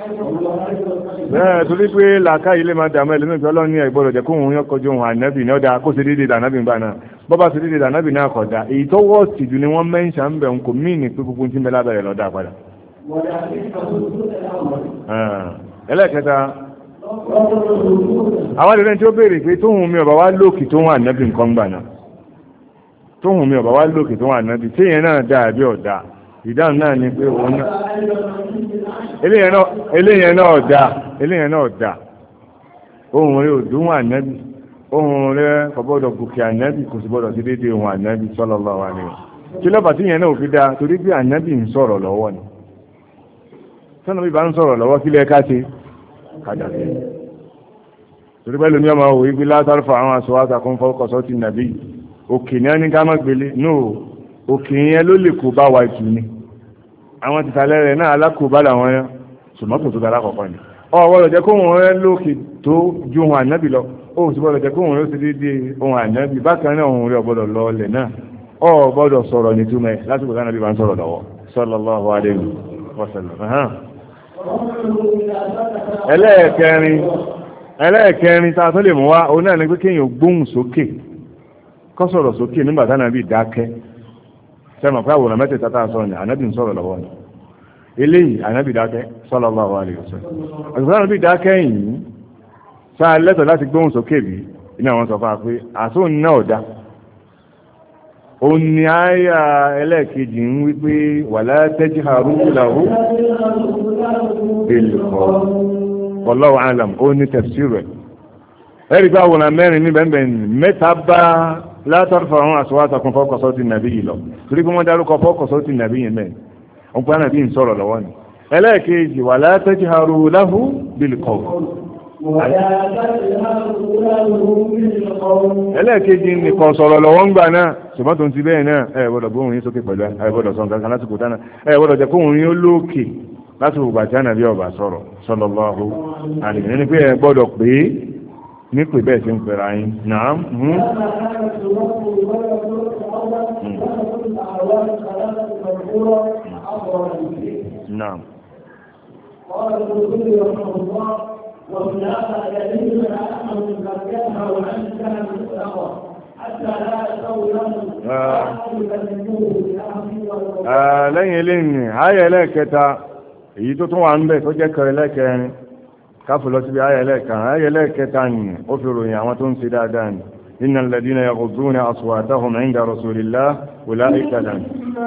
bẹ́ẹ̀ torí pé làákà ilé máa dàmú ẹlẹ́nu ìfẹ́ ọlọ́run ní ẹ̀gbọ́dọ̀ jẹ́ kóhùn yọ kọjú ohun ànábì náà dá kó ṣe déédéé dànábì ńgbà náà bọ́bá ṣe déédéé dànábì náà kọjá èyí tó wọ́ọ̀sì jù ni wọ́n mẹ́ńṣà ń bẹ̀ ń kò míì ní pé gbogbo tí ń bẹ lábẹ́rẹ̀ lọ́dà padà. ẹlẹ́kẹta àwọn ìrìn tí ó béèrè pé tóhùn mi ọ̀bà wá lókì tóhùn ànábì nǹkan gbà náà tóhùn mi ọ̀bà wá lókì tóhùn ànábì téèyàn náà dá àbí ọ̀dà ìdáhùn náà ni pé òun náà eléyẹn náà dá ohùn rẹ̀ ò dún ànábì ohùn rẹ̀ kò gbọ́dọ̀ gòkè ànábì kò sì gbọ́dọ̀ sí déédéé ohùn ànábì sallallahu alaihi wasallam kí lọ́pàá tí yẹn náà ò fi dá torí bí ànábì ń sọ̀rọ̀ lọ́wọ́ ni sọ́nà bí bá ń sọ̀rọ̀ lọ́wọ́ kílẹ̀ ká ṣe kájà sí torí pẹ́lú mi ọmọ òwe gbé látàrí fún àwọn aṣọ àtàkùn fọ́kọ̀sọ́ ti nàbí òkè ní ẹni ká má gbélé no òkè yẹn ló lè kó bá wa jù ni àwọn tìtàlẹ́ rẹ̀ náà alákòóbá làwọn yẹn ṣùgbọ́n kò tó dára kọ̀ọ̀kan ni ọ̀wọ́lọ̀ jẹ́ kó wọn rẹ̀ lókè tó ju ohun ànábì lọ ó sì gbọ́dọ̀ jẹ́ kó wọn rẹ̀ ó ti dédé ohun ànábì bákan náà ohun rẹ̀ ọ̀gbọ́dọ̀ lọ ọlẹ̀ náà ọ̀gbọ́dọ̀ sọ̀rọ̀ nítumẹ̀ lásìkò tí ànábì bá ń sọ̀rọ̀ lọ́wọ́ sallallahu alaihi wasallam. ẹlẹ́ẹ̀kẹrin tá a tó lè mú wá òun náà ní pé kéèyàn gbóhùn sókè kó sọ̀rọ̀ sókè nígbà tí ànábì dákẹ́ sẹ́mọ̀ pé àwòrán mẹ́tẹ̀ẹ̀ta tá a sọ ni ànábì ń sọ̀rọ̀ lọ́wọ́ ni eléyìí ànábì dákẹ́ sallallahu alaihi wasallam àgbà ànábì dákẹ́ yìí sáà lẹ́tọ̀ láti gbóhùn sókè bí iná wọn sọ fún wa pé àtúntò náà ọ̀dà òun ni àyà ẹlẹ́ẹ̀kejì ń wí pé wala tajharu lahu bil qawl wallahu a'lam ó ní tafsir rẹ̀ ẹ̀rí bá wọ̀nà mẹ́rin ní bẹ́ẹ̀ mẹ́ta bá la tarfa'u aswatakum fawqa sawti an-nabiy lọ torí pé wọ́n dárúkọ fawqa sawti an-nabiy yẹn mẹ́rin òun pé ànàbí ń sọ̀rọ̀ lọ́wọ́ ni ẹlẹ́ẹ̀kejì wala tajharu lahu bil qawl ẹlẹ́ẹ̀kejì nìkan sọ̀rọ̀ lọ́wọ́ ń gbà náà ṣùgbọ́n tó ń ti bẹ́ẹ̀ náà ẹ gbọ́dọ̀ bóhùn yín sókè pẹ̀lú ẹ gbọ́dọ̀ sọ nǹkan lásìkò tánà ẹ gbọ́dọ̀ jẹ́ kóhùn yín ó lókè lásìkò bàtí ànàbí ọba sọ̀rọ̀ sallallahu alaihi wasallam ní pé ẹ gbọ́dọ̀ pé ní pé bẹ́ẹ̀ ṣe ń pẹ̀rọ ayín náà náà ومن هذا دليل على انه قد يظهر عن كلام الاخر حتى لا يستوي lẹ́yìn eléyìí ayé ẹlẹ́ẹ̀kẹta èyí tó tún wà ń bẹ̀ tó jẹ́ kẹrẹ lẹ́kẹrin káfù lọ síbi ayé ẹlẹ́ẹ̀kẹta ni ó fi ròyìn àwọn tó ń ṣe dáadáa ni innal ladina yaghudduna aswatahum 'inda rasulillah ulaika lahum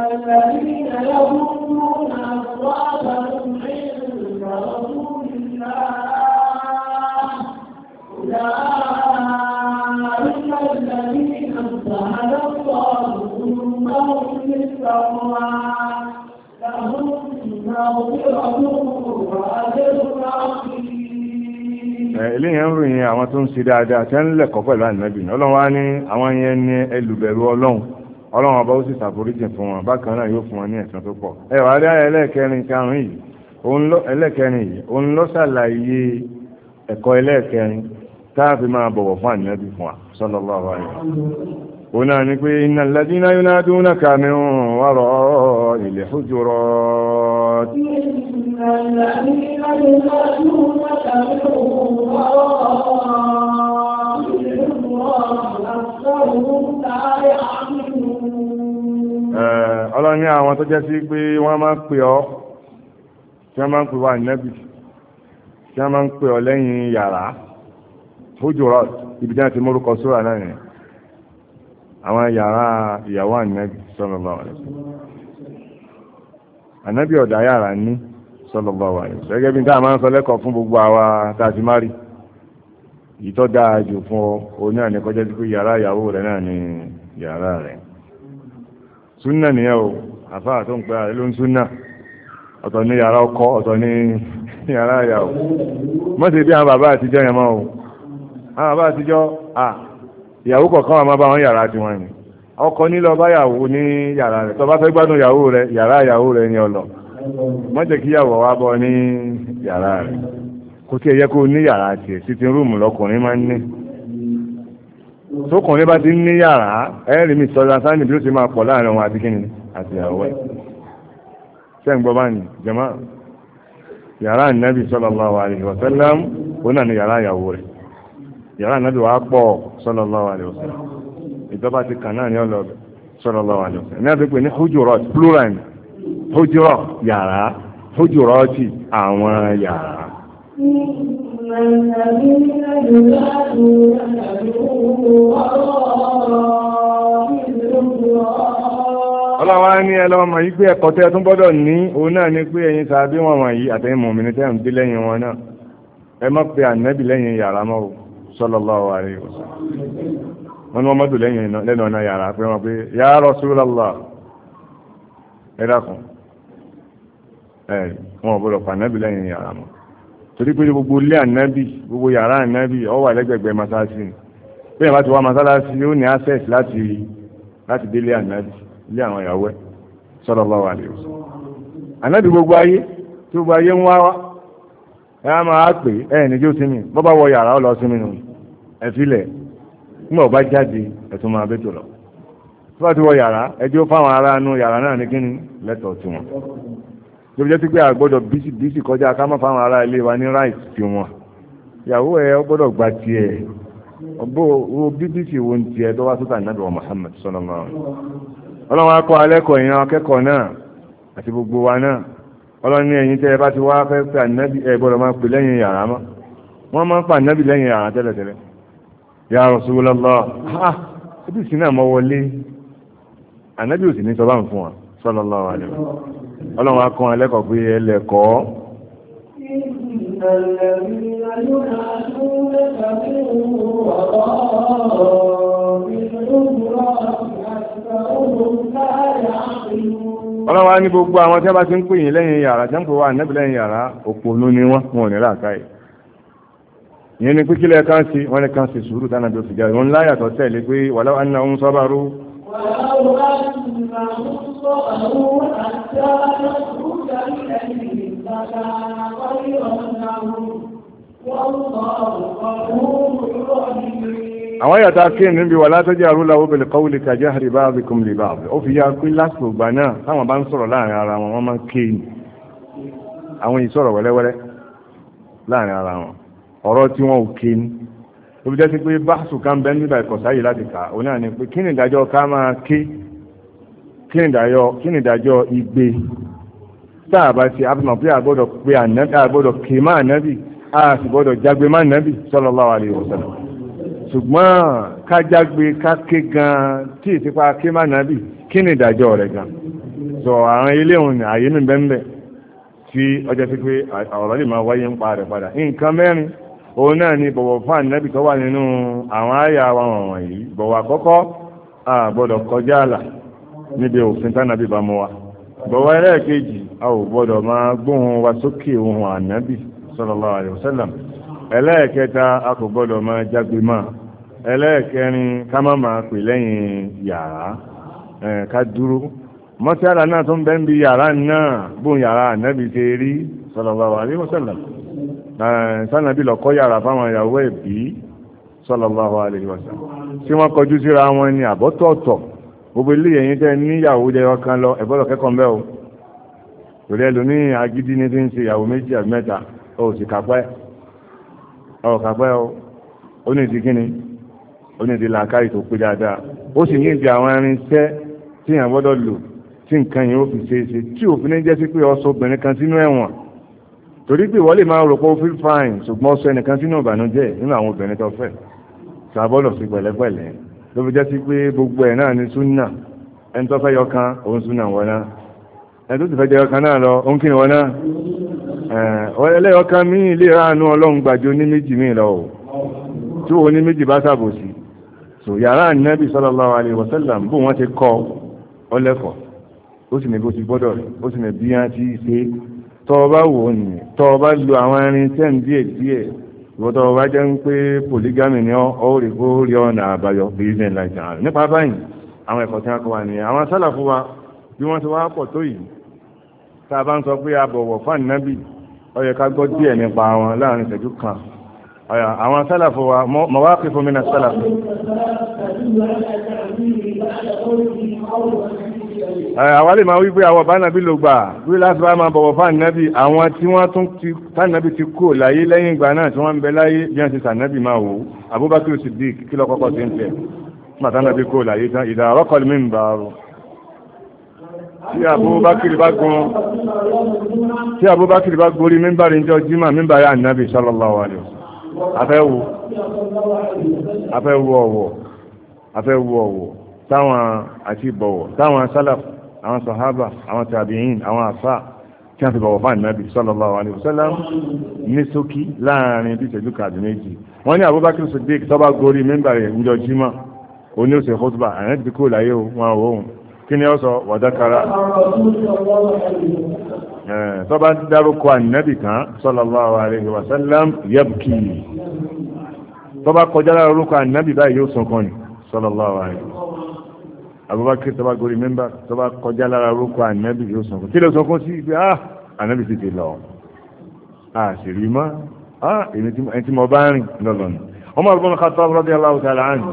eléyìn ń ròyìn àwọn tó ń ṣe dáadáa tẹ́ ń lẹ̀kọ́ pẹ̀lú ànábì ọlọ́run wá ní àwọn yẹn ní ẹlùbẹ̀rù ọlọ́run ọba ó sì ṣàforíjì fún wọn bákan náà yóò fún wọn ní ẹ̀san tó pọ̀ ẹ wà rí ayé ẹlẹ́ẹ̀kẹrin karùn-ún yìí òun ló ṣàlàyé ẹ̀kọ́ ẹlẹ́ẹ̀kẹrin táàfi máa bọ̀wọ̀ fún ànábì fún wa sallallahu alaihi wasallam òun náà ni pé innal ladina yunadunaka min wara'il hujurat ọlọ́ni àwọn tó jẹ́ sí pé wọ́n máa ń pè ọ́ tí wọ́n máa ń pè wá ànábì tí wọ́n máa ń pè ọ́ lẹ́yìn yàrá Hujurat ibi jẹ́ ti mórúkọ sóra náà yẹn àwọn yàrá ìyàwó ànábì sallallahu alaihi wasallam ànábì ọ̀dà yàrá ní sallallahu alaihi wasallam gẹ́gẹ́ bí n tá a máa ń sọ lẹ́kọ̀ọ́ fún gbogbo àwa tá a ti má rí ìtọ́ dáa jù fún ọ òun náà ní kọjá sí pé yàrá ìyàwó rẹ̀ náà ní yàrá rẹ̀ súnà nìyẹn o àfáà tó ń pẹ́ àrẹ ló ń súnà ọ̀tọ̀ ní yàrá ọkọ ọ̀tọ̀ ní yàrá ìyàwó mọ́ sí bí àwọn bàbá àtijọ́ yẹn mọ́ o àwọn bàbá àtijọ́ ìyàwó kọ̀ọ̀kan wà máa bá wọn yàrá tí wọ́n ní ọkọ nílọ bá yàwó ní yàrá rẹ̀ tó bá fẹ́ gbádùn yàwó rẹ̀ yàrá ìyàwó rẹ̀ ní ọlọ mọ́ jẹ́ kí yàwó wá bọ́ ní yàrá rẹ̀ kò tí ẹ yẹ kó ní yàrá tiẹ̀ sitting room lọkùnrin máa ń ní tókùnrin bá ti ń ní yàrá ẹ̀rì mi sọ́dọ̀ sáni bí ó ti máa pọ̀ láàrin wọn àti kíni àti ìyàwó ẹ̀ ṣẹ́ ń gbọ́ bá ní jàmá yàrá Ànábì sallallahu alaihi wasallam ó náà ní yàrá ìyàwó rẹ̀ yàrá Ànábì wàá pọ̀ sallallahu alaihi wasallam ìjọba ti kàn náà ní ọlọ́ọ̀bẹ̀ sallallahu alaihi wasallam ní àti pé ní hujurat plural hujurat yàrá hujurati àwọn yàrá. Ọlọ́wọ́ ní ẹlọ́mọ yí pé ẹ̀kọ́ tẹ́ tún gbọ́dọ̀ ní òun náà ní pé ẹ̀yin sàbí wọn wọ̀nyí àtẹ́yìn mọ̀mìnì tẹ́ ń dé lẹ́yìn wọn náà ẹ má pe ànábì lẹ́yìn yàrá mọ́ sallallahu alaihi wasallam wọn ni wọ́n mọ́dù lẹ́nu ọ̀nà yàrá pé wọ́n pé ya Rasulullah ẹ dákun wọn ò gbọ́dọ̀ pa ànábì lẹ́yìn yàrá mọ́ torí pé gbogbo ilé ànábì gbogbo yàrá ànábì ó wà lẹ́gbẹ̀gbẹ̀ masáàsì bí ẹ̀ bá ti wá masáàsì yóò ní access láti délé ànábì ilé àwọn ìyàwó ẹ̀ sallallahu alaihi wasallam ànábì gbogbo ayé tí gbogbo ayé ń wá wá ẹ á máa pè ẹ níjó sinmi bọ́ bá wọ yàrá ó lọ sinmi nù ẹ filẹ̀ nígbà ó bá jáde ẹ tún máa bẹ́tò lọ tí wọ́n ti wọ yàrá ẹjọ́ fáwọn ará inú yàrá náà ní kíni lẹ́tọ̀ọ́ tiwọn lóbi jẹ́ pé àgbọ́dọ̀ bísí kọjá ká má fáwọn ará ilé wa ní right tí wọn ìyàwó ẹ̀ ọ gbọ́dọ̀ gba tiẹ̀ ọgbọ́ bíbísì wo ń tiẹ̀ tó wá tó tà nábì wa Muhammad sallallahu alaihi wasallam ọlọ́run akọ alẹ́kọ̀ọ́ èèyàn akẹ́kọ̀ọ́ náà àti gbogbo wa náà ọlọ́run ní ẹ̀yin tẹ́ ẹ bá ti wá fẹ́ pé ànábì ẹ gbọ́dọ̀ máa pè lẹ́yìn yàrá mọ́ wọ́n máa ń pa ànábì lẹ́yìn yàrá tẹ́lẹ̀tẹ́lẹ̀ ya Rasulullah ibi sí náà mọ́ wọlé ànábì ò sì ní sọ bá ń fún wa sallallahu alaihi wasallam ọlọ́run akọ alẹ́kọ̀ọ́ pé ẹlẹ́kọ̀ọ́ الذين ينادونك من وراء الحجرات أكثرهم لا يعقلون. ọlọ́wà ní gbogbo àwọn tí a bá ti ń pè yín lẹ́yìn yàrá tí a ń pè wá ànábì lẹ́yìn yàrá òpònú ni wọ́n ò ní láàkáyì ìyẹn ni pé kílẹ̀ kan sí wọ́n lè kan sí sùúrù tánà bí ó fi jáde wọn láyàtọ̀ tẹ̀lé pé walau annahum sabaru àwọn yàtọ̀ kí níbi wala tajharu lahu bil qawli kajahri ba'dikum li ba'd ó fi yá pé lásìkò gbà náà táwọn bá ń sọ̀rọ̀ láàrin ara wọn wọ́n máa ń ké ní àwọn ìsọ̀rọ̀ wẹ́lẹ́wẹ́lẹ́ láàrin ara wọn ọ̀rọ̀ tí wọ́n ò ké ní ó fi jẹ́ sí pé báṣù kan bẹ́ẹ̀ nígbà ìkọ̀sáyì láti kà ó náà ni pé kí ni ìdájọ́ ká máa ké kí ni ìdájọ́ igbe sáàbà sí abúlé pé àgbọ́dọ̀ pé ànábì àgbọ́dọ̀ ké má ànábì a sì gbọ́dọ̀ jágbe má ànábì sallallahu alaihi wasallam ṣùgbọ́n ká jágbe ká ké gan tí ìsìnkú ké má ànábì kí ni ìdájọ́ rẹ̀ gan sọ àwọn ilé òun àyè mi bẹ́ẹ̀ tí ọjọ́ sí pé ọ̀rọ̀ lè máa wáyé ń pa rẹ̀ padà nǹkan mẹ́rin òun náà ni bọ̀wọ̀ fún ànábì tó wà nínú àwọn àyà wa wọ̀nyí bọ̀wọ̀ àkọ́kọ́ a gbọ́dọ̀ kọjá àlà níbi òfin tánàbì bá mú wa bọ̀wọ̀ ẹlẹ́ẹ̀kejì a ò gbọ́dọ̀ máa gbóhùn wa sókè ohun ànábì sallallahu alaihi wasallam ẹlẹ́ẹ̀kẹta a kò gbọ́dọ̀ máa jágbe máa ẹlẹ́ẹ̀kẹrin ká má máa pè lẹ́yìn yàrá ká dúró mọ́sálà náà tó ń bẹ́ ń bi yàrá náà bóun yàrá ànábì ṣe rí sallallahu alaihi wasallam sánàbí lọ kọ́ yàrá fáwọn ìyàwó ẹ̀bí sallallahu alaihi wasallam tí wọ́n kọjú síra wọn ní àbọ́tọ̀ọ̀tọ̀ gbogbo ilé ẹ̀yìn tẹ́ níyàwó jẹ́ ọkàn lọ ẹ̀bọ́dọ̀ kẹ́kọ̀ọ́ mbẹ́ o torí ẹlòmí agídí ní ti ń ṣe ìyàwó méjì àbí mẹ́ta ó sì kápẹ́ ó ní ti kíni ó ní ti làákàyè tó pé dáadáa ó sì ní ti àwọn irinṣẹ́ tí èèyàn gbọ́dọ̀ lò tí nǹkan yìí ó fi ṣe é ṣe tí òfin ní jẹ́ sí pé ọsọ obìnrin kan sínú ẹ̀wọ̀n torí pé ìwọ́n lè máa rò pé ó feel fine ṣùgbọ́n ọsọ ẹnìkan sínú ìbànújẹ́ nínú àwọn obìnrin tó fẹ́ ṣàbọ́dọ̀ sí pẹ̀lẹ́pẹ̀lẹ́ ló fi jẹ́ sí pé gbogbo ẹ̀ náà ní súnà ẹni tó fẹ́ yọkan òun súnà wọn náà ẹni tó ti fẹ́ jẹ yọkan náà lọ òun kí ni wọn náà ẹlẹ́yọkan míì lè ráàánú ọlọ́run gbàjọ ní méjì míì lọ tí òun ní méjì bá ṣàbòsí so yàrá Ànábì sallallahu alaihi wasallam bó wọ́n ti kọ́ ọlẹ́kọ̀ọ́ ó sì ní bó ti gbọ́dọ̀ rẹ̀ ó sì ní bí wọ́n ti ṣe tọ́ọ̀bá wò ní tọ́ọ̀bá lo àwọn ẹrin tẹ́ǹ díẹ̀ díẹ̀ ìwọ́tọ̀ ọba jẹ́ ń pé polygamy ni ó rí kó rí ọ̀nà àbáyọ bíi láìsí ààrẹ nípa báyìí àwọn ẹ̀kọ́ tí wọ́n kọ́ wa ní àwọn sálàfù wa bí wọ́n ti wá pọ̀ tó yìí tá a bá ń sọ pé a bọ̀wọ̀ fún Ànábì ó yẹ ká gbọ́ díẹ̀ nípa wọn láàrin ìṣẹ́jú kan àwọn sálàfù wa mawaqifu mina sálàfù àwọn lè máa wí pé àwọn bá nàbí ló gbà wí láti bá máa bọ̀wọ̀ fún ànábì àwọn tí wọ́n tún ti tánàbí ti kú láyé lẹ́yìn ìgbà náà tí wọ́n ń bẹ láyé bí wọ́n ti sànábì máa wò Abubakar Siddiq kí lọ kọ́kọ́ sí ń tẹ̀ fún àtànàbí kú láyé tán ìdá ọ̀rọ̀kọ̀lù mi ń bá rò tí Abubakar bá gorí mímbàrí ń jọ jímà mímbàrí ànábì sallallahu alaihi afẹ́wò ọ̀wọ̀ táwọn àti ìbọ̀wọ̀ táwọn sálàf àwọn sàhábà àwọn tàbíyìn àwọn àfà tí wọ́n fi bọ̀wọ̀ fún ànábì sallallahu alaihi wasallam ní ṣókí láàrin bí ìṣẹ́jú kàdù méjì wọ́n ní Abubakar Siddiq tó bá gorí mímbàrí ń jọ jímà oní òsè khutba àyàn ti kó láyé wọn òun kí ni ó sọ wàdákàrá tó bá dárúkọ ànábì kan sallallahu alaihi wasallam yabki tó bá kọjá lára orúkọ ànábì báyìí yóò sunkún ni sallallahu alaihi Abubakar tó bá gorí mẹ́mbà tó bá kọjá lára orúkọ ànábì yóò sunkún kí ló sunkún sí ibi ànábì ti lọ àṣírí mọ́ èyí tí mo bá rìn lọ́lọ́nà Umar ibn Khattab radiyallahu ta'ala anhu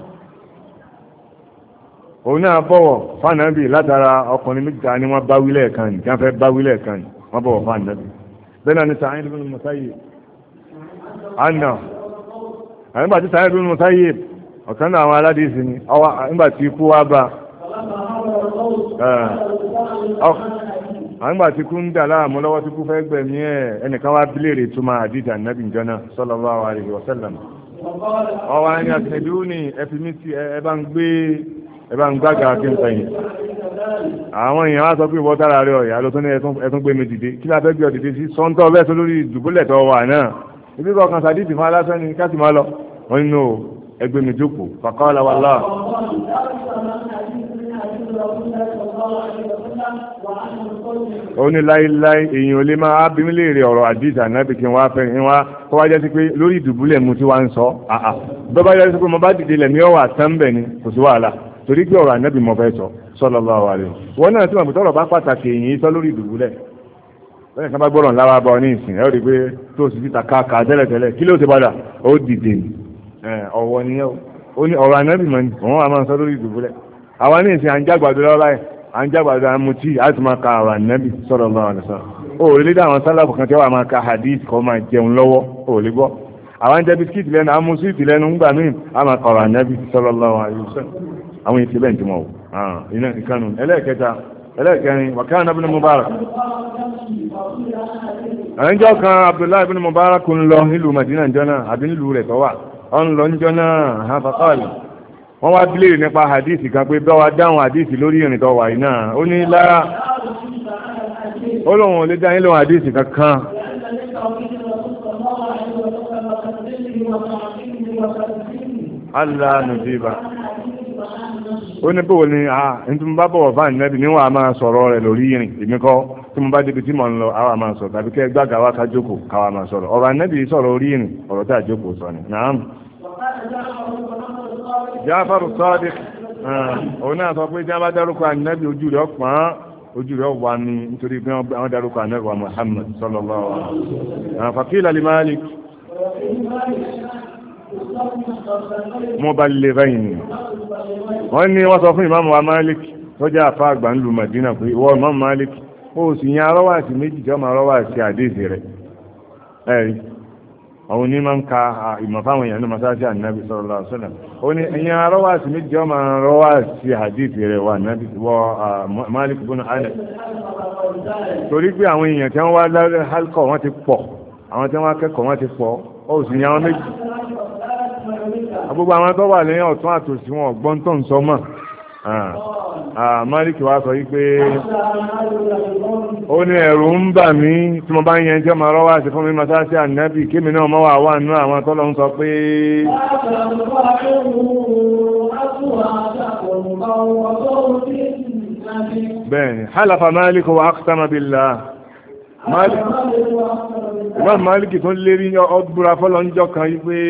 òun náà bọ̀wọ̀ fánàbì látara ọkùnrin méjìlá ni wọ́n bá wílẹ̀ kan ní wọ́n fẹ́ bá wílẹ̀ kan ní wọ́n bọ̀wọ̀ fánàbì bẹ́ẹ̀ náà ni Sa'id ibn Musayyib nígbà tí Sa'id ibn Musayyib ọ̀kan náà àwọn aládìsí ni nígbà tí ikú wá bá nígbà tí ikú ń dà láàmú lọ́wọ́ tí ikú fẹ́ gbẹ̀mí ẹ̀ ẹnìkan wá bílèrè túmọ̀ àdìsí ànábì jọ́nà sallallahu alaihi wasallam ọwọ́ ẹni àtẹ̀dúró ní ẹfimítì ẹ bá ń gbága kí n sẹ́yìn àwọn èèyàn wá sọ pé ìwọ dára rẹ ọ̀yà ló tún ní ẹtún gbé mi dìde kí la fẹ́ gbé ọ dìde sí sọ́ńtọ́ bẹ́ẹ̀ tó lórí ìdùbúlẹ̀ tó wà náà ibi kọ̀ọ̀kan sàdíìtì fún aláṣẹ ni ká sì máa lọ wọn nínú ẹgbẹ́ mi jókòó faqala wallah. ó ní láíláí èèyàn ò lè máa bí mi léèrè ọ̀rọ̀ àdìsí ànábì kí n wá fẹ́ kí n wá kó wá jẹ́ sí pé lórí ìdùbúlẹ̀ mu tí wá ń sọ bọ́ bá jẹ́ sí pé mo bá dìde lẹ̀ mí ọ̀wà tánbẹ̀ ni kò sí wàhálà torí pé ọ̀rọ̀ ànábì mo fẹ́ sọ sallallahu alaihi wọn náà tí wọn bùtọ́rọ̀ bá pàtàkì èyí sọ lórí ìdùbúlẹ̀ lẹ́yìn kan bá gbọ́dọ̀ ńlá bá ọ ní ìsìn ẹ̀ ó rí i pé tó sì ti ta káàkà tẹ́lẹ̀tẹ́lẹ̀ kí ló ti padà ó dìde ọ̀wọ́ nìyẹn ó ní ọ̀rọ̀ ànábì mọ̀ ní òun wà máa sọ lórí ìdùbúlẹ̀ àwa ní ìsìn àǹjàgbàdo lọ́wọ́ àǹjàgbàdo àmutí àti máa ka ọ̀rọ̀ ànábì sallallahu alaihi wasallam ó rí lédè àwọn sálàfù kan tí wọ́n máa ka hadith kọ́ máa jẹun lọ́wọ́ ó rí gbọ́ àwọn jẹ bisikíìtì lẹ́nu àmú síìtì lẹ́nu ńgbà míì á máa ka ọ̀rọ̀ ànábì sallallahu alaihi wasallam àwọn èsì bẹ́ẹ̀ ti mọ̀ iná ìkànnù ẹlẹ́ẹ̀kẹrin wàkánà ibn Mubarak ẹ̀ńjọ́ kan Abdullahi ibn Mubarak ń lọ nílùú Madina jọ́nà àbí nílùú rẹ̀ tọ́wà ọ ń lọ jọ́nà hafakọ́ọ̀lì wọ́n wá bílèrè nípa hadithi kan pé báwa dáhùn hadithi lórí ìrìn tọ́wà iná ó ní lára ó lóun ò lè dá nílò hadithi kankan Allah nujiba ó ní bò ní ní tí mo bá bọ̀wọ̀ fáàní nẹ́bì níwọ̀n a máa sọ̀rọ̀ rẹ̀ lórí ìrìn èmi kọ́ tí mo bá débi tí mo ń lọ àwa máa sọ tàbí kẹ́ gbàgà wa ká jókòó káwa máa sọ̀rọ̀ ọ̀rọ̀ nẹ́bì sọ̀rọ̀ orí ìrìn ọ̀rọ̀ tí a jókòó sọ ni. naam Jáfàrù Sadiq òun náà sọ pé tí wọ́n bá dárúkọ ànẹ́bì ojú rẹ̀ pọ́n ojú rẹ̀ wà ní nítorí pé wọ́n dárúkọ ànẹ́bì wa Muhammad sallallahu alaihi wasallam. faqila li Malik muballighayn wọ́n ní wọ́n sọ fún ìmáàmù wa Malik tó jẹ́ àfá àgbà ń lu Madina pé ìwọ ìmáàmù Malik ó sì yan arọ́wàsí méjì tí wọ́n máa rọ́wàsí àdéhìí rẹ̀ ẹ̀rí àwọn onímọ̀ ń ka ìmọ̀ fáwọn èèyàn ní masáàsì ànábì sallallahu alaihi wasallam ó ní ẹ̀yàn arọ́wàsí méjì tí wọ́n máa rọ́wàsí àdéhìí rẹ̀ wà nábì wọ Malik ibn Anas torí pé àwọn èèyàn tí wọ́n wá lálẹ́ halkọ̀ wọ́n ti pọ̀ àwọn tí wọ́n akẹ́kọ̀ọ́ wọ́n ti pọ̀ ó sì yan àwọn méjì gbogbo àwọn tó wà lẹ́yìn ọ̀tún àtòsí wọn ọ̀gbọ́n tó ń sọ mọ́ Málíkì wá sọ wípé ó ní ẹ̀rù ń bà mí tí mo bá ń yẹn jẹ́ máa rọ́wọ́ àti fún mi masáàsì ànábì kémi náà mọ́ wà wà nínú àwọn tọ́lọ́ ń sọ pé bẹ́ẹ̀ni halafa Málíkì wa aqsama billah Málíkì tó lérí ọgbúra fọ́lọ́njọ́ kan yí pé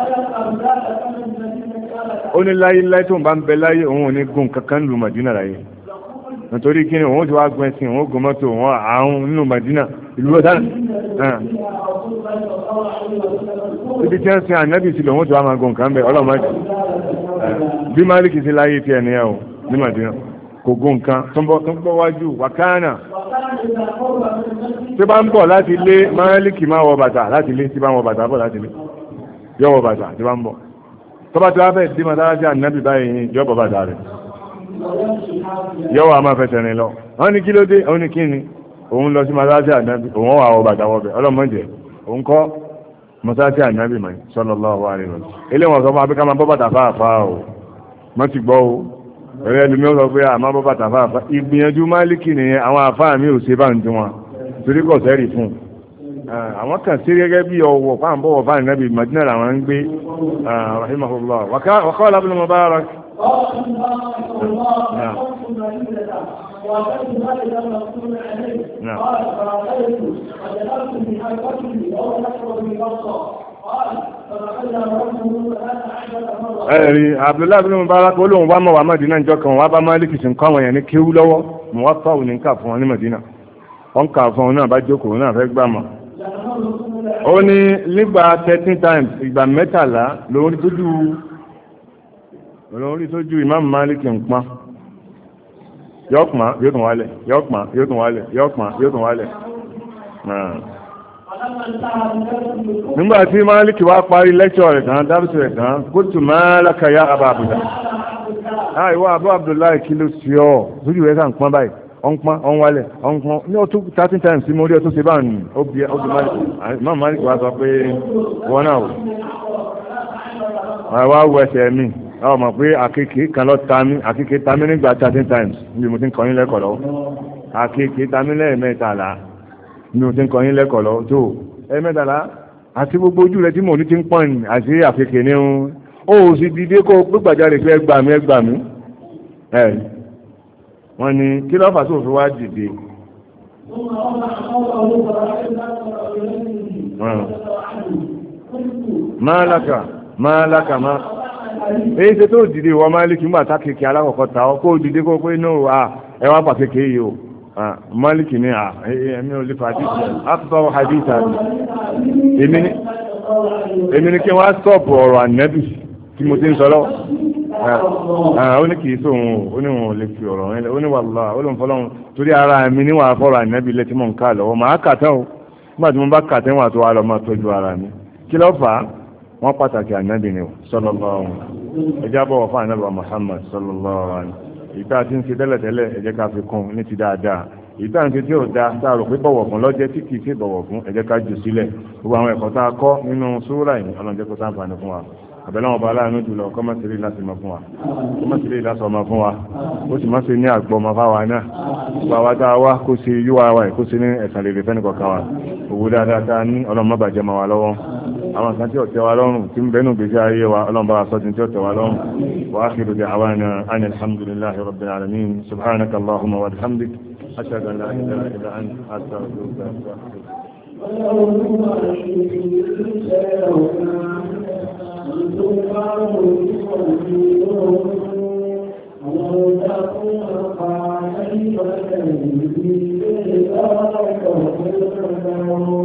ó ní láyé tó ń bá ń bẹ láyé òun ò ní gùn kankan lù Màdínà láyé nítorí kí ni òun ti wá gun ẹṣin òun gun mọ́tò òun àrùn nínú Màdínà ìlú ọ̀dá ibi tí wọ́n sin ànábì sí lòun ti wá máa gun kan bẹ ọlọ́mọdé bí Málíkì sí láyé tí ẹni ẹ̀ o ní Màdínà kò gun kan tó ń bọ́ wájú wákánà tí bá ń bọ̀ láti lé Málíkì máa wọ bàtà láti lé tí bá ń wọ bàtà bọ̀ láti lé yọ wọ bàtà tí bá ń bọ̀ tọ́ba tí wọ́n fẹ́ dé mọ́tàlájì ànábì báyìí yọ bọ̀ bàtà rẹ̀ yọ wà máa fẹsẹ̀ rìn lọ wọ́n ní kí ló dé òun ní kí ni òun lọ sí mọ́tàlájì ànábì òun wà wọ bàtà wọbẹ̀ ọlọ́mọdé òun kọ́ mọ́tàlájì ànábì mọ́ sallallahu alaihi wasallam ilé wọn sọ fún abíkà máa bọ́ bàtà fáàfáà o mọ́ ti gbọ́ o ẹ̀rẹ́ ẹlùmí ó sọ pé àmọ́ bọ́ bàtà fáàfáà ìgbìyànjú Málíkì nìyẹn àwọn àfáà mi ò ṣe bá ń dín wọn torí kò sẹ́rì fún àwọn kan sí gẹ́gẹ́ bí ọwọ́ pàǹbọ̀wọ̀ fáàrin náà bí Madina làwọn ń gbé rahimahullah wa qala ibn Mubarak ẹ̀rí Abdullahi ibn Mubarak olóhùn wá mọ̀ wá Madina ìjọ kan wá bá Málíkì sí ń kọ́ àwọn èèyàn ní kéwú lọ́wọ́ mọ̀ wá fáwọn ní ká fún wọn ní Madina wọ́n kà fún wọn náà bá jókòó náà fẹ́ gbà mọ̀ ó ní nígbà 13 times ìgbà 13 lórí tójú Imam Malik ń pọ́n yọ́pọ̀n yóò tún wálẹ̀ yọ́pọ̀n yóò tún wálẹ̀ yọ́pọ̀n yóò tún wálẹ̀ nígbà tí Málíkì wá parí lẹ́kṣọ̀ rẹ̀ tán dábìsì rẹ̀ tán qultu ma laka ya Aba Abdullah. Ìwọ Abu Abdullah kí ló sí ọ lójú rẹ̀ sàn pọ́n báyìí ọ̀npọ́n ọ̀nwálẹ̀ ọ̀npọ́n ní ọtún 13 times sí mo rí ọtún ṣe bá ní obì Málíkì wá sọ pé wọ́n náà wá wọ ẹsẹ̀ mi ọ mọ̀ pé àkekèé kan lọ ta mí àkekèé ta mí nígbà 13 times níbi mo ti ń kọ́ yín lẹ́kọ̀ọ́ lọ́wọ́ àkekèé ta mí lẹ́ẹ̀mẹ́tàlá níbi mo ti ń kọ́ yín lẹ́kọ̀ọ́ lọ́wọ́ tó ẹ̀mẹ́tàlá àti gbogbo ojú rẹ̀ tí mo ní ti ń pọ́n ní àti àkekèé ní ó sì dìde kó gbégbàjáre pé ẹgbà mí wọ́n ní kí lọ́fà tó fi wá dìde máa lákà máa èyí ṣe tó dìde ìwọ Málíkì nígbà tá kéèké alákọ̀ọ́kọ́ ta ọ kó dìde kó pé náà ẹwà pa kéèké yìí o Málíkì ní ẹ̀mí ò lè fa àtúntò hadith èmi ní kí wọ́n á sọ̀pù ọ̀rọ̀ ànẹ́bì tí mo ti ń sọ lọ́wọ́ ó ní kìí sóhun ó ní wọn lè fi ọ̀rọ̀ rẹ̀ ó ní wàlá ó lóun fọlọ́run torí ara mi níwọ̀n afọ́rọ̀ ànẹ́bì lẹ́tí mọ̀ ń ká lọ́wọ́ màá kà tán o nígbà tí mo bá kà tán wà tó wà lọ́ máa tọ́jú ara mi kí ló fà á wọ́n pàtàkì ànábì ni sallallahu ẹjá bọ̀wọ̀ fún ànábì Muhammad sallallahu alaihi ìta tí ń ṣe tẹ́lẹ̀tẹ́lẹ̀ ẹ jẹ́ ká fi kún ní ti dáadáa ìta ń ṣe tí ó da sáàrò pé bọ̀wọ̀ fún lọ́jẹ́ tí kìí ṣe bọ̀wọ̀ fún ẹ jẹ́ ká jù sílẹ̀ gbogbo àwọn ẹ̀kọ́ tá a kọ́ nínú súrà yìí ọlọ́njẹ́ kó sáǹfààní fún wa àbẹ̀lẹ́ wọn bá aláàánú jùlọ kọ́mọ̀sílẹ̀ láti mọ̀ fún wa kọ́mọ̀sílẹ̀ láti ọmọ fún wa ó sì máa ṣe ní àgbọ̀ ọmọ fáwa náà gbogbo àwa tá a wá kó ṣe yíwá wa kó ṣe ní ẹ̀sán lè fẹ́ nìkọ̀ọ̀kan wa òwú dáadáa tá a ní ọlọ́mọ bàjẹ́ mọ́ wa lọ́wọ́ àwọn kan tí ó tẹ́ wa lọ́rùn tí ń bẹnu gbèsè ayé wa ọlọ́run bá wa sọ tí ó tẹ́ wa lọ́rùn wa akhiru da'wana ani alhamdulillahi rabbil alamin subhanaka allahumma wa bihamdik ashhadu an la ilaha illa anta astaghfiruka wa atubu ilaik